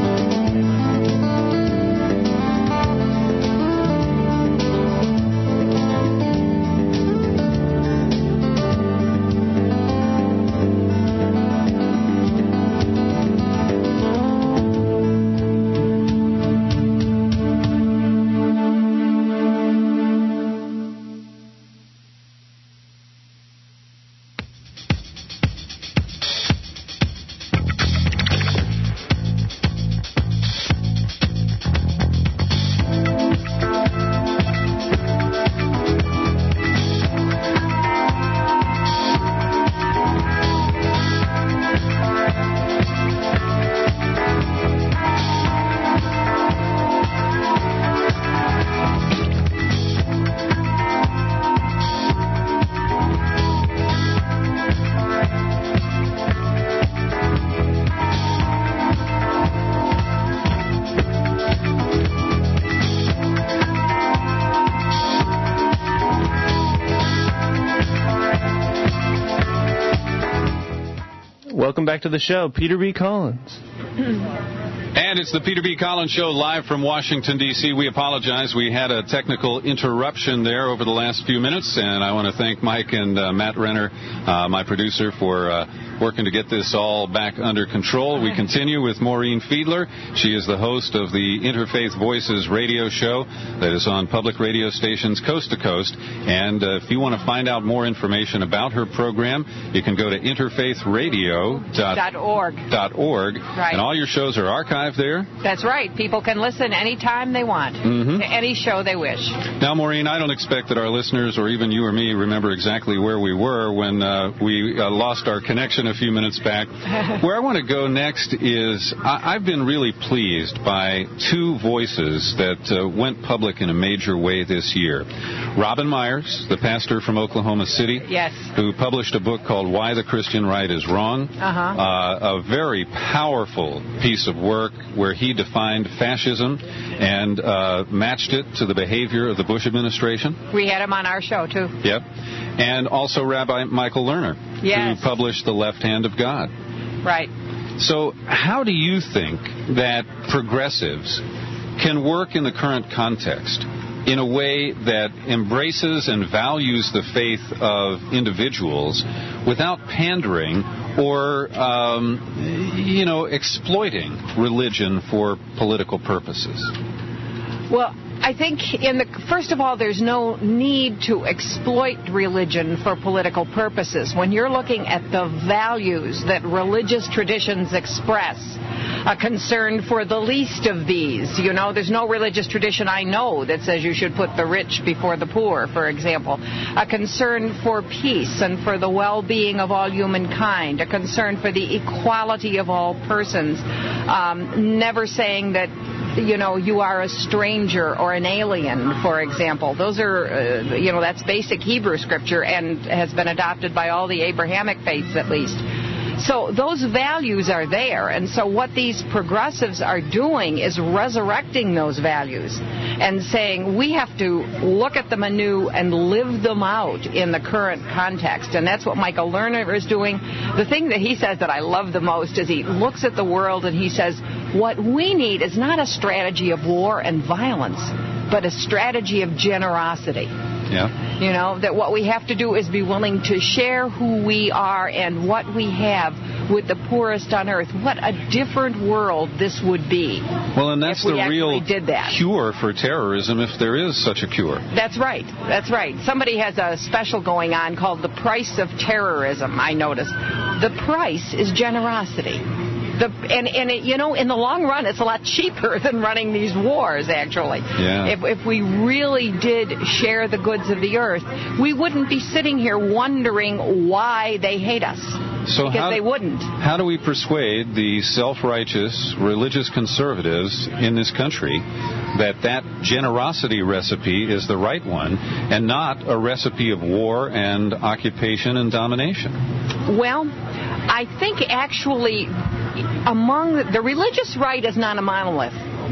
Welcome back to the show, Peter B. Collins. And it's the Peter B. Collins Show live from Washington, D C We apologize. We had a technical interruption there over the last few minutes, and I want to thank Mike and uh, Matt Renner, uh, my producer, for uh, working to get this all back under control. We continue with Maureen Fiedler. She is the host of the Interfaith Voices radio show that is on public radio stations coast to coast. And uh, if you want to find out more information about her program, you can go to interfaith radio dot org. Right. And all your shows are archived there. That's right. People can listen anytime they want, mm-hmm. to any show they wish. Now, Maureen, I don't expect that our listeners or even you or me remember exactly where we were when uh, we uh, lost our connection a few minutes back. Where I want to go next is I- I've been really pleased by two voices that uh, went public in a major way this year. Robin Myers, the pastor from Oklahoma City, yes, who published a book called Why the Christian Right is Wrong. Uh-huh. Uh, a very powerful piece of work where he defined fascism and uh, matched it to the behavior of the Bush administration. We had him on our show, too. Yep. And also Rabbi Michael Lerner, yes, who published The Left Hand of God. Right. So how do you think that progressives can work in the current context in a way that embraces and values the faith of individuals without pandering or, um, you know, exploiting religion for political purposes? Well, I think, in the first of all, there's no need to exploit religion for political purposes. When you're looking at the values that religious traditions express, a concern for the least of these. You know, there's no religious tradition I know that says you should put the rich before the poor, for example. A concern for peace and for the well-being of all humankind. A concern for the equality of all persons. Um, never saying that, you know, you are a stranger or an alien, for example. Those are, uh, you know, that's basic Hebrew scripture and has been adopted by all the Abrahamic faiths at least. So those values are there, and so what these progressives are doing is resurrecting those values and saying we have to look at them anew and live them out in the current context, and that's what Michael Lerner is doing. The thing that he says that I love the most is he looks at the world and he says, what we need is not a strategy of war and violence, but a strategy of generosity. Yeah. You know, that what we have to do is be willing to share who we are and what we have with the poorest on earth. What a different world this would be. Well, and that's if we the real did that. cure for terrorism, if there is such a cure. That's right. That's right. Somebody has a special going on called The Price of Terrorism, I noticed. The price is generosity. The, and, and it, you know, in the long run, it's a lot cheaper than running these wars, actually. Yeah. If, if we really did share the goods of the earth, we wouldn't be sitting here wondering why they hate us. So because how, they wouldn't. How do we persuade the self-righteous religious conservatives in this country that that generosity recipe is the right one and not a recipe of war and occupation and domination? Well, I think actually among the, the religious right is not a monolith.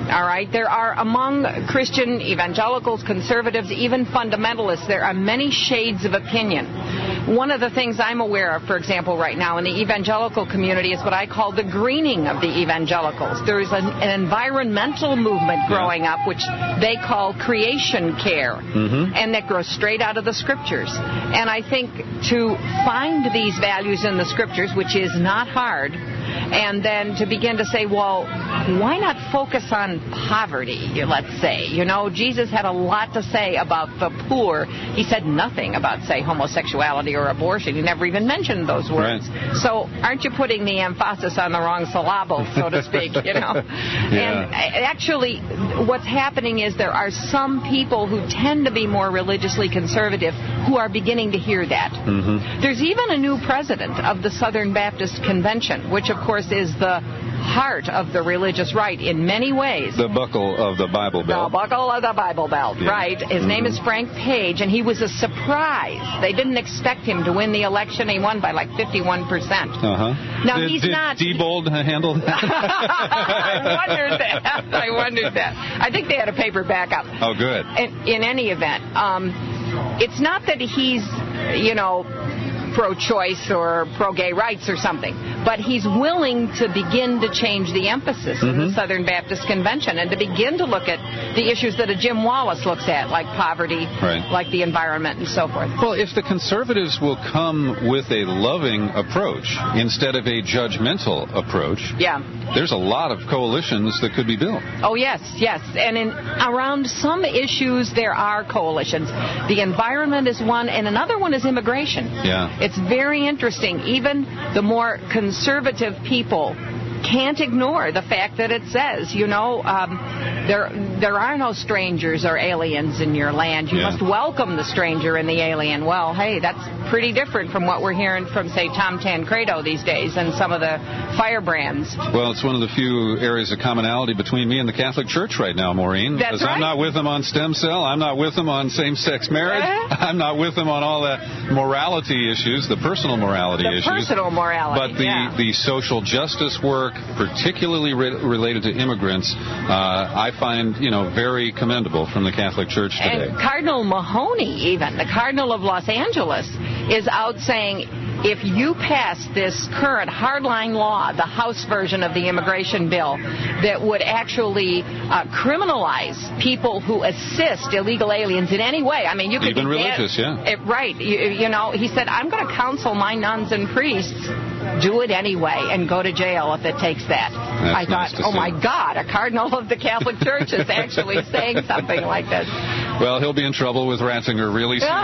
All right, there are among Christian evangelicals, conservatives, even fundamentalists, there are many shades of opinion. One of the things I'm aware of, for example, right now in the evangelical community is what I call the greening of the evangelicals. There is an, an environmental movement growing yeah. up which they call creation care, mm-hmm. and that grows straight out of the scriptures. And I think to find these values in the scriptures, which is not hard, and then to begin to say, well, why not focus on poverty, let's say? You know, Jesus had a lot to say about the poor. He said nothing about, say, homosexuality or abortion. He never even mentioned those words. Right. So aren't you putting the emphasis on the wrong syllable, so to speak, you know? Yeah. And actually, what's happening is there are some people who tend to be more religiously conservative who are beginning to hear that. Mm-hmm. There's even a new president of the Southern Baptist Convention, which, of course, is the heart of the religious right in many ways. The buckle of the Bible Belt. The buckle of the Bible Belt, yeah. right. His mm-hmm. name is Frank Page, and he was a surprise. They didn't expect him to win the election. He won by like fifty-one percent. Uh-huh. Now, did, he's did not... Diebold handle that? I wondered that. I wondered that. I think they had a paper backup. Oh, good. In, in any event, um, it's not that he's, you know, pro-choice or pro-gay rights or something, but he's willing to begin to change the emphasis mm-hmm. in the Southern Baptist Convention and to begin to look at the issues that a Jim Wallace looks at, like poverty, right. like the environment, and so forth. Well, if the conservatives will come with a loving approach instead of a judgmental approach, yeah. there's a lot of coalitions that could be built. Oh, yes, yes. And in around some issues, there are coalitions. The environment is one, and another one is immigration. Yeah. It's very interesting. Even the more conservative people can't ignore the fact that it says, you know, um, there there are no strangers or aliens in your land. You yeah. must welcome the stranger and the alien. Well, hey, that's pretty different from what we're hearing from, say, Tom Tancredo these days and some of the firebrands. Well, it's one of the few areas of commonality between me and the Catholic Church right now, Maureen. That's because right. I'm not with them on stem cell. I'm not with them on same-sex marriage. I'm not with them on all the morality issues, the personal morality the issues. Personal morality, But the, yeah. the social justice work, particularly re- related to immigrants, uh, I find, you know, very commendable from the Catholic Church today. And Cardinal Mahoney, even, the Cardinal of Los Angeles, is out saying, if you pass this current hardline law, the House version of the immigration bill, that would actually uh, criminalize people who assist illegal aliens in any way. I mean, you could even be religious, dead, yeah. It, right. You, you know, he said, I'm going to counsel my nuns and priests, do it anyway and go to jail if it takes that. That's I thought, nice to oh see. my God, a cardinal of the Catholic Church is actually saying something like this. Well, he'll be in trouble with Ratzinger really soon.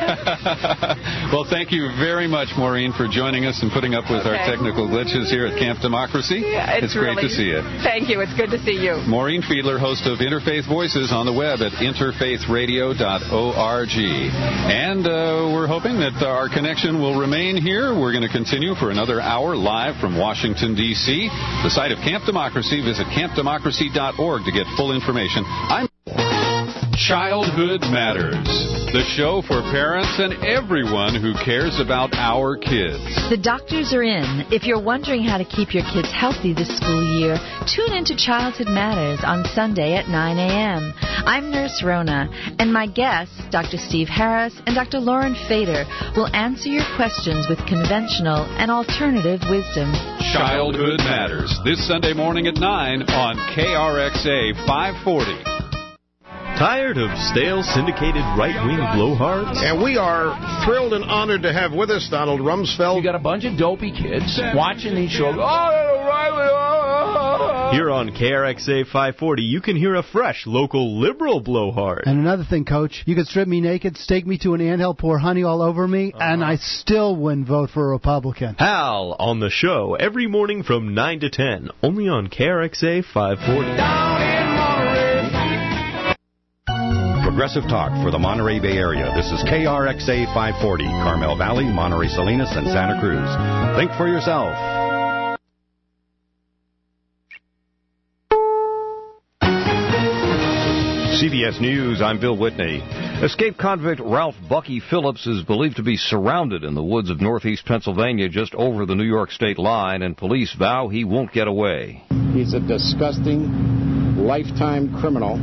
Well, thank you very much, Maureen, for joining us and putting up with okay. our technical glitches here at Camp Democracy. Yeah, it's, it's great really, to see you. Thank you. It's good to see you. Maureen Fiedler, host of Interfaith Voices on the web at interfaith radio dot org. And uh, we're hoping that our connection will remain here. We're going to continue for another hour live from Washington, D C, the site of Camp Democracy. Visit camp democracy dot org to get full information. I'm Childhood Matters, the show for parents and everyone who cares about our kids. The doctors are in. If you're wondering how to keep your kids healthy this school year, tune into Childhood Matters on Sunday at nine a.m. I'm Nurse Rona, and my guests, Doctor Steve Harris and Doctor Lauren Fader, will answer your questions with conventional and alternative wisdom. Childhood Matters, this Sunday morning at nine on K R X A five forty. Tired of stale, syndicated right-wing blowhards? And we are thrilled and honored to have with us Donald Rumsfeld. You got a bunch of dopey kids watching these shows. Oh, O'Reilly! Oh. Here on K R X A five forty, you can hear a fresh, local liberal blowhard. And another thing, Coach, you could strip me naked, stake me to an anthill, pour honey all over me, uh-huh. and I still wouldn't vote for a Republican. Hal on the show every morning from nine to ten, only on K R X A five forty. Progressive Talk for the Monterey Bay Area. This is K R X A five forty, Carmel Valley, Monterey Salinas, and Santa Cruz. Think for yourself. C B S News, I'm Bill Whitney. Escaped convict Ralph Bucky Phillips is believed to be surrounded in the woods of northeast Pennsylvania just over the New York state line, and police vow he won't get away. He's a disgusting, lifetime criminal,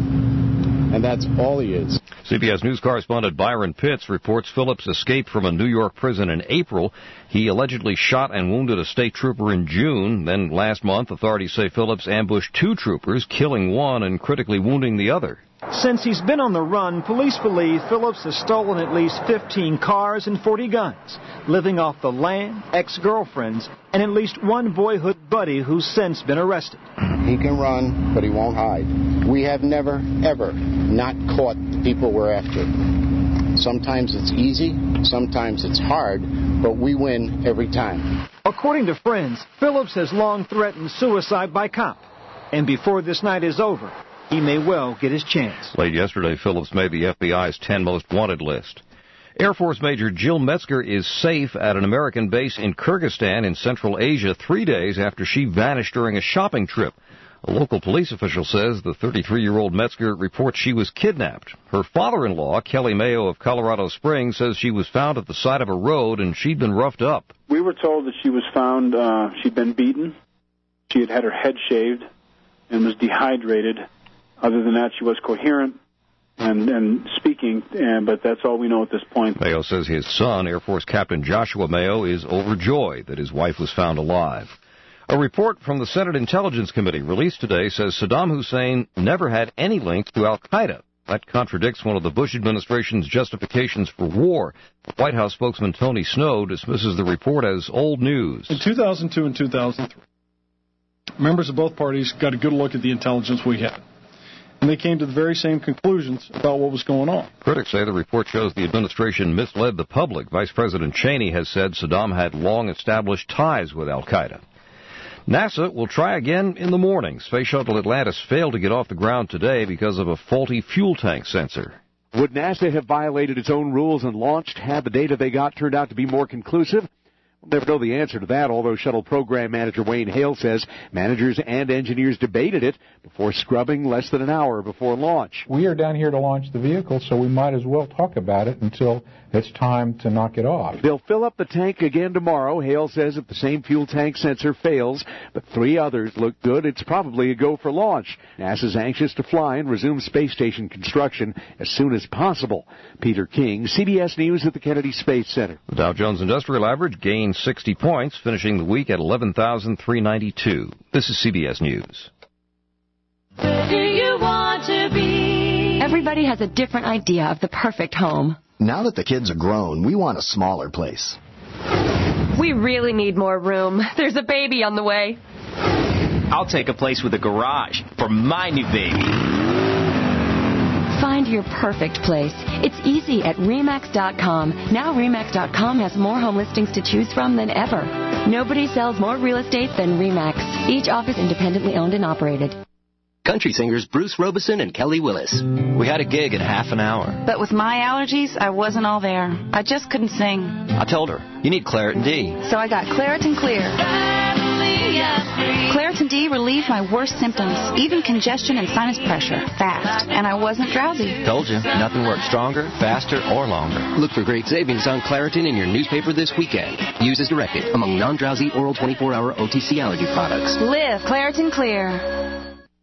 and that's all he is. C B S News correspondent Byron Pitts reports Phillips escaped from a New York prison in April. He allegedly shot and wounded a state trooper in June. Then last month, authorities say Phillips ambushed two troopers, killing one and critically wounding the other. Since he's been on the run, police believe Phillips has stolen at least fifteen cars and forty guns, living off the land, ex-girlfriends, and at least one boyhood buddy who's since been arrested. He can run, but he won't hide. We have never, ever not caught the people we're after. Sometimes it's easy, sometimes it's hard, but we win every time. According to friends, Phillips has long threatened suicide by cop. And before this night is over, he may well get his chance. Late yesterday, Phillips made the F B I's ten most wanted list. Air Force Major Jill Metzger is safe at an American base in Kyrgyzstan in Central Asia three days after she vanished during a shopping trip. A local police official says the thirty-three-year-old Metzger reports she was kidnapped. Her father-in-law, Kelly Mayo of Colorado Springs, says she was found at the side of a road and she'd been roughed up. We were told that she was found, uh, she'd been beaten, she had had her head shaved, and was dehydrated. Other than that, she was coherent and, and speaking, and, but that's all we know at this point. Mayo says his son, Air Force Captain Joshua Mayo, is overjoyed that his wife was found alive. A report from the Senate Intelligence Committee released today says Saddam Hussein never had any links to al-Qaeda. That contradicts one of the Bush administration's justifications for war. White House spokesman Tony Snow dismisses the report as old news. In two thousand two and two thousand three, members of both parties got a good look at the intelligence we had, and they came to the very same conclusions about what was going on. Critics say the report shows the administration misled the public. Vice President Cheney has said Saddam had long-established ties with al-Qaeda. NASA will try again in the morning. Space Shuttle Atlantis failed to get off the ground today because of a faulty fuel tank sensor. Would NASA have violated its own rules and launched had the data they got turned out to be more conclusive? We'll never know the answer to that, although Shuttle Program Manager Wayne Hale says managers and engineers debated it before scrubbing less than an hour before launch. We are down here to launch the vehicle, so we might as well talk about it until it's time to knock it off. They'll fill up the tank again tomorrow. Hale says if the same fuel tank sensor fails, but three others look good, it's probably a go for launch. NASA's anxious to fly and resume space station construction as soon as possible. Peter King, C B S News at the Kennedy Space Center. The Dow Jones Industrial Average gained sixty points, finishing the week at eleven thousand three hundred ninety-two. This is C B S News. Where do you want to be? Everybody has a different idea of the perfect home. Now that the kids are grown, we want a smaller place. We really need more room. There's a baby on the way. I'll take a place with a garage for my new baby. Find your perfect place. It's easy at Remax dot com. Now Remax dot com has more home listings to choose from than ever. Nobody sells more real estate than Remax. Each office independently owned and operated. Country singers Bruce Robeson and Kelly Willis. We had a gig in half an hour. But with my allergies, I wasn't all there. I just couldn't sing. I told her, you need Claritin D. So I got Claritin Clear. Claritin D relieved my worst symptoms, even congestion and sinus pressure, fast. And I wasn't drowsy. Told you, nothing works stronger, faster, or longer. Look for great savings on Claritin in your newspaper this weekend. Use as directed among non-drowsy oral twenty-four hour O T C allergy products. Live Claritin Clear.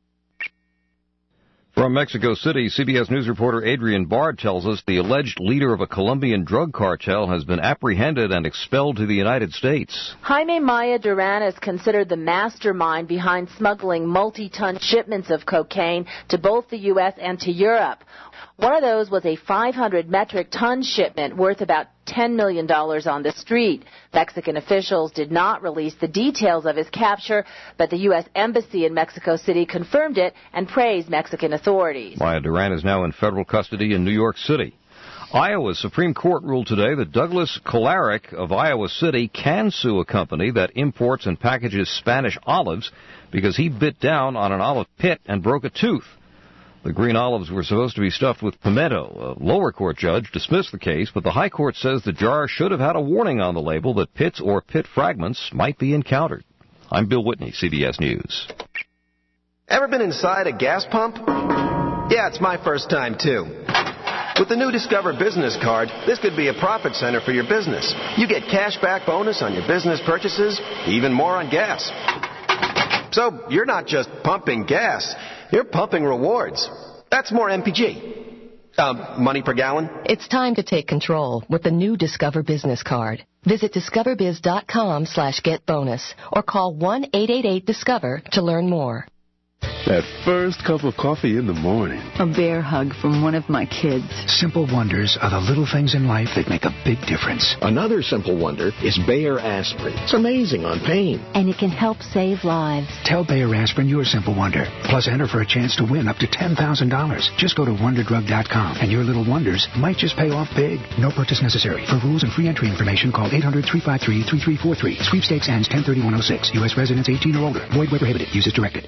From Mexico City, C B S News reporter Adrian Bard tells us the alleged leader of a Colombian drug cartel has been apprehended and expelled to the United States. Jaime Maya Duran is considered the mastermind behind smuggling multi-ton shipments of cocaine to both the U S and to Europe. One of those was a five hundred metric ton shipment worth about ten million dollars on the street. Mexican officials did not release the details of his capture, but the U S Embassy in Mexico City confirmed it and praised Mexican authorities. Maya Duran is now in federal custody in New York City. Iowa's Supreme Court ruled today that Douglas Kolaric of Iowa City can sue a company that imports and packages Spanish olives because he bit down on an olive pit and broke a tooth. The green olives were supposed to be stuffed with pimento. A lower court judge dismissed the case, but the high court says the jar should have had a warning on the label that pits or pit fragments might be encountered. I'm Bill Whitney, C B S News. Ever been inside a gas pump? Yeah, it's my first time, too. With the new Discover Business Card, this could be a profit center for your business. You get cash back bonus on your business purchases, even more on gas. So you're not just pumping gas. You're pumping rewards. That's more M P G. Um, money per gallon? It's time to take control with the new Discover Business Card. Visit discoverbiz.com slash get bonus or call one eight eight eight discover to learn more. That first cup of coffee in the morning. A bear hug from one of my kids. Simple wonders are the little things in life that make a big difference. Another simple wonder is Bayer Aspirin. It's amazing on pain. And it can help save lives. Tell Bayer Aspirin your simple wonder. Plus enter for a chance to win up to ten thousand dollars. Just go to wonder drug dot com and your little wonders might just pay off big. No purchase necessary. For rules and free entry information, call eight hundred, three five three, three three four three. Sweepstakes ends ten thirty-one oh six. U S residents eighteen or older. Void where prohibited. Use as directed.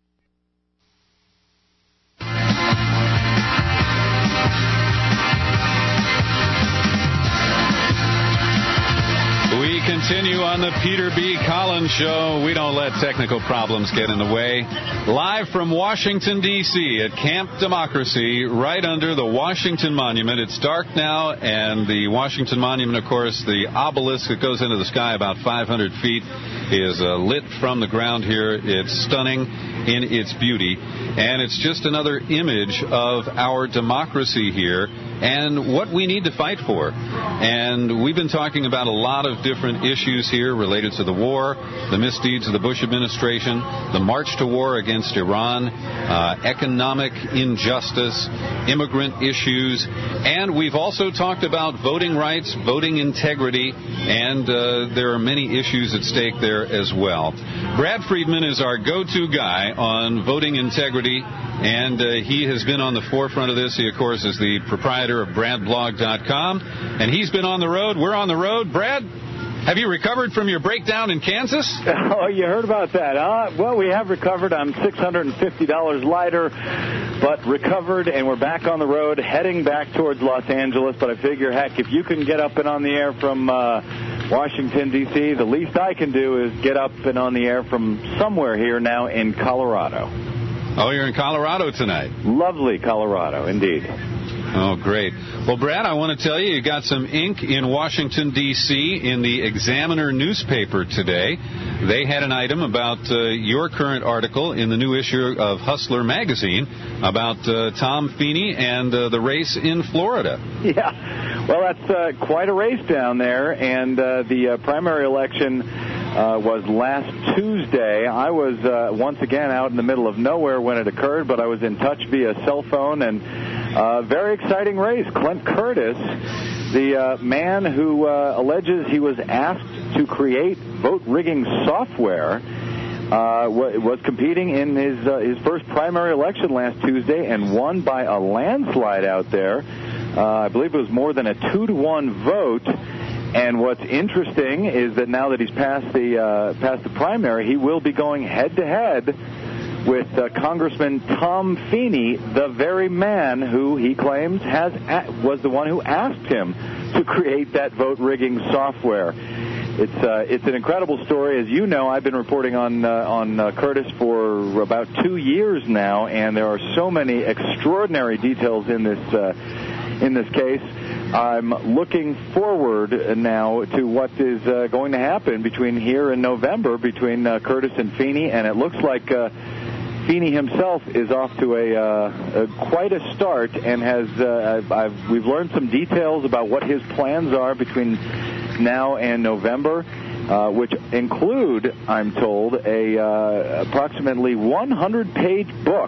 Continue on the Peter B. Collins Show. We don't let technical problems get in the way. Live from Washington, D C at Camp Democracy, right under the Washington Monument. It's dark now, and the Washington Monument, of course, the obelisk that goes into the sky about five hundred feet, is uh, lit from the ground here. It's stunning in its beauty, and it's just another image of our democracy here and what we need to fight for. And we've been talking about a lot of different issues here related to the war, the misdeeds of the Bush administration, the march to war against Iran, uh, economic injustice, immigrant issues, and we've also talked about voting rights, voting integrity, and uh, there are many issues at stake there as well. Brad Friedman is our go-to guy on voting integrity, and uh, he has been on the forefront of this. He, of course, is the proprietor of brad blog dot com, and he's been on the road. We're on the road. Brad, have you recovered from your breakdown in Kansas? Oh, you heard about that, huh? Well, we have recovered. I'm six hundred fifty dollars lighter, but recovered, and we're back on the road, heading back towards Los Angeles. But I figure, heck, if you can get up and on the air from uh, Washington, D C, the least I can do is get up and on the air from somewhere here now in Colorado. Oh, you're in Colorado tonight. Lovely Colorado, indeed. Oh, great. Well, Brad, I want to tell you, you got some ink in Washington, D C in the Examiner newspaper today. They had an item about uh, your current article in the new issue of Hustler magazine about uh, Tom Feeney and uh, the race in Florida. Yeah. Well, that's uh, quite a race down there, and uh, the uh, primary election uh, was last Tuesday. I was uh, once again out in the middle of nowhere when it occurred, but I was in touch via cell phone, and uh, very exciting race. Clint Curtis, the uh, man who uh, alleges he was asked to create vote-rigging software, uh, was competing in his uh, his first primary election last Tuesday and won by a landslide out there. Uh, I believe it was more than a two to one vote. And what's interesting is that now that he's passed the uh, passed the primary, he will be going head to head with uh, Congressman Tom Feeney, the very man who he claims has a- was the one who asked him to create that vote rigging software. It's uh, it's an incredible story. As you know, I've been reporting on uh, on uh, Curtis for about two years now, and there are so many extraordinary details in this uh, in this case. I'm looking forward now to what is uh, going to happen between here and November between uh, Curtis and Feeney, and it looks like uh, Feeney himself is off to a, uh, a quite a start, and has uh, I've, I've, we've learned some details about what his plans are between now and November, uh, which include, I'm told, a uh, approximately one hundred page book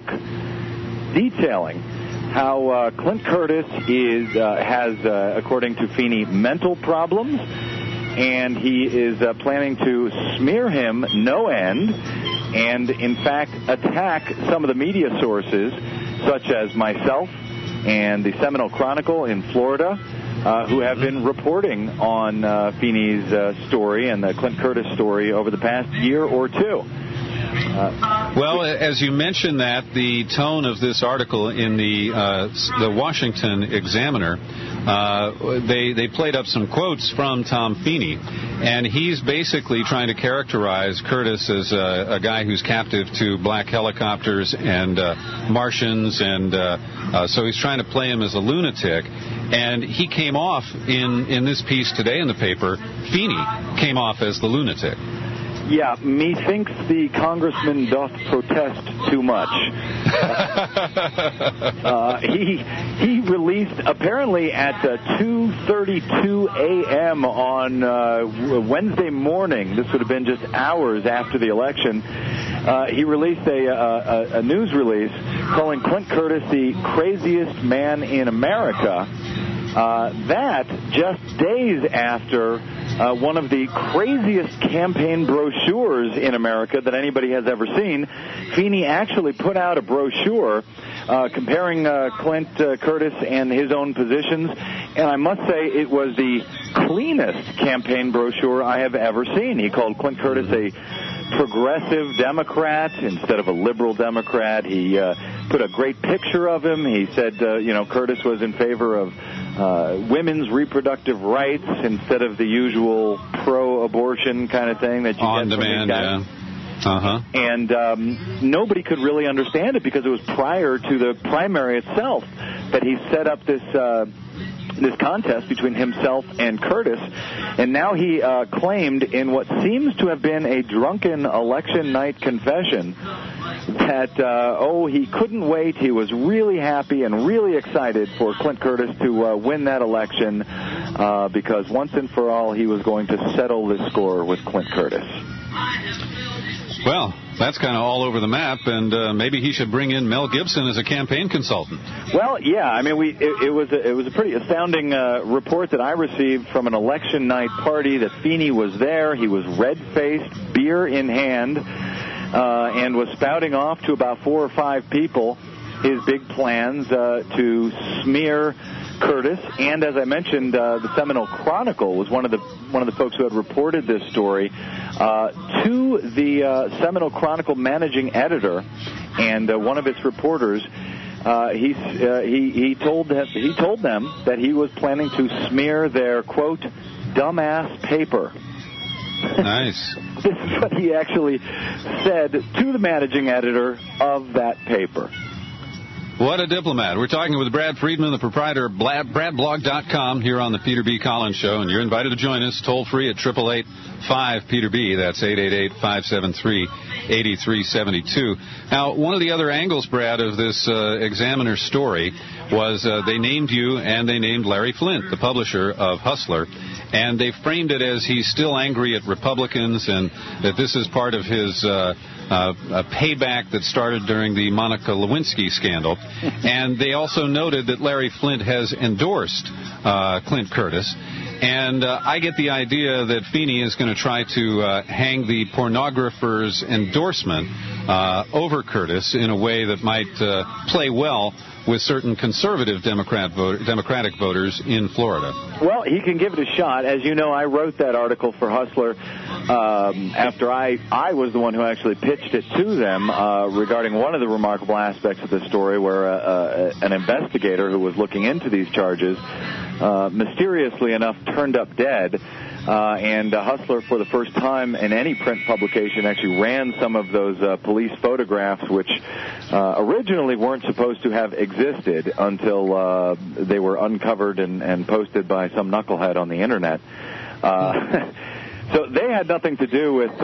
detailing how uh, Clint Curtis is uh, has, uh, according to Feeney, mental problems, and he is uh, planning to smear him no end, and in fact attack some of the media sources, such as myself and the Seminole Chronicle in Florida, uh, who have been reporting on uh, Feeney's uh, story and the Clint Curtis story over the past year or two. Uh, well, as you mentioned that, the tone of this article in the uh, the Washington Examiner, uh, they they played up some quotes from Tom Feeney, and he's basically trying to characterize Curtis as a, a guy who's captive to black helicopters and uh, Martians, and uh, uh, so he's trying to play him as a lunatic. And he came off in in this piece today in the paper. Feeney came off as the lunatic. Yeah, methinks the congressman doth protest too much. uh, he he released apparently at uh, two thirty-two a.m. on uh, Wednesday morning. This would have been just hours after the election. Uh, he released a, a, a news release calling Clint Curtis the craziest man in America. Uh, that just days after uh, one of the craziest campaign brochures in America that anybody has ever seen. Feeney actually put out a brochure uh, comparing uh, Clint uh, Curtis and his own positions, and I must say it was the cleanest campaign brochure I have ever seen. He called Clint Curtis a progressive Democrat instead of a liberal Democrat. He uh, put a great picture of him. He said, uh, you know, Curtis was in favor of uh, women's reproductive rights instead of the usual pro-abortion kind of thing that you on get from demand, these guys. yeah. Uh-huh. And um, nobody could really understand it because it was prior to the primary itself that he set up this uh, this contest between himself and Curtis. And now he uh, claimed in what seems to have been a drunken election night confession that, uh, oh, he couldn't wait. He was really happy and really excited for Clint Curtis to uh, win that election uh, because once and for all he was going to settle this score with Clint Curtis. Well, that's kind of all over the map, and uh, maybe he should bring in Mel Gibson as a campaign consultant. Well, yeah, I mean, we it, it was a, it was a pretty astounding uh, report that I received from an election night party that Feeney was there. He was red-faced, beer in hand, uh, and was spouting off to about four or five people his big plans uh, to smear Curtis. And as I mentioned, uh, the Seminole Chronicle was one of the one of the folks who had reported this story uh, to the uh, Seminole Chronicle managing editor and uh, one of its reporters. Uh, he, uh, he he told them, he told them that he was planning to smear their quote dumbass paper. Nice. This is what he actually said to the managing editor of that paper. What a diplomat. We're talking with Brad Friedman, the proprietor of brad blog dot com, here on the Peter B. Collins Show, and you're invited to join us toll free at eight eight eight, five, Peter B. That's eight eight eight, five seven three, eight three seven two. Now, one of the other angles, Brad, of this uh, Examiner story was uh, they named you and they named Larry Flynt, the publisher of Hustler, and they framed it as he's still angry at Republicans and that this is part of his uh, uh, a payback that started during the Monica Lewinsky scandal. And they also noted that Larry Flynt has endorsed uh, Clint Curtis. And uh, I get the idea that Feeney is going to try to uh, hang the pornographer's endorsement uh, over Curtis in a way that might uh, play well with certain conservative Democrat vote, Democratic voters in Florida. Well, he can give it a shot. As you know, I wrote that article for Hustler um, after I, I was the one who actually pitched it to them uh, regarding one of the remarkable aspects of the story where uh, uh, an investigator who was looking into these charges uh, mysteriously enough turned up dead. Uh, and uh, Hustler, for the first time in any print publication, actually ran some of those uh, police photographs, which uh, originally weren't supposed to have existed until uh, they were uncovered and, and posted by some knucklehead on the Internet. Uh, so they had nothing to do with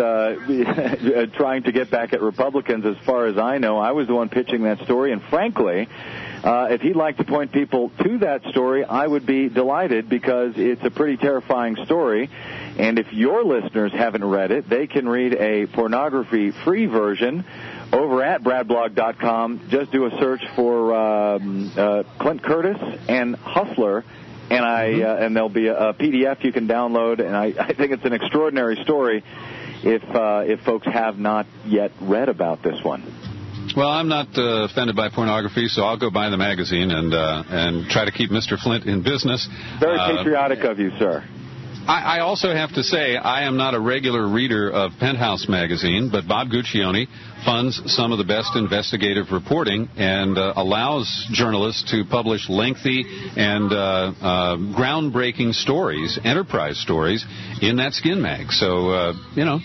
uh, trying to get back at Republicans, as far as I know. I was the one pitching that story, and frankly, Uh, if he'd like to point people to that story, I would be delighted because it's a pretty terrifying story. And if your listeners haven't read it, they can read a pornography-free version over at brad blog dot com. Just do a search for um, uh, Clint Curtis and Hustler, and I uh, and there'll be a, a P D F you can download. And I, I think it's an extraordinary story if uh, if folks have not yet read about this one. Well, I'm not uh, offended by pornography, so I'll go buy the magazine and uh, and try to keep Mister Flynt in business. Very uh, patriotic of you, sir. I, I also have to say I am not a regular reader of Penthouse magazine, but Bob Guccione funds some of the best investigative reporting and uh, allows journalists to publish lengthy and uh, uh, groundbreaking stories, enterprise stories, in that skin mag. So, uh, you know...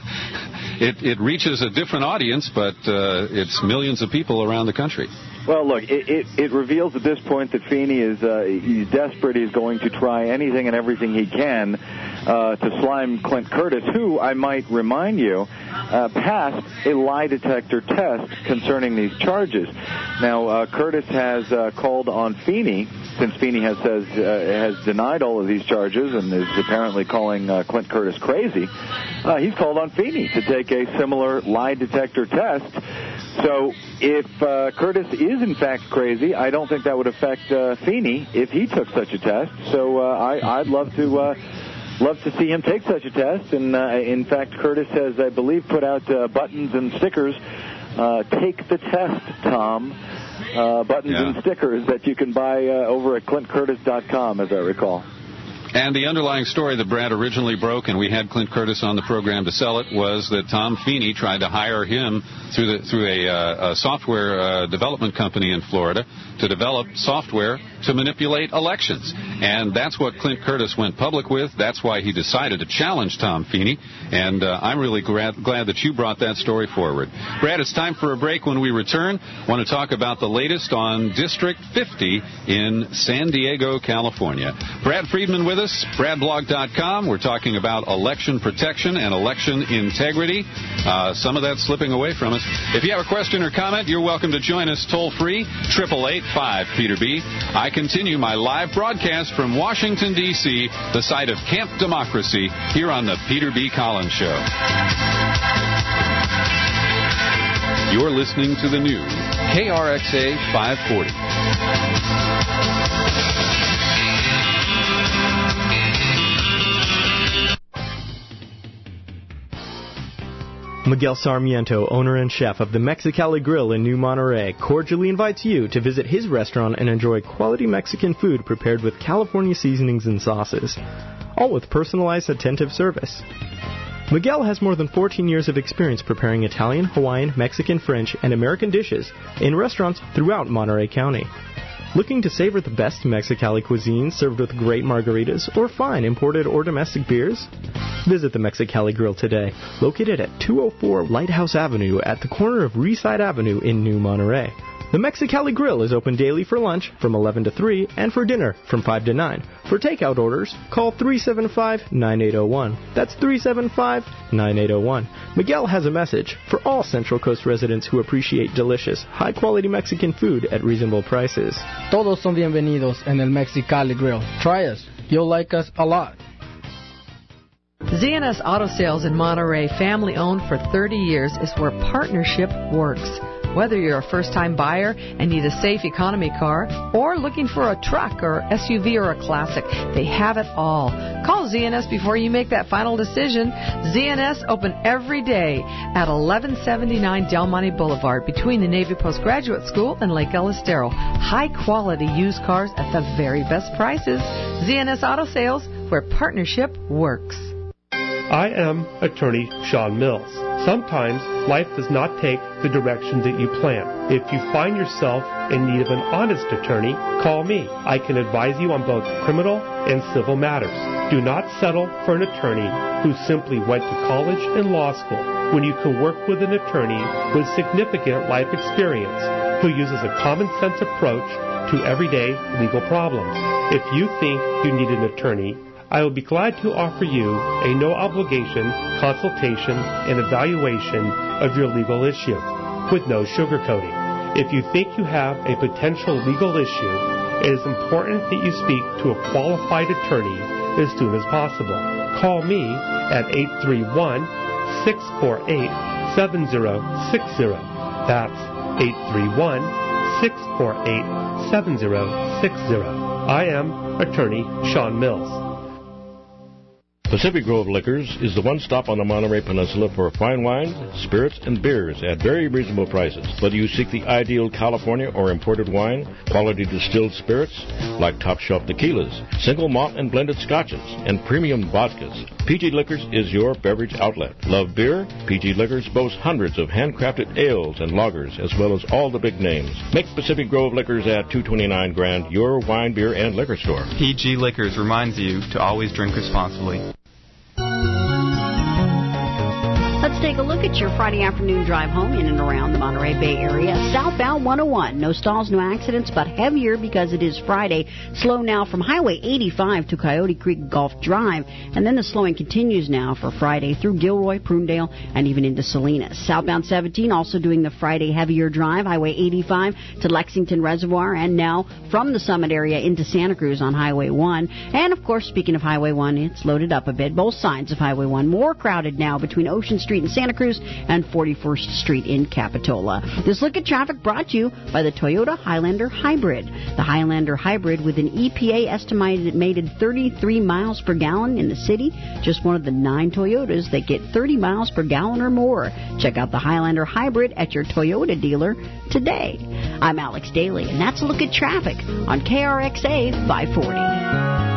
It, it reaches a different audience, but uh, it's millions of people around the country. Well, look, it, it, it reveals at this point that Feeney is uh, he's desperate. He's going to try anything and everything he can uh, to slime Clint Curtis, who, I might remind you, uh, passed a lie detector test concerning these charges. Now, uh, Curtis has uh, called on Feeney, since Feeney has says uh, has denied all of these charges and is apparently calling uh, Clint Curtis crazy. Uh, he's called on Feeney to take a similar lie detector test. So if uh, Curtis is in fact crazy, I don't think that would affect uh, Feeney if he took such a test. So uh, I, I'd love to uh, love to see him take such a test. And uh, in fact, Curtis has, I believe, put out uh, buttons and stickers. Uh, take the test, Tom. Uh, buttons yeah. and stickers that you can buy uh, over at clint curtis dot com, as I recall. And the underlying story that Brad originally broke, and we had Clint Curtis on the program to sell it, was that Tom Feeney tried to hire him through the, through a, uh, a software uh, development company in Florida to develop software to manipulate elections. And that's what Clint Curtis went public with. That's why he decided to challenge Tom Feeney. And uh, I'm really glad, glad that you brought that story forward. Brad, it's time for a break. When we return, I want to talk about the latest on District fifty in San Diego, California. Brad Friedman with us, brad blog dot com. We're talking about election protection and election integrity. Uh, some of that's slipping away from us. If you have a question or comment, you're welcome to join us toll free, eight eight eight, five, Peter B. I continue my live broadcast from Washington, D C, the site of Camp Democracy, here on the Peter B. Collins Show. You're listening to the new K R X A five forty. Miguel Sarmiento, owner and chef of the Mexicali Grill in New Monterey, cordially invites you to visit his restaurant and enjoy quality Mexican food prepared with California seasonings and sauces, all with personalized, attentive service. Miguel has more than fourteen years of experience preparing Italian, Hawaiian, Mexican, French, and American dishes in restaurants throughout Monterey County. Looking to savor the best Mexicali cuisine served with great margaritas or fine imported or domestic beers? Visit the Mexicali Grill today, located at two oh four Lighthouse Avenue at the corner of Reeside Avenue in New Monterey. The Mexicali Grill is open daily for lunch from eleven to three and for dinner from five to nine. For takeout orders, call three seven five, nine eight zero one. That's three seven five, nine eight zero one. Miguel has a message for all Central Coast residents who appreciate delicious, high-quality Mexican food at reasonable prices. Todos son bienvenidos en el Mexicali Grill. Try us. You'll like us a lot. Z N S Auto Sales in Monterey, family-owned for thirty years, is where partnership works. Whether you're a first-time buyer and need a safe economy car, or looking for a truck or S U V or a classic, they have it all. Call Z N S before you make that final decision. Z N S open every day at eleven seventy-nine Del Monte Boulevard between the Navy Postgraduate School and Lake El Estero. High-quality used cars at the very best prices. Z N S Auto Sales, where partnership works. I am attorney Sean Mills. Sometimes life does not take the direction that you plan. If you find yourself in need of an honest attorney, call me. I can advise you on both criminal and civil matters. Do not settle for an attorney who simply went to college and law school when you can work with an attorney with significant life experience who uses a common sense approach to everyday legal problems. If you think you need an attorney, I will be glad to offer you a no-obligation consultation and evaluation of your legal issue with no sugarcoating. If you think you have a potential legal issue, it is important that you speak to a qualified attorney as soon as possible. Call me at eight three one, six four eight, seven zero six zero. That's eight three one, six four eight, seven zero six zero. I am attorney Sean Mills. Pacific Grove Liquors is the one stop on the Monterey Peninsula for fine wines, spirits, and beers at very reasonable prices. Whether you seek the ideal California or imported wine, quality distilled spirits like top shelf tequilas, single malt and blended scotches, and premium vodkas, P G Liquors is your beverage outlet. Love beer? P G Liquors boasts hundreds of handcrafted ales and lagers, as well as all the big names. Make Pacific Grove Liquors at two twenty-nine Grand your wine, beer, and liquor store. P G Liquors reminds you to always drink responsibly. Let's let's take a look at your Friday afternoon drive home in and around the Monterey Bay area. Southbound one oh one, no stalls, no accidents, but heavier because it is Friday. Slow now from Highway eighty-five to Coyote Creek Golf Drive, and then the slowing continues now for Friday through Gilroy, Prunedale, and even into Salinas. Southbound seventeen also doing the Friday heavier drive, Highway eighty-five to Lexington Reservoir, and now from the Summit area into Santa Cruz on Highway one. And, of course, speaking of Highway one, it's loaded up a bit. Both sides of Highway one more crowded now between Ocean Street in Santa Cruz and forty-first Street in Capitola. This look at traffic brought to you by the Toyota Highlander Hybrid. The Highlander Hybrid with an E P A estimated thirty-three miles per gallon in the city. Just one of the nine Toyotas that get thirty miles per gallon or more. Check out the Highlander Hybrid at your Toyota dealer today. I'm Alex Daly, and that's a look at traffic on K R X A five forty.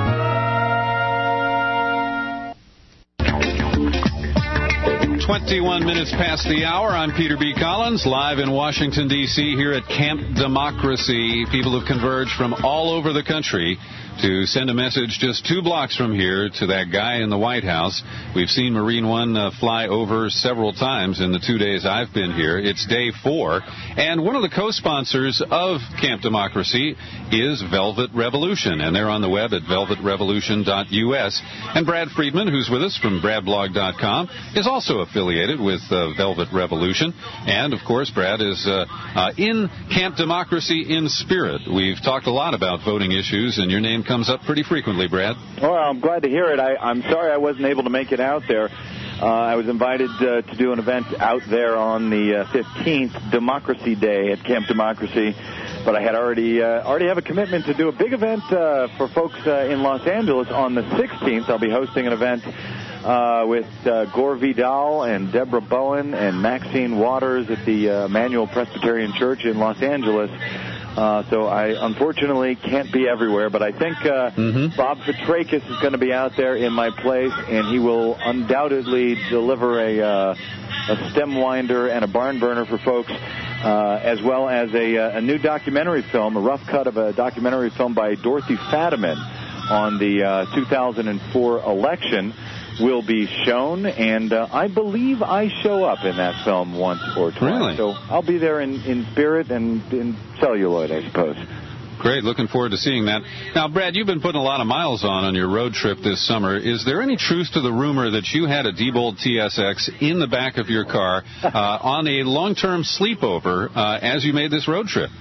twenty-one minutes past the hour. I'm Peter B. Collins, live in Washington, D C, here at Camp Democracy. People have converged from all over the country to send a message just two blocks from here to that guy in the White House. We've seen Marine One uh, fly over several times in the two days I've been here. It's day four. And one of the co-sponsors of Camp Democracy is Velvet Revolution, and they're on the web at velvet revolution dot U S. And Brad Friedman, who's with us from brad blog dot com, is also affiliated with uh, Velvet Revolution. And, of course, Brad is uh, uh, in Camp Democracy in spirit. We've talked a lot about voting issues, and your name comes up pretty frequently, Brad. Well, I'm glad to hear it. I, I'm sorry I wasn't able to make it out there. Uh, I was invited uh, to do an event out there on the uh, fifteenth, Democracy Day at Camp Democracy, but I had already uh, already have a commitment to do a big event uh, for folks uh, in Los Angeles on the sixteenth. I'll be hosting an event uh, with uh, Gore Vidal and Deborah Bowen and Maxine Waters at the uh, Emmanuel Presbyterian Church in Los Angeles. Uh, so I unfortunately can't be everywhere, but I think uh, mm-hmm. Bob Petrakis is going to be out there in my place, and he will undoubtedly deliver a, uh, a stem winder and a barn burner for folks, uh, as well as a, a new documentary film, a rough cut of a documentary film by Dorothy Fadiman on the uh, two thousand four election will be shown, and uh, I believe I show up in that film once or twice. Really? So I'll be there in, in spirit and in celluloid, I suppose. Great. Looking forward to seeing that. Now, Brad, you've been putting a lot of miles on on your road trip this summer. Is there any truth to the rumor that you had a Diebold T S X in the back of your car uh, on a long-term sleepover uh, as you made this road trip?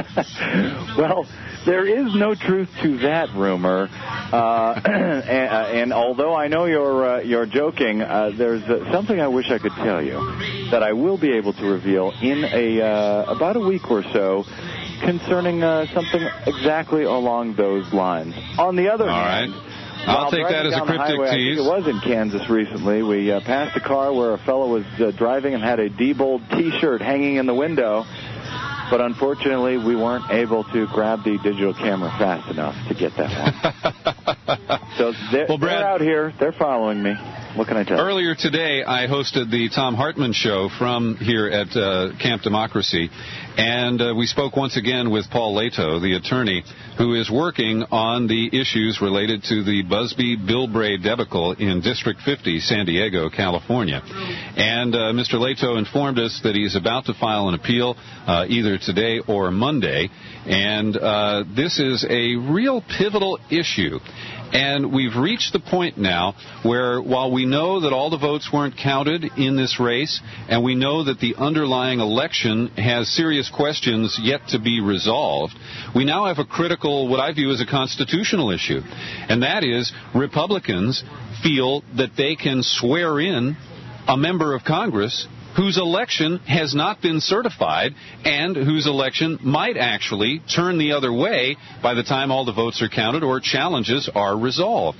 Well, there is no truth to that rumor. Uh, and, uh, and although I know you're uh, you're joking, uh, there's uh, something I wish I could tell you that I will be able to reveal in a uh, about a week or so, concerning uh, something exactly along those lines. On the other All hand, right. I'll take that as a cryptic highway, tease. I think it was in Kansas recently. We uh, passed a car where a fellow was uh, driving and had a Diebold T-shirt hanging in the window. But unfortunately, we weren't able to grab the digital camera fast enough to get that one. So they're, well, Brad, they're out here. They're following me. What can I tell you? Earlier today, I hosted the Tom Hartman Show from here at uh, Camp Democracy, and uh, we spoke once again with Paul Leto, the attorney, who is working on the issues related to the Busby-Bilbray debacle in District fifty, San Diego, California. And uh, Mister Leto informed us that he's about to file an appeal uh, either today or Monday, and uh, this is a real pivotal issue. And we've reached the point now where, while we know that all the votes weren't counted in this race, and we know that the underlying election has serious questions yet to be resolved, we now have a critical, what I view as a constitutional issue. And that is, Republicans feel that they can swear in a member of Congress whose election has not been certified and whose election might actually turn the other way by the time all the votes are counted or challenges are resolved.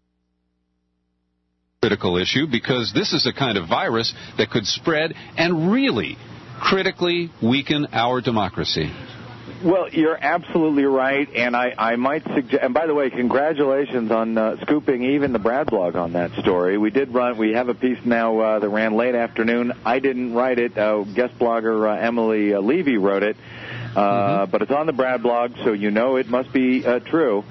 Critical issue because this is a kind of virus that could spread and really critically weaken our democracy. Well, you're absolutely right, and I, I might suggest, and by the way, congratulations on uh, scooping even the Brad blog on that story. We did run, we have a piece now uh, that ran late afternoon. I didn't write it. Uh, guest blogger uh, Emily uh, Levy wrote it, uh, mm-hmm. but it's on the Brad blog, so you know it must be uh, true.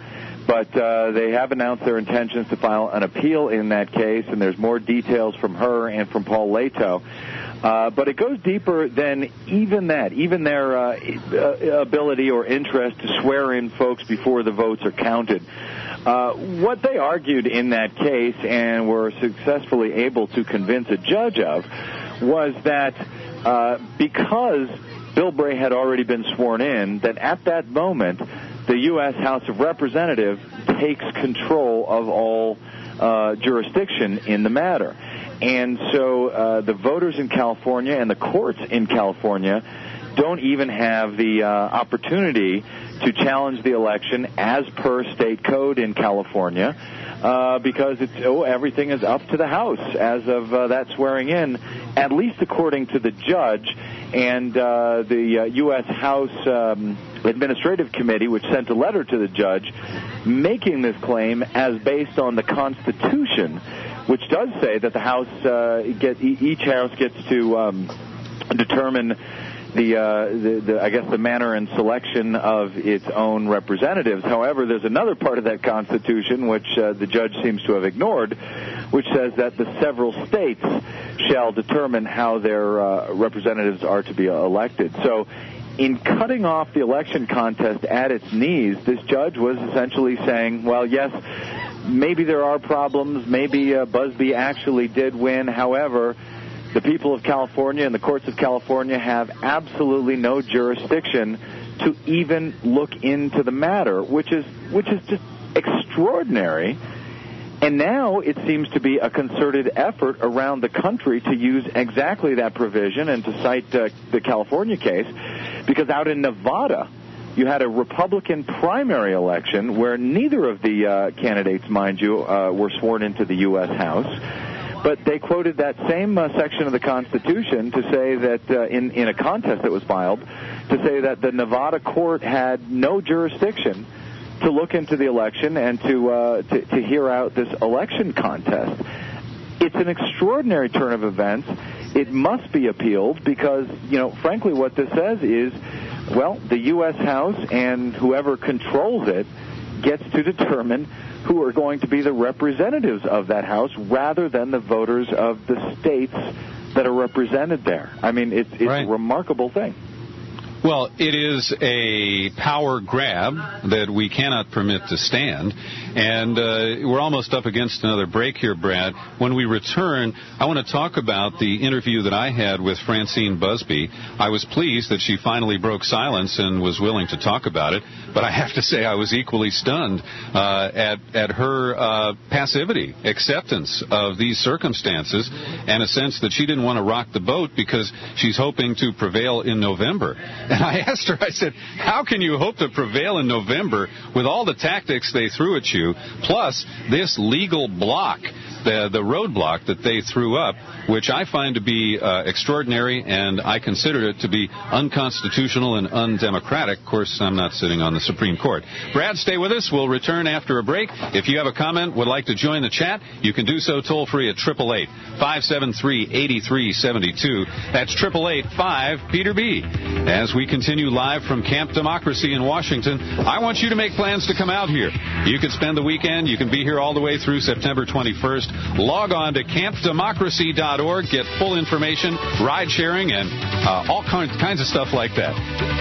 But uh, they have announced their intentions to file an appeal in that case, and there's more details from her and from Paul Leto. Uh, but it goes deeper than even that, even their uh, ability or interest to swear in folks before the votes are counted. Uh, what they argued in that case and were successfully able to convince a judge of was that uh, because Bill Bray had already been sworn in, that at that moment the U S House of Representatives takes control of all uh, jurisdiction in the matter. And so uh, the voters in California and the courts in California don't even have the uh, opportunity to challenge the election as per state code in California uh, because it's oh, everything is up to the House as of uh, that swearing in, at least according to the judge and uh, the uh, U S House um, Administrative Committee, which sent a letter to the judge making this claim as based on the Constitution, which does say that the House, uh, get, each House gets to um, determine the, uh, the, the, I guess, the manner and selection of its own representatives. However, there's another part of that Constitution, which uh, the judge seems to have ignored, which says that the several states shall determine how their uh, representatives are to be elected. So in cutting off the election contest at its knees, this judge was essentially saying, well, yes, maybe there are problems. Maybe uh, Busbee actually did win. However, the people of California and the courts of California have absolutely no jurisdiction to even look into the matter, which is which is just extraordinary. And now it seems to be a concerted effort around the country to use exactly that provision and to cite uh, the California case, because out in Nevada, you had a Republican primary election where neither of the uh, candidates, mind you, uh, were sworn into the U S House. But they quoted that same uh, section of the Constitution to say that uh, in, in a contest that was filed, to say that the Nevada court had no jurisdiction to look into the election and to, uh, to, to hear out this election contest. It's an extraordinary turn of events. It must be appealed because, you know, frankly, what this says is, well, the U S House and whoever controls it gets to determine who are going to be the representatives of that House rather than the voters of the states that are represented there. I mean, it's, it's right. a remarkable thing. Well, it is a power grab that we cannot permit to stand. And uh, we're almost up against another break here, Brad. When we return, I want to talk about the interview that I had with Francine Busbee. I was pleased that she finally broke silence and was willing to talk about it. But I have to say I was equally stunned uh, at, at her uh, passivity, acceptance of these circumstances, and a sense that she didn't want to rock the boat because she's hoping to prevail in November. And I asked her, I said, how can you hope to prevail in November with all the tactics they threw at you, plus this legal block, the, the roadblock that they threw up, which I find to be uh, extraordinary, and I consider it to be unconstitutional and undemocratic. Of course, I'm not sitting on the Supreme Court. Brad, stay with us. We'll return after a break. If you have a comment, would like to join the chat, you can do so toll-free at eight eight eight, five seven three, eight three seven two. That's eight eight eight, five, Peter B. As we continue live from Camp Democracy in Washington, I want you to make plans to come out here. You can spend the weekend. You can be here all the way through September twenty-first. Log on to camp democracy dot org. Get full information, ride sharing, and uh, all kinds, kinds of stuff like that.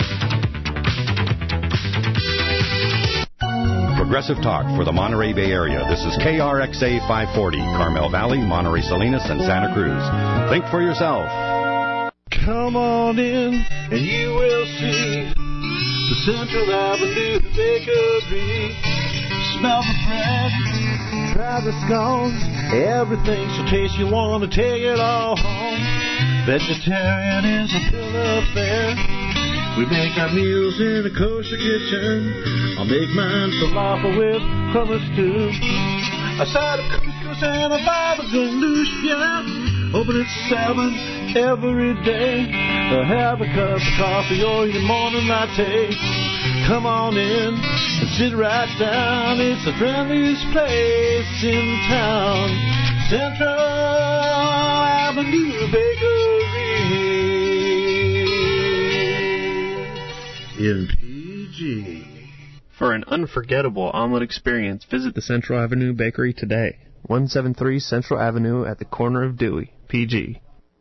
Progressive Talk for the Monterey Bay Area. This is K R X A five forty, Carmel Valley, Monterey Salinas, and Santa Cruz. Think for yourself. Come on in and you will see the Central Avenue Bakery. Smell the bread, try the scones, everything's so tasty you want to take it all home. Vegetarian is a bill of fare. We make our meals in a kosher kitchen. I'll make mine falafel with hummus too. A side of couscous and a baba ganoush, yeah. Open at seven every day. Uh, have a cup of coffee or your morning latte. Come on in and sit right down. It's the friendliest place in town. Central Avenue Bakery in P G. For an unforgettable omelet experience, visit the Central Avenue Bakery today. one seventy-three Central Avenue at the corner of Dewey, P G.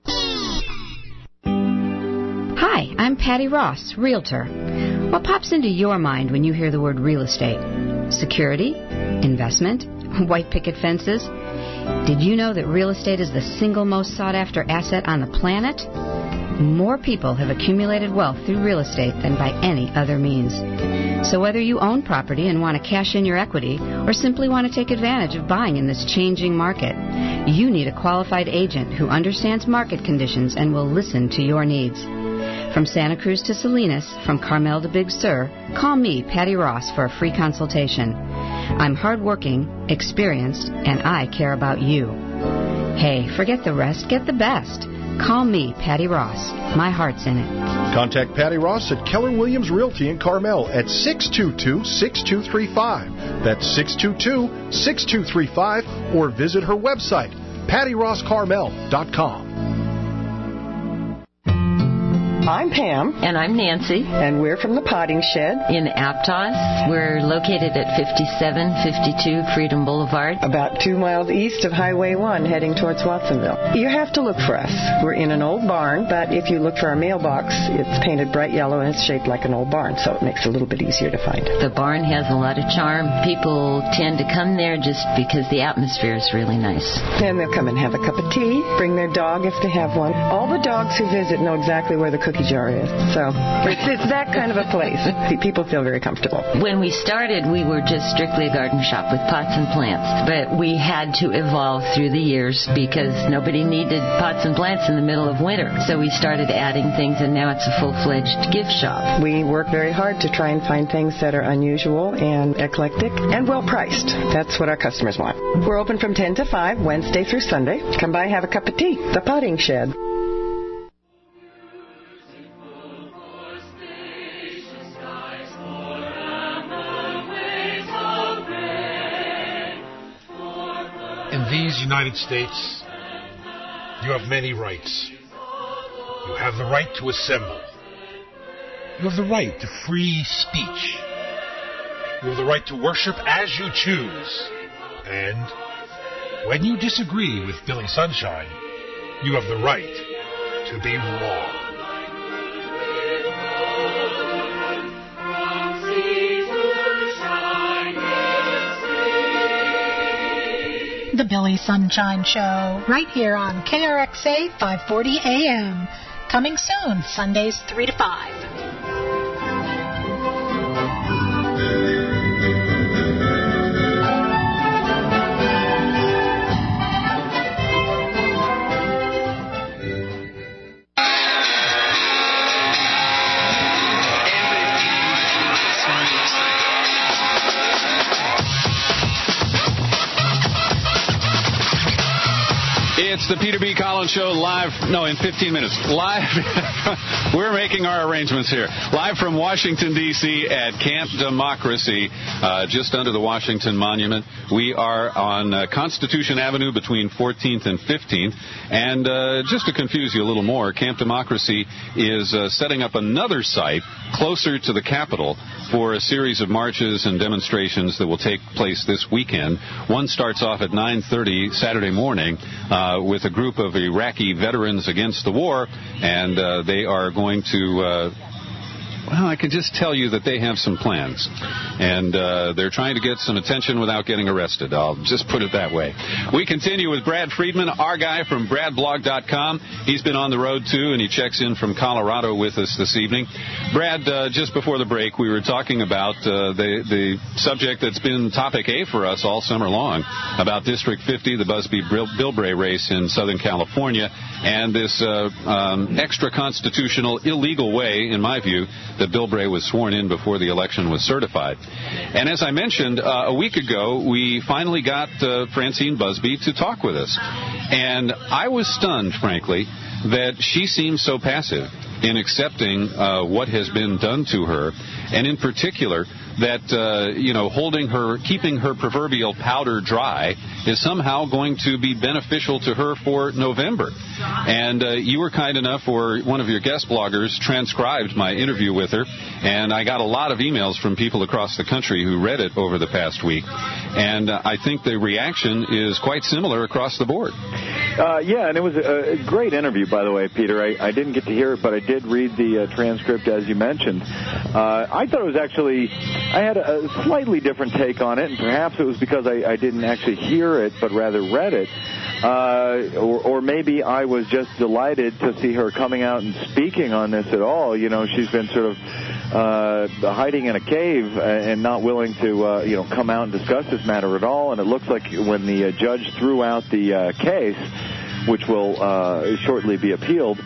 Hi, I'm Patty Ross, Realtor. What pops into your mind when you hear the word real estate? Security? Investment? White picket fences? Did you know that real estate is the single most sought-after asset on the planet? More people have accumulated wealth through real estate than by any other means. So whether you own property and want to cash in your equity or simply want to take advantage of buying in this changing market, you need a qualified agent who understands market conditions and will listen to your needs. From Santa Cruz to Salinas, from Carmel to Big Sur, call me, Patty Ross, for a free consultation. I'm hardworking, experienced, and I care about you. Hey, forget the rest, get the best. Call me, Patty Ross. My heart's in it. Contact Patty Ross at Keller Williams Realty in Carmel at six two two, six two three five. That's six two two, six two three five, or visit her website, patty ross carmel dot com. I'm Pam. And I'm Nancy. And we're from the Potting Shed in Aptos. We're located at fifty-seven fifty-two Freedom Boulevard, about two miles east of Highway one, heading towards Watsonville. You have to look for us. We're in an old barn, but if you look for our mailbox, it's painted bright yellow and it's shaped like an old barn, so it makes it a little bit easier to find. The barn has a lot of charm. People tend to come there just because the atmosphere is really nice. And they'll come and have a cup of tea, bring their dog if they have one. All the dogs who visit know exactly where the cookie jar is. So it's, it's that kind of a place. People feel very comfortable. When we started, we were just strictly a garden shop with pots and plants. But we had to evolve through the years because nobody needed pots and plants in the middle of winter. So we started adding things, and now it's a full-fledged gift shop. We work very hard to try and find things that are unusual and eclectic and well-priced. That's what our customers want. We're open from ten to five, Wednesday through Sunday. Come by and have a cup of tea. The Potting Shed. In these United States, you have many rights. You have the right to assemble. You have the right to free speech. You have the right to worship as you choose. And when you disagree with Billy Sunshine, you have the right to be wrong. The Billy Sunshine Show, right here on K R X A five forty A M. Coming soon, Sundays three to five. It's the Peter B. Collins Show live, no, in fifteen minutes. Live, we're making our arrangements here. Live from Washington, D C at Camp Democracy, uh, just under the Washington Monument. We are on uh, Constitution Avenue between fourteenth and fifteenth. And uh, just to confuse you a little more, Camp Democracy is uh, setting up another site closer to the Capitol for a series of marches and demonstrations that will take place this weekend. One starts off at nine thirty Saturday morning uh, with a group of Iraqi veterans against the war, and uh, they are going to... Uh, Well, I can just tell you that they have some plans, and uh, they're trying to get some attention without getting arrested. I'll just put it that way. We continue with Brad Friedman, our guy from brad blog dot com. He's been on the road, too, and he checks in from Colorado with us this evening. Brad, uh, just before the break, we were talking about uh, the, the subject that's been topic A for us all summer long, about District fifty, the Busby-Bilbray race in Southern California, and this uh, um, extra-constitutional, illegal way, in my view, that Bilbray was sworn in before the election was certified. And as I mentioned, uh, a week ago, we finally got uh, Francine Busby to talk with us. And I was stunned, frankly, that she seems so passive in accepting uh, what has been done to her, and in particular, that, uh, you know, holding her, keeping her proverbial powder dry is somehow going to be beneficial to her for November. And uh, you were kind enough, or one of your guest bloggers transcribed my interview with her, and I got a lot of emails from people across the country who read it over the past week. And uh, I think the reaction is quite similar across the board. Uh, yeah, and it was a, a great interview, by the way, Peter. I, I didn't get to hear it, but I did read the uh, transcript, as you mentioned. Uh, I thought it was actually, I had a, a slightly different take on it, and perhaps it was because I, I didn't actually hear it, but rather read it. Uh, or, or maybe I was just delighted to see her coming out and speaking on this at all. You know, she's been sort of uh, hiding in a cave and not willing to, uh, you know, come out and discuss this matter at all. And it looks like when the uh, judge threw out the uh, case, which will uh, shortly be appealed,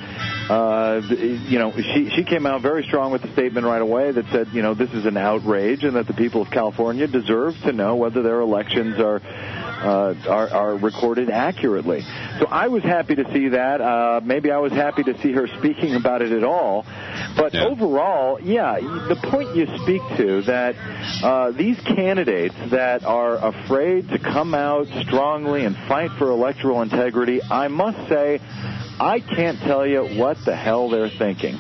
uh, you know, she, she came out very strong with the statement right away that said, you know, this is an outrage and that the people of California deserve to know whether their elections are Uh, are, are recorded accurately. So I was happy to see that. Uh, maybe I was happy to see her speaking about it at all. But yeah. overall, yeah, the point you speak to, that uh, these candidates that are afraid to come out strongly and fight for electoral integrity, I must say, I can't tell you what the hell they're thinking.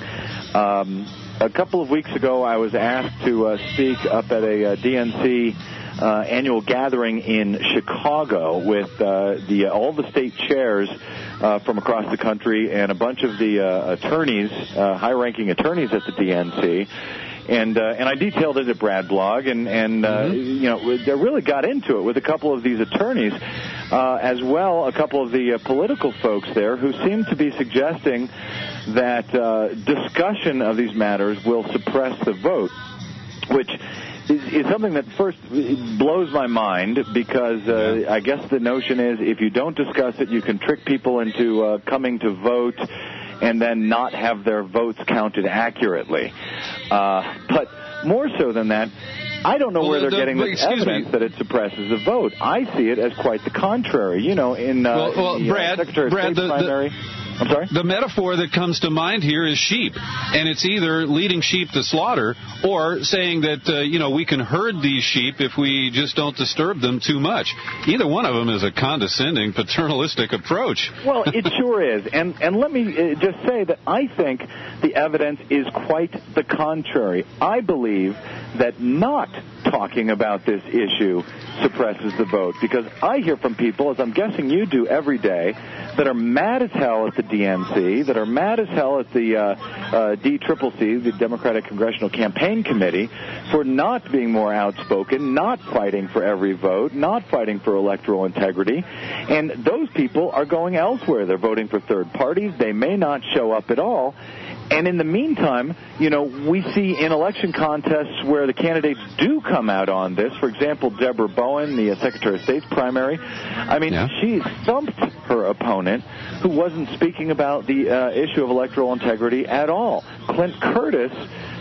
Um, a couple of weeks ago, I was asked to uh, speak up at a uh, D N C Uh, annual gathering in Chicago with uh, the uh, all the state chairs uh, from across the country and a bunch of the uh, attorneys, uh, high-ranking attorneys at the D N C. And uh, and I detailed it at Brad Blog, and and uh, mm-hmm. you know, they really got into it with a couple of these attorneys, uh, as well a couple of the uh, political folks there who seem to be suggesting that uh, discussion of these matters will suppress the vote, which is, is something that first blows my mind, because uh, I guess the notion is if you don't discuss it, you can trick people into uh, coming to vote and then not have their votes counted accurately. Uh, but more so than that, I don't know well, where they're the, getting the evidence me. that it suppresses the vote. I see it as quite the contrary. You know, in uh, well, well, the Brad, uh, Secretary of Brad, State's the, primary... The... I'm sorry? The metaphor that comes to mind here is sheep, and it's either leading sheep to slaughter or saying that, uh, you know, we can herd these sheep if we just don't disturb them too much. Either one of them is a condescending, paternalistic approach. Well, it sure is, and, and let me uh, just say that I think the evidence is quite the contrary. I believe that not talking about this issue suppresses the vote, because I hear from people, as I'm guessing you do every day, that are mad as hell at the D N C, that are mad as hell at the uh, uh, D C C C, the Democratic Congressional Campaign Committee, for not being more outspoken, not fighting for every vote, not fighting for electoral integrity. And those people are going elsewhere. They're voting for third parties. They may not show up at all. And in the meantime, you know, we see in election contests where the candidates do come out on this. For example, Deborah Bowen, the uh, Secretary of State's primary. I mean, yeah. she thumped her opponent, who wasn't speaking about the uh, issue of electoral integrity at all. Clint Curtis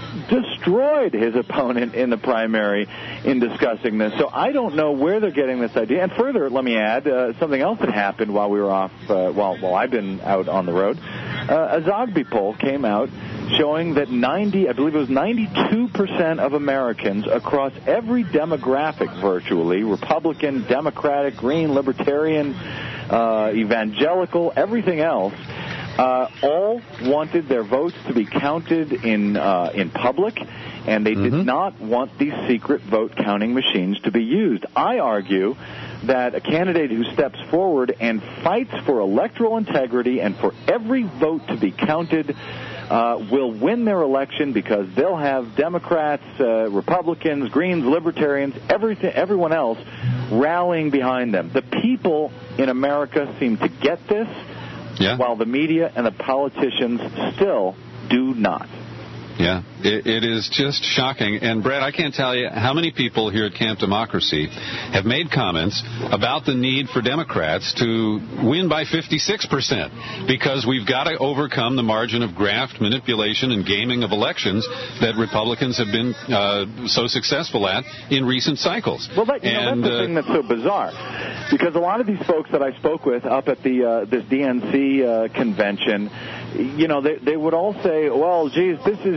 destroyed his opponent in the primary in discussing this. So I don't know where they're getting this idea. And further, let me add uh, something else that happened while we were off, uh, while while I've been out on the road. Uh, a Zogby poll came out showing that ninety, I believe it was ninety-two percent of Americans across every demographic virtually, Republican, Democratic, Green, Libertarian, uh, evangelical, everything else, Uh, all wanted their votes to be counted in uh, in public, and they mm-hmm. did not want these secret vote counting machines to be used. I argue that a candidate who steps forward and fights for electoral integrity and for every vote to be counted uh, will win their election, because they'll have Democrats, uh, Republicans, Greens, Libertarians, everything, everyone else rallying behind them. The people in America seem to get this. Yeah. While the media and the politicians still do not. Yeah, it, it is just shocking. And, Brad, I can't tell you how many people here at Camp Democracy have made comments about the need for Democrats to win by fifty-six percent, because we've got to overcome the margin of graft, manipulation, and gaming of elections that Republicans have been uh, so successful at in recent cycles. Well, that, you and, know, that's the uh, thing that's so bizarre, because a lot of these folks that I spoke with up at the uh, this D N C uh, convention, you know, they, they would all say, well, geez, this is uh, this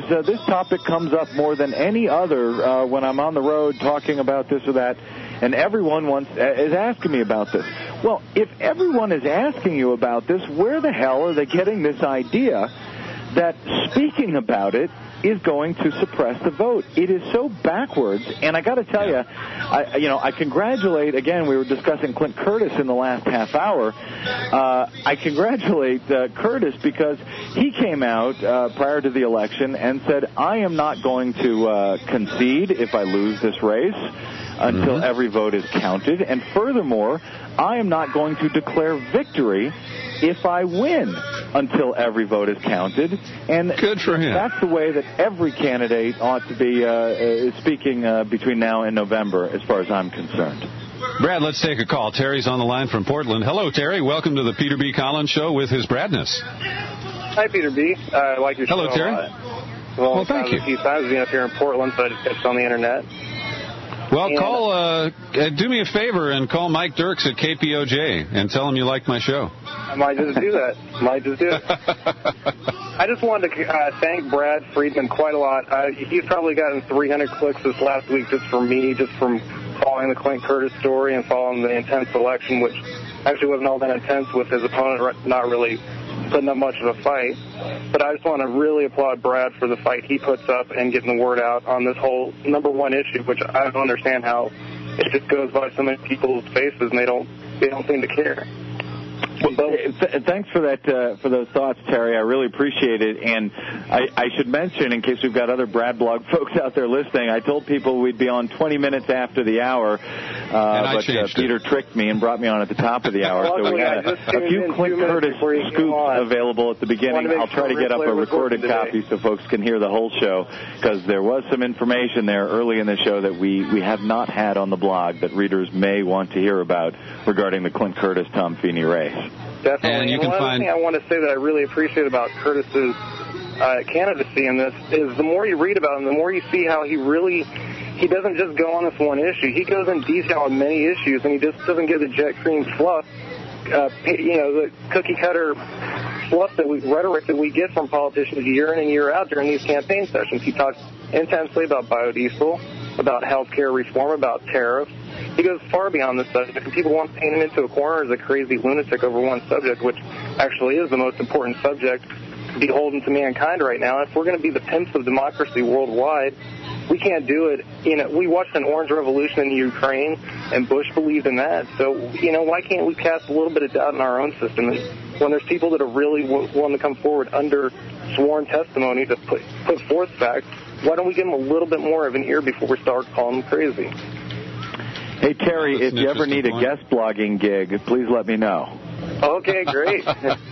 topic comes up more than any other uh, when I'm on the road talking about this or that, and everyone wants is asking me about this. Well, if everyone is asking you about this, where the hell are they getting this idea that speaking about it is going to suppress the vote? It is so backwards, and I got to tell you, I, you know, I congratulate, again, we were discussing Clint Curtis in the last half hour. Uh, I congratulate uh, Curtis because he came out uh, prior to the election and said, I am not going to uh, concede if I lose this race until mm-hmm. every vote is counted, and furthermore, I am not going to declare victory if I win until every vote is counted. And good for him. That's the way that every candidate ought to be uh, uh, speaking uh, between now and November, as far as I'm concerned. Brad, let's take a call. Terry's on the line from Portland. Hello, Terry. Welcome to the Peter B. Collins Show with his Bradness. Hi, Peter B. Uh, I like your Hello, show Terry. a lot. Well, well thank you. A few times being up here in Portland, so I just catch it on the internet. Well, and, call. Uh, do me a favor and call Mike Dirks at K P O J and tell him you like my show. I might just do that. might just do it. I just wanted to uh, thank Brad Friedman quite a lot. Uh, he's probably gotten three hundred clicks this last week just from me, just from following the Clint Curtis story and following the intense election, which actually wasn't all that intense with his opponent not really putting up much of a fight. But I just want to really applaud Brad for the fight he puts up and getting the word out on this whole number one issue, which I don't understand how it just goes by so many people's faces and they don't they don't seem to care. Well, th- thanks for that, uh, for those thoughts, Terry. I really appreciate it. And I, I should mention, in case we've got other Brad Blog folks out there listening, I told people we'd be on twenty minutes after the hour, uh, but uh, Peter it. tricked me and brought me on at the top of the hour. So we got a, a few Clint Curtis scoops available at the beginning. I'll try to get up a recorded copy so folks can hear the whole show, because there was some information there early in the show that we, we have not had on the blog that readers may want to hear about regarding the Clint Curtis-Tom Feeney race. Definitely. And you and can one find... other thing I want to say that I really appreciate about Curtis's uh, candidacy in this is the more you read about him, the more you see how he really, he doesn't just go on this one issue. He goes in detail on many issues, and he just doesn't give the jet cream fluff, uh, you know, the cookie-cutter fluff that we, rhetoric that we get from politicians year in and year out during these campaign sessions. He talks intensely about biodiesel, about health care reform, about tariffs. He goes far beyond this subject, and people want to paint him into a corner as a crazy lunatic over one subject, which actually is the most important subject beholden to mankind right now. If we're going to be the pimps of democracy worldwide, we can't do it. You know, we watched an orange revolution in Ukraine, and Bush believed in that. So, you know, why can't we cast a little bit of doubt in our own system? And when there's people that are really willing to come forward under sworn testimony to put, put forth facts, why don't we give them a little bit more of an ear before we start calling them crazy? Hey, Terry, if you ever need a guest blogging gig, please let me know. Okay, great.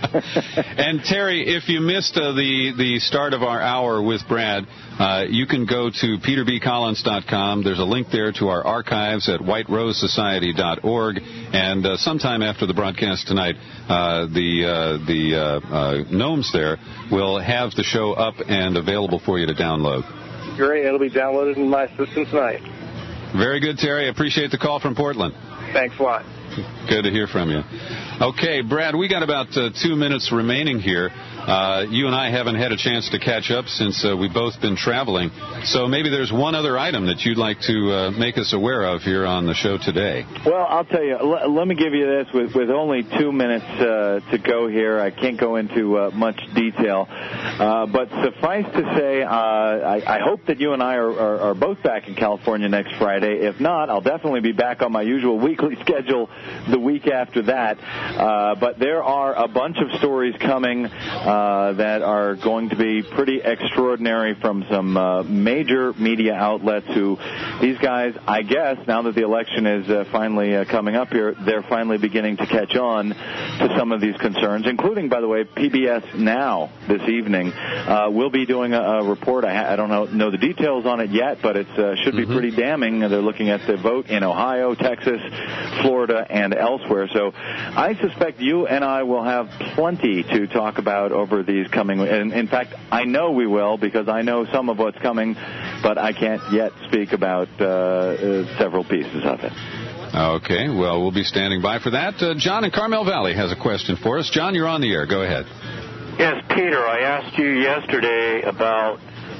And, Terry, if you missed uh, the, the start of our hour with Brad, uh, you can go to peter b collins dot com. There's a link there to our archives at white rose society dot org. And uh, sometime after the broadcast tonight, uh, the, uh, the uh, uh, gnomes there will have the show up and available for you to download. Great. It'll be downloaded in my system tonight. Very good, Terry. Appreciate the call from Portland. Thanks a lot. Good to hear from you. Okay, Brad, we got about uh, two minutes remaining here. Uh, you and I haven't had a chance to catch up since uh, we've both been traveling. So maybe there's one other item that you'd like to uh, make us aware of here on the show today. Well, I'll tell you, l- let me give you this. With, with only two minutes uh, to go here, I can't go into uh, much detail. Uh, but suffice to say, uh, I, I hope that you and I are, are, are both back in California next Friday. If not, I'll definitely be back on my usual weekly schedule the week after that. Uh, but there are a bunch of stories coming uh, that are going to be pretty extraordinary from some uh, major media outlets who, these guys, I guess, now that the election is uh, finally uh, coming up here, they're finally beginning to catch on to some of these concerns, including, by the way, P B S Now this evening. Uh, we'll be doing a, a report. I, ha- I don't know, know the details on it yet, but it uh, should be mm-hmm. pretty damning. They're looking at the vote in Ohio, Texas, Florida, and elsewhere. So I suspect you and I will have plenty to talk about over these coming. And in fact, I know we will, because I know some of what's coming, but I can't yet speak about uh, uh, several pieces of it. Okay, well, we'll be standing by for that. Uh, John in Carmel Valley has a question for us. John, you're on the air. Go ahead. Yes, Peter, I asked you yesterday about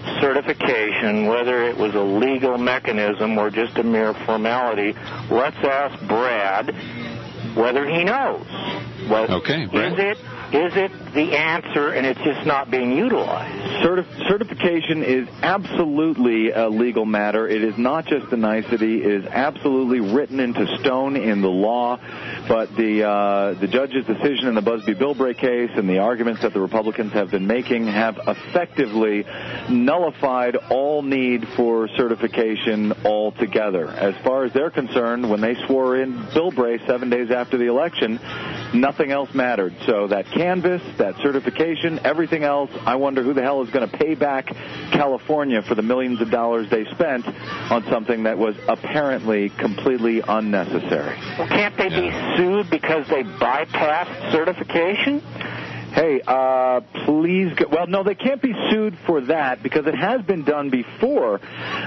certification, whether it was a legal mechanism or just a mere formality, let's ask Brad whether he knows. What, okay, Brad. Is it, is it the answer and it's just not being utilized? Certif- certification is absolutely a legal matter. It is not just a nicety. It is absolutely written into stone in the law. But the uh, the judge's decision in the Busby-Bilbray case and the arguments that the Republicans have been making have effectively nullified all need for certification altogether. As far as they're concerned, when they swore in Bilbray seven days after the election, nothing else mattered. So that canvas, that certification, everything else, I wonder who the hell is going to pay back California for the millions of dollars they spent on something that was apparently completely unnecessary. Well, can't they be sued because they bypassed certification? Hey, uh, please go. Well, no, they can't be sued for that because it has been done before.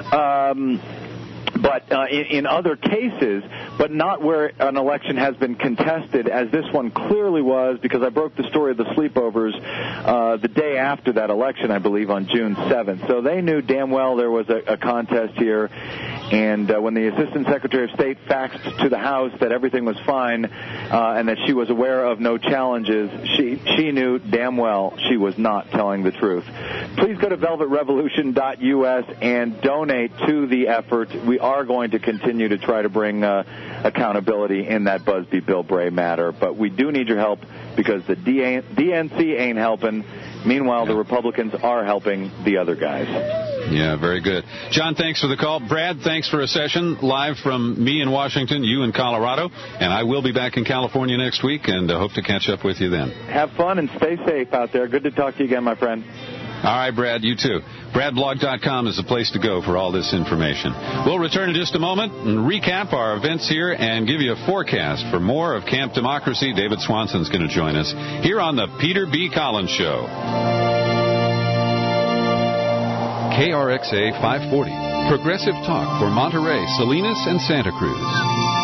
Um, But uh, in, in other cases, but not where an election has been contested, as this one clearly was, because I broke the story of the sleepovers uh, the day after that election, I believe, on June seventh. So they knew damn well there was a, a contest here. And uh, when the Assistant Secretary of State faxed to the House that everything was fine uh, and that she was aware of no challenges, she she knew damn well she was not telling the truth. Please go to velvet revolution dot U S and donate to the effort. We are going to continue to try to bring uh, accountability in that Busby-Bilbray matter, but we do need your help because the D N C ain't helping. Meanwhile, the Republicans are helping the other guys. Yeah, very good. John, thanks for the call. Brad, thanks for a session live from me in Washington, you in Colorado, and I will be back in California next week and uh, hope to catch up with you then. Have fun and stay safe out there. Good to talk to you again, my friend. All right, Brad, you too. brad blog dot com is the place to go for all this information. We'll return in just a moment and recap our events here and give you a forecast for more of Camp Democracy. David Swanson's going to join us here on the Peter B. Collins Show. K R X A five forty, progressive talk for Monterey, Salinas, and Santa Cruz.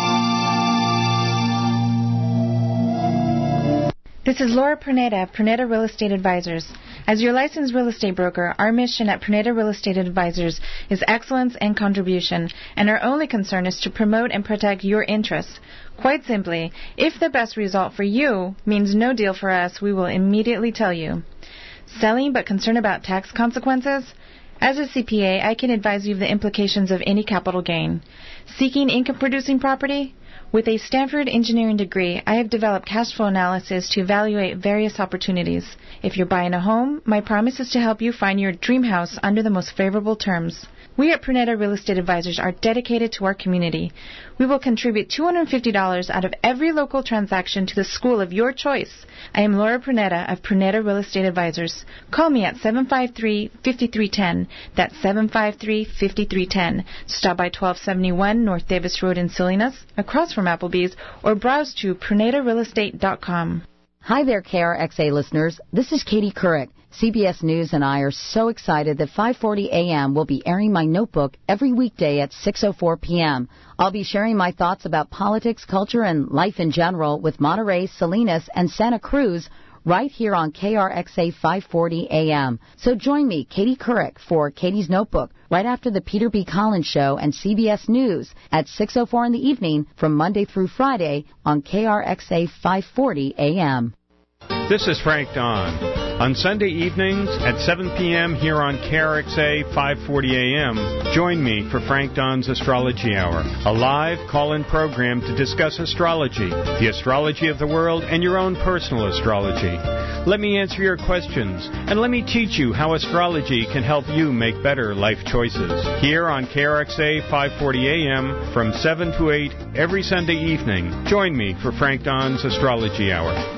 This is Laura Perneda of Perneda Real Estate Advisors. As your licensed real estate broker, our mission at Perneda Real Estate Advisors is excellence and contribution, and our only concern is to promote and protect your interests. Quite simply, if the best result for you means no deal for us, we will immediately tell you. Selling but concerned about tax consequences? As a C P A, I can advise you of the implications of any capital gain. Seeking income-producing property? With a Stanford engineering degree, I have developed cash flow analysis to evaluate various opportunities. If you're buying a home, my promise is to help you find your dream house under the most favorable terms. We at Perneda Real Estate Advisors are dedicated to our community. We will contribute two hundred fifty dollars out of every local transaction to the school of your choice. I am Laura Perneda of Perneda Real Estate Advisors. Call me at seven five three, five three one zero. That's seven five three, five three one zero. Stop by twelve seventy-one North Davis Road in Salinas, across from Applebee's, or browse to perneda real estate dot com. Hi there, K R X A listeners. This is Katie Couric. C B S News and I are so excited that five forty A M will be airing my notebook every weekday at six oh four p.m. I'll be sharing my thoughts about politics, culture, and life in general with Monterey, Salinas, and Santa Cruz right here on K R X A five forty A M. So join me, Katie Couric, for Katie's Notebook right after the Peter B. Collins Show and C B S News at six oh four in the evening from Monday through Friday on K R X A five forty A M. This is Frank Don. On Sunday evenings at seven p.m. here on K R X A five forty A M, join me for Frank Don's Astrology Hour, a live call-in program to discuss astrology, the astrology of the world, and your own personal astrology. Let me answer your questions, and let me teach you how astrology can help you make better life choices. Here on K R X A five forty A M from seven to eight every Sunday evening, join me for Frank Don's Astrology Hour.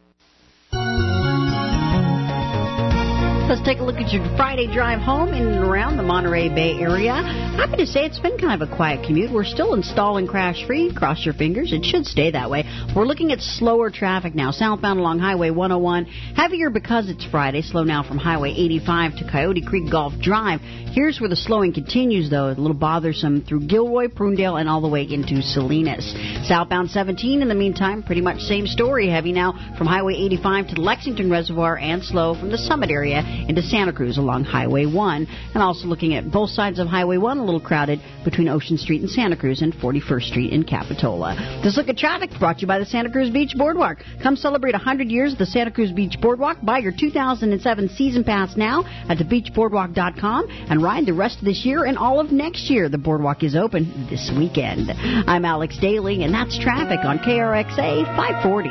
Let's take a look at your Friday drive home in and around the Monterey Bay Area. Happy to say it's been kind of a quiet commute. We're still installing crash-free. Cross your fingers. It should stay that way. We're looking at slower traffic now. Southbound along Highway one oh one. Heavier because it's Friday. Slow now from Highway eighty-five to Coyote Creek Golf Drive. Here's where the slowing continues, though. A little bothersome through Gilroy, Prunedale, and all the way into Salinas. Southbound seventeen, in the meantime, pretty much same story. Heavy now from Highway eighty-five to the Lexington Reservoir and slow from the Summit area into Santa Cruz along Highway one. And also looking at both sides of Highway one, a little crowded between Ocean Street in Santa Cruz and forty-first Street in Capitola. This Look at Traffic brought to you by the Santa Cruz Beach Boardwalk. Come celebrate one hundred years of the Santa Cruz Beach Boardwalk. Buy your two thousand seven season pass now at the beach boardwalk dot com and ride the rest of this year and all of next year. The boardwalk is open this weekend. I'm Alex Daly, and that's traffic on K R X A five forty.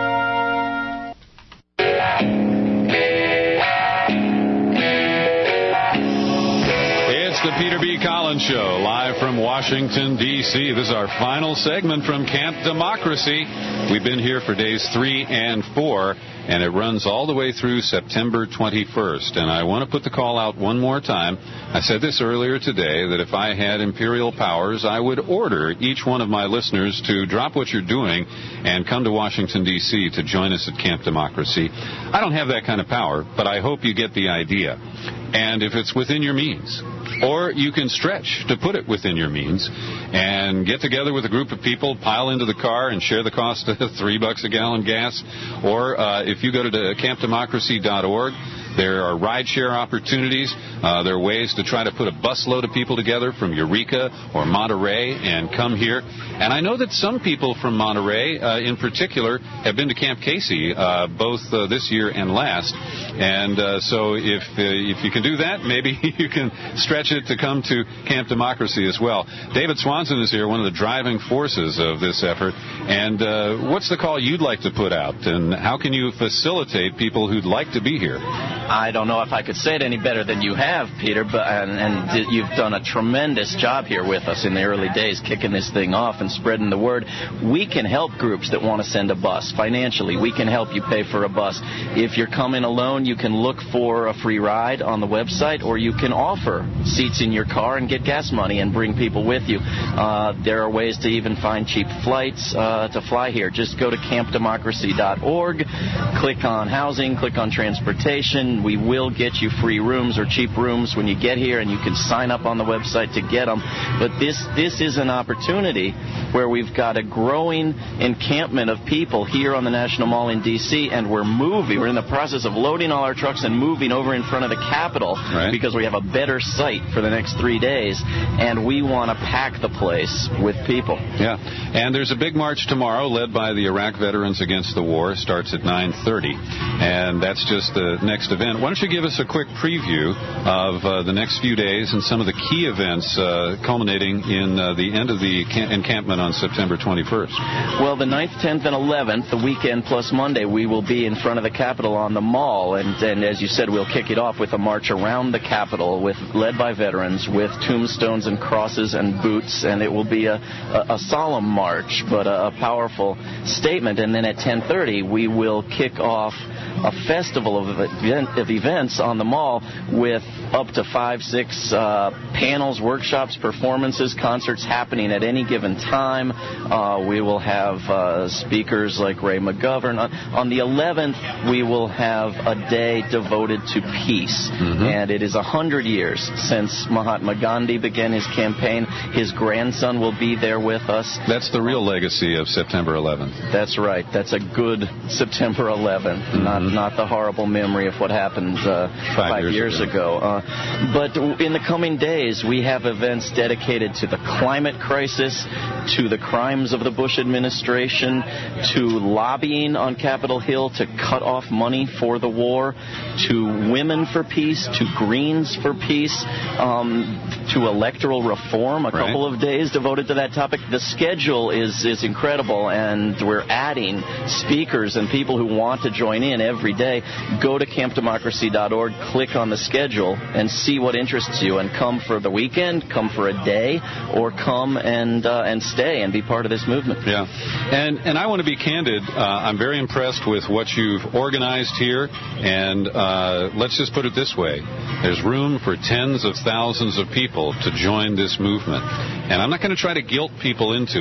It's the Peter B. Collins Show, live from Washington, D C This is our final segment from Camp Democracy. We've been here for days three and four, and it runs all the way through September twenty-first. And I want to put the call out one more time. I said this earlier today, that if I had imperial powers, I would order each one of my listeners to drop what you're doing and come to Washington, D C to join us at Camp Democracy. I don't have that kind of power, but I hope you get the idea. And if it's within your means, or you can stretch to put it within your means and get together with a group of people, pile into the car and share the cost of three bucks a gallon gas. Or uh, if you go to camp democracy dot org, there are rideshare opportunities. Uh, there are ways to try to put a busload of people together from Eureka or Monterey and come here. And I know that some people from Monterey, uh, in particular, have been to Camp Casey, uh, both uh, this year and last. And uh, so if uh, if you can do that, maybe you can stretch it to come to Camp Democracy as well. David Swanson is here, one of the driving forces of this effort. And uh, what's the call you'd like to put out? And how can you facilitate people who'd like to be here? I don't know if I could say it any better than you have, Peter, but and, and you've done a tremendous job here with us in the early days, kicking this thing off and spreading the word. We can help groups that want to send a bus financially. We can help you pay for a bus. If you're coming alone, you can look for a free ride on the website, or you can offer seats in your car and get gas money and bring people with you. Uh, there are ways to even find cheap flights uh, to fly here. Just go to camp democracy dot org, click on housing, click on transportation. We will get you free rooms or cheap rooms when you get here, and you can sign up on the website to get them. But this this is an opportunity where we've got a growing encampment of people here on the National Mall in D C, and we're moving. We're in the process of loading all our trucks and moving over in front of the Capitol right. because we have a better site for the next three days, and we want to pack the place with people. Yeah, and there's a big march tomorrow led by the Iraq Veterans Against the War. Starts at nine thirty, and that's just the next event. Why don't you give us a quick preview of uh, the next few days and some of the key events uh, culminating in uh, the end of the camp- encampment on September twenty-first? Well, the ninth, tenth, and eleventh, the weekend plus Monday, we will be in front of the Capitol on the Mall. And, and as you said, we'll kick it off with a march around the Capitol with led by veterans with tombstones and crosses and boots. And it will be a, a, a solemn march, but a, a powerful statement. And then at ten thirty, we will kick off a festival of, event, of events on the Mall with up to five, six uh, panels, workshops, performances, concerts happening at any given time. Uh, we will have uh, speakers like Ray McGovern. On, on the eleventh, we will have a day devoted to peace. Mm-hmm. And it is one hundred years since Mahatma Gandhi began his campaign. His grandson will be there with us. That's the real legacy of September eleventh. That's right. That's a good September eleventh, mm-hmm. not not the horrible memory of what happened uh, five, five years, years ago. ago. Uh, but in the coming days, we have events dedicated to the climate crisis, to the crimes of the Bush administration, to lobbying on Capitol Hill to cut off money for the war, to women for peace, to Greens for peace, um, to electoral reform, a right. couple of days devoted to that topic. The schedule is, is incredible, and we're adding speakers and people who want to join in every day. Go to camp democracy dot org, click on the schedule, and see what interests you, and come for the weekend, come for a day, or come and uh, and stay and be part of this movement. Yeah, and and I want to be candid. Uh, I'm very impressed with what you've organized here, and uh, let's just put it this way. There's room for tens of thousands of people to join this movement. And I'm not going to try to guilt people into it.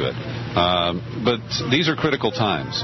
Um, but these are critical times.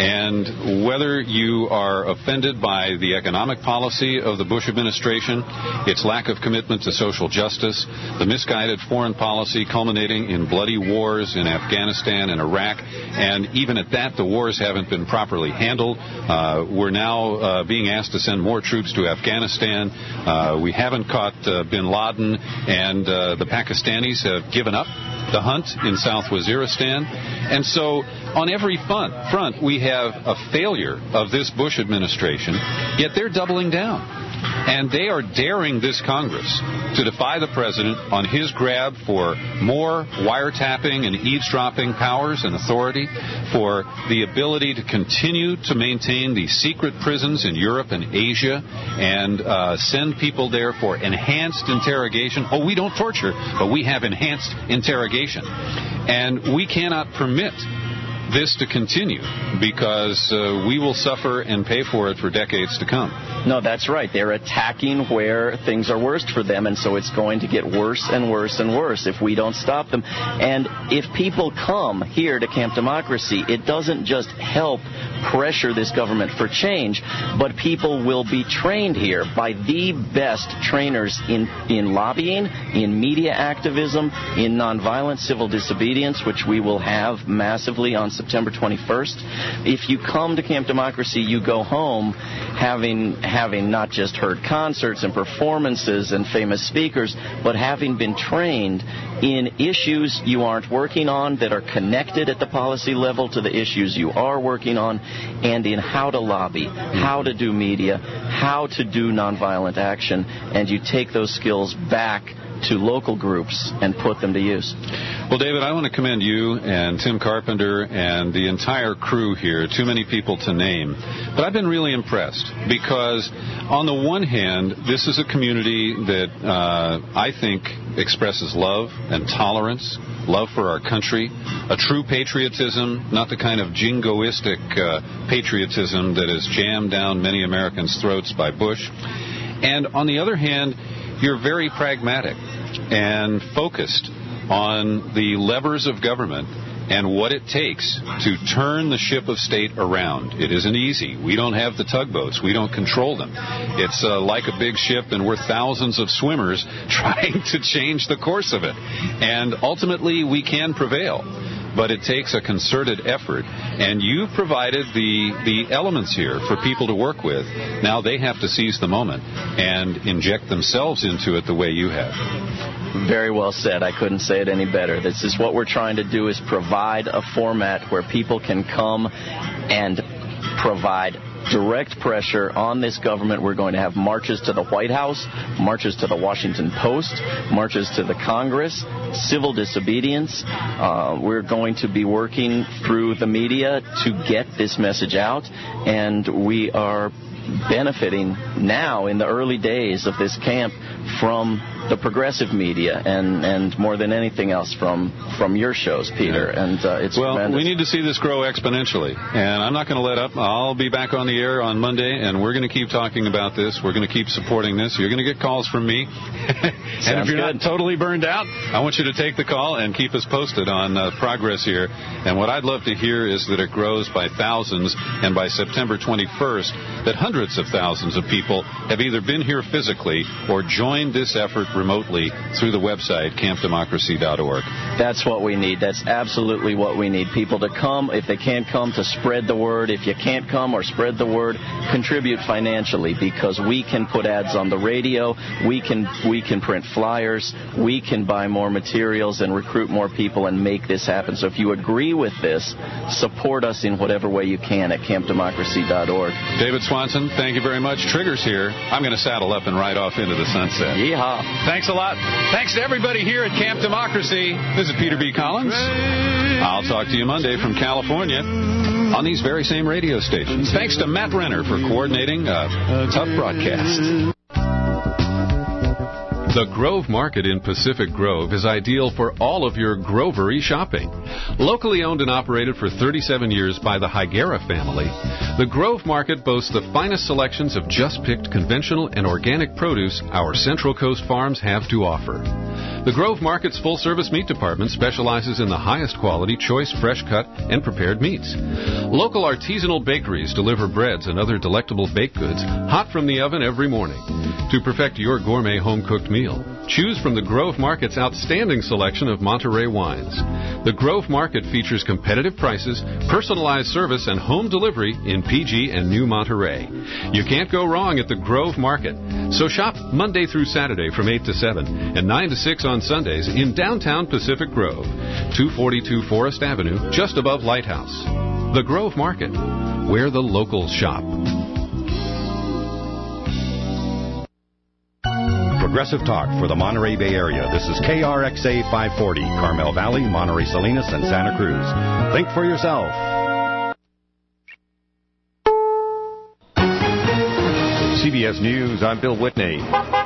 And whether you are offended by the economic policy of the Bush administration, its lack of commitment to social justice, the misguided foreign policy culminating in bloody wars in Afghanistan and Iraq, and even at that, the wars haven't been properly handled. Uh, we're now uh, being asked to send more troops to Afghanistan. Uh, we haven't caught uh, bin Laden, and uh, the Pakistanis have given up the hunt in South Waziristan. And so on every front, front, we have a failure of this Bush administration, yet they're doubling down. And they are daring this Congress to defy the president on his grab for more wiretapping and eavesdropping powers and authority, for the ability to continue to maintain the secret prisons in Europe and Asia and uh, send people there for enhanced interrogation. Oh, we don't torture, but we have enhanced interrogation. And we cannot permit this to continue, because uh, we will suffer and pay for it for decades to come. No, that's right. They're attacking where things are worst for them, and so it's going to get worse and worse and worse if we don't stop them. And if people come here to Camp Democracy, it doesn't just help pressure this government for change, but people will be trained here by the best trainers in, in lobbying, in media activism, in nonviolent civil disobedience, which we will have massively on September twenty-first. If you come to Camp Democracy, you go home having having not just heard concerts and performances and famous speakers, but having been trained in issues you aren't working on that are connected at the policy level to the issues you are working on, and in how to lobby, how to do media, how to do nonviolent action, and you take those skills back to local groups and put them to use. Well, David, I want to commend you and Tim Carpenter and the entire crew here, too many people to name. But I've been really impressed because, on the one hand, this is a community that uh, I think expresses love and tolerance, love for our country, a true patriotism, not the kind of jingoistic uh, patriotism that is jammed down many Americans' throats by Bush. And on the other hand, you're very pragmatic and focused on the levers of government and what it takes to turn the ship of state around. It isn't easy. We don't have the tugboats. We don't control them. It's uh, like a big ship, and we're thousands of swimmers trying to change the course of it. And ultimately, we can prevail. But it takes a concerted effort, and you've provided the the elements here for people to work with. Now they have to seize the moment and inject themselves into it the way you have. Very well said. I couldn't say it any better. This is what we're trying to do, is provide a format where people can come and provide direct pressure on this government. We're going to have marches to the White House, marches to the Washington Post, marches to the Congress, civil disobedience. Uh, we're going to be working through the media to get this message out, and we are benefiting now in the early days of this camp from the progressive media, and, and more than anything else from from your shows, Peter. And uh, it's well, tremendous. We need to see this grow exponentially, and I'm not going to let up. I'll be back on the air on Monday, and we're going to keep talking about this. We're going to keep supporting this. You're going to get calls from me, and if you're good. not totally burned out, I want you to take the call and keep us posted on uh, progress here. And what I'd love to hear is that it grows by thousands, and by September twenty-first, that hundreds of thousands of people have either been here physically or joined this effort remotely through the website camp democracy dot org. That's what we need. That's absolutely what we need. People to come. If they can't come, to spread the word. If you can't come or spread the word, contribute financially, because we can put ads on the radio. We can we can print flyers. We can buy more materials and recruit more people and make this happen. So if you agree with this, support us in whatever way you can at camp democracy dot org. David Swanson, thank you very much. Trigger's here. I'm going to saddle up and ride off into the sunset. Yeehaw. Thanks a lot. Thanks to everybody here at Camp Democracy. This is Peter B. Collins. I'll talk to you Monday from California on these very same radio stations. Thanks to Matt Renner for coordinating a tough broadcast. The Grove Market in Pacific Grove is ideal for all of your grovery shopping. Locally owned and operated for thirty-seven years by the Higuera family, the Grove Market boasts the finest selections of just-picked conventional and organic produce our Central Coast farms have to offer. The Grove Market's full-service meat department specializes in the highest quality, choice, fresh-cut, and prepared meats. Local artisanal bakeries deliver breads and other delectable baked goods hot from the oven every morning. To perfect your gourmet home-cooked meal, choose from the Grove Market's outstanding selection of Monterey wines. The Grove Market features competitive prices, personalized service, and home delivery in P G and New Monterey. You can't go wrong at the Grove Market. So shop Monday through Saturday from eight to seven and nine to six on Sundays in downtown Pacific Grove, two forty-two Forest Avenue, just above Lighthouse. The Grove Market, where the locals shop. Progressive Talk for the Monterey Bay Area. This is K R X A five forty, Carmel Valley, Monterey Salinas, and Santa Cruz. Think for yourself. C B S News, I'm Bill Whitney.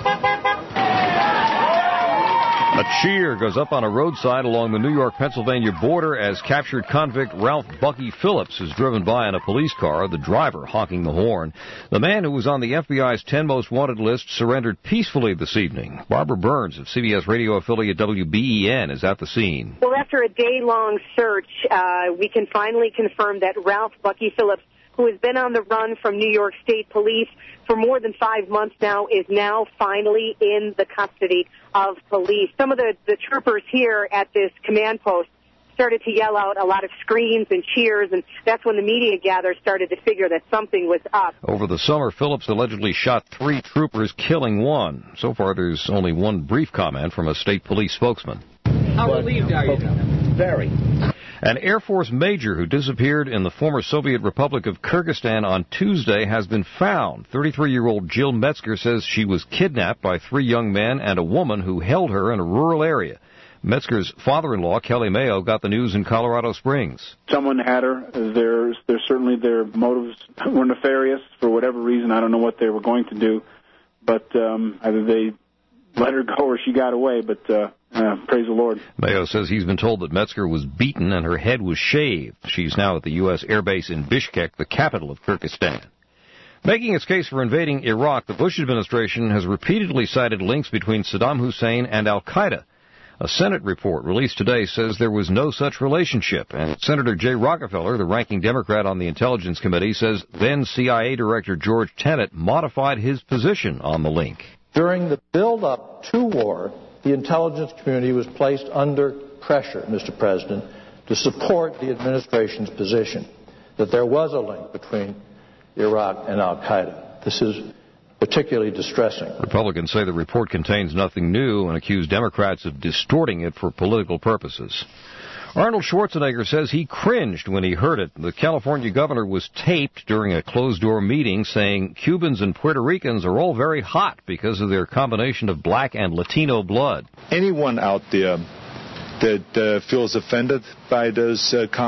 A cheer goes up on a roadside along the New York-Pennsylvania border as captured convict Ralph Bucky Phillips is driven by in a police car, the driver honking the horn. The man who was on the F B I's ten most wanted list surrendered peacefully this evening. Barbara Burns of C B S radio affiliate W B E N is at the scene. Well, after a day-long search, uh, we can finally confirm that Ralph Bucky Phillips, who has been on the run from New York State Police for more than five months now, is now finally in the custody of police. Some of the, the troopers here at this command post started to yell out a lot of screams and cheers, and that's when the media gathered started to figure that something was up. Over the summer, Phillips allegedly shot three troopers, killing one. So far, there's only one brief comment from a state police spokesman. How relieved are you? Very. An Air Force major who disappeared in the former Soviet Republic of Kyrgyzstan on Tuesday has been found. thirty-three-year-old Jill Metzger says she was kidnapped by three young men and a woman who held her in a rural area. Metzger's father-in-law, Kelly Mayo, got the news in Colorado Springs. Someone had her. There's, there's certainly their motives were nefarious for whatever reason. I don't know what they were going to do, but um, either they let her go or she got away, but uh, uh, praise the Lord. Mayo says he's been told that Metzger was beaten and her head was shaved. She's now at the U S Air Base in Bishkek, the capital of Kyrgyzstan. Making its case for invading Iraq, the Bush administration has repeatedly cited links between Saddam Hussein and al-Qaeda. A Senate report released today says there was no such relationship, and Senator Jay Rockefeller, the ranking Democrat on the Intelligence Committee, says then C I A Director George Tenet modified his position on the link. During the build-up to war, the intelligence community was placed under pressure, Mister President, to support the administration's position that there was a link between Iraq and al-Qaeda. This is particularly distressing. Republicans say the report contains nothing new and accuse Democrats of distorting it for political purposes. Arnold Schwarzenegger says he cringed when he heard it. The California governor was taped during a closed-door meeting saying Cubans and Puerto Ricans are all very hot because of their combination of black and Latino blood. Anyone out there that uh, feels offended by those uh, comments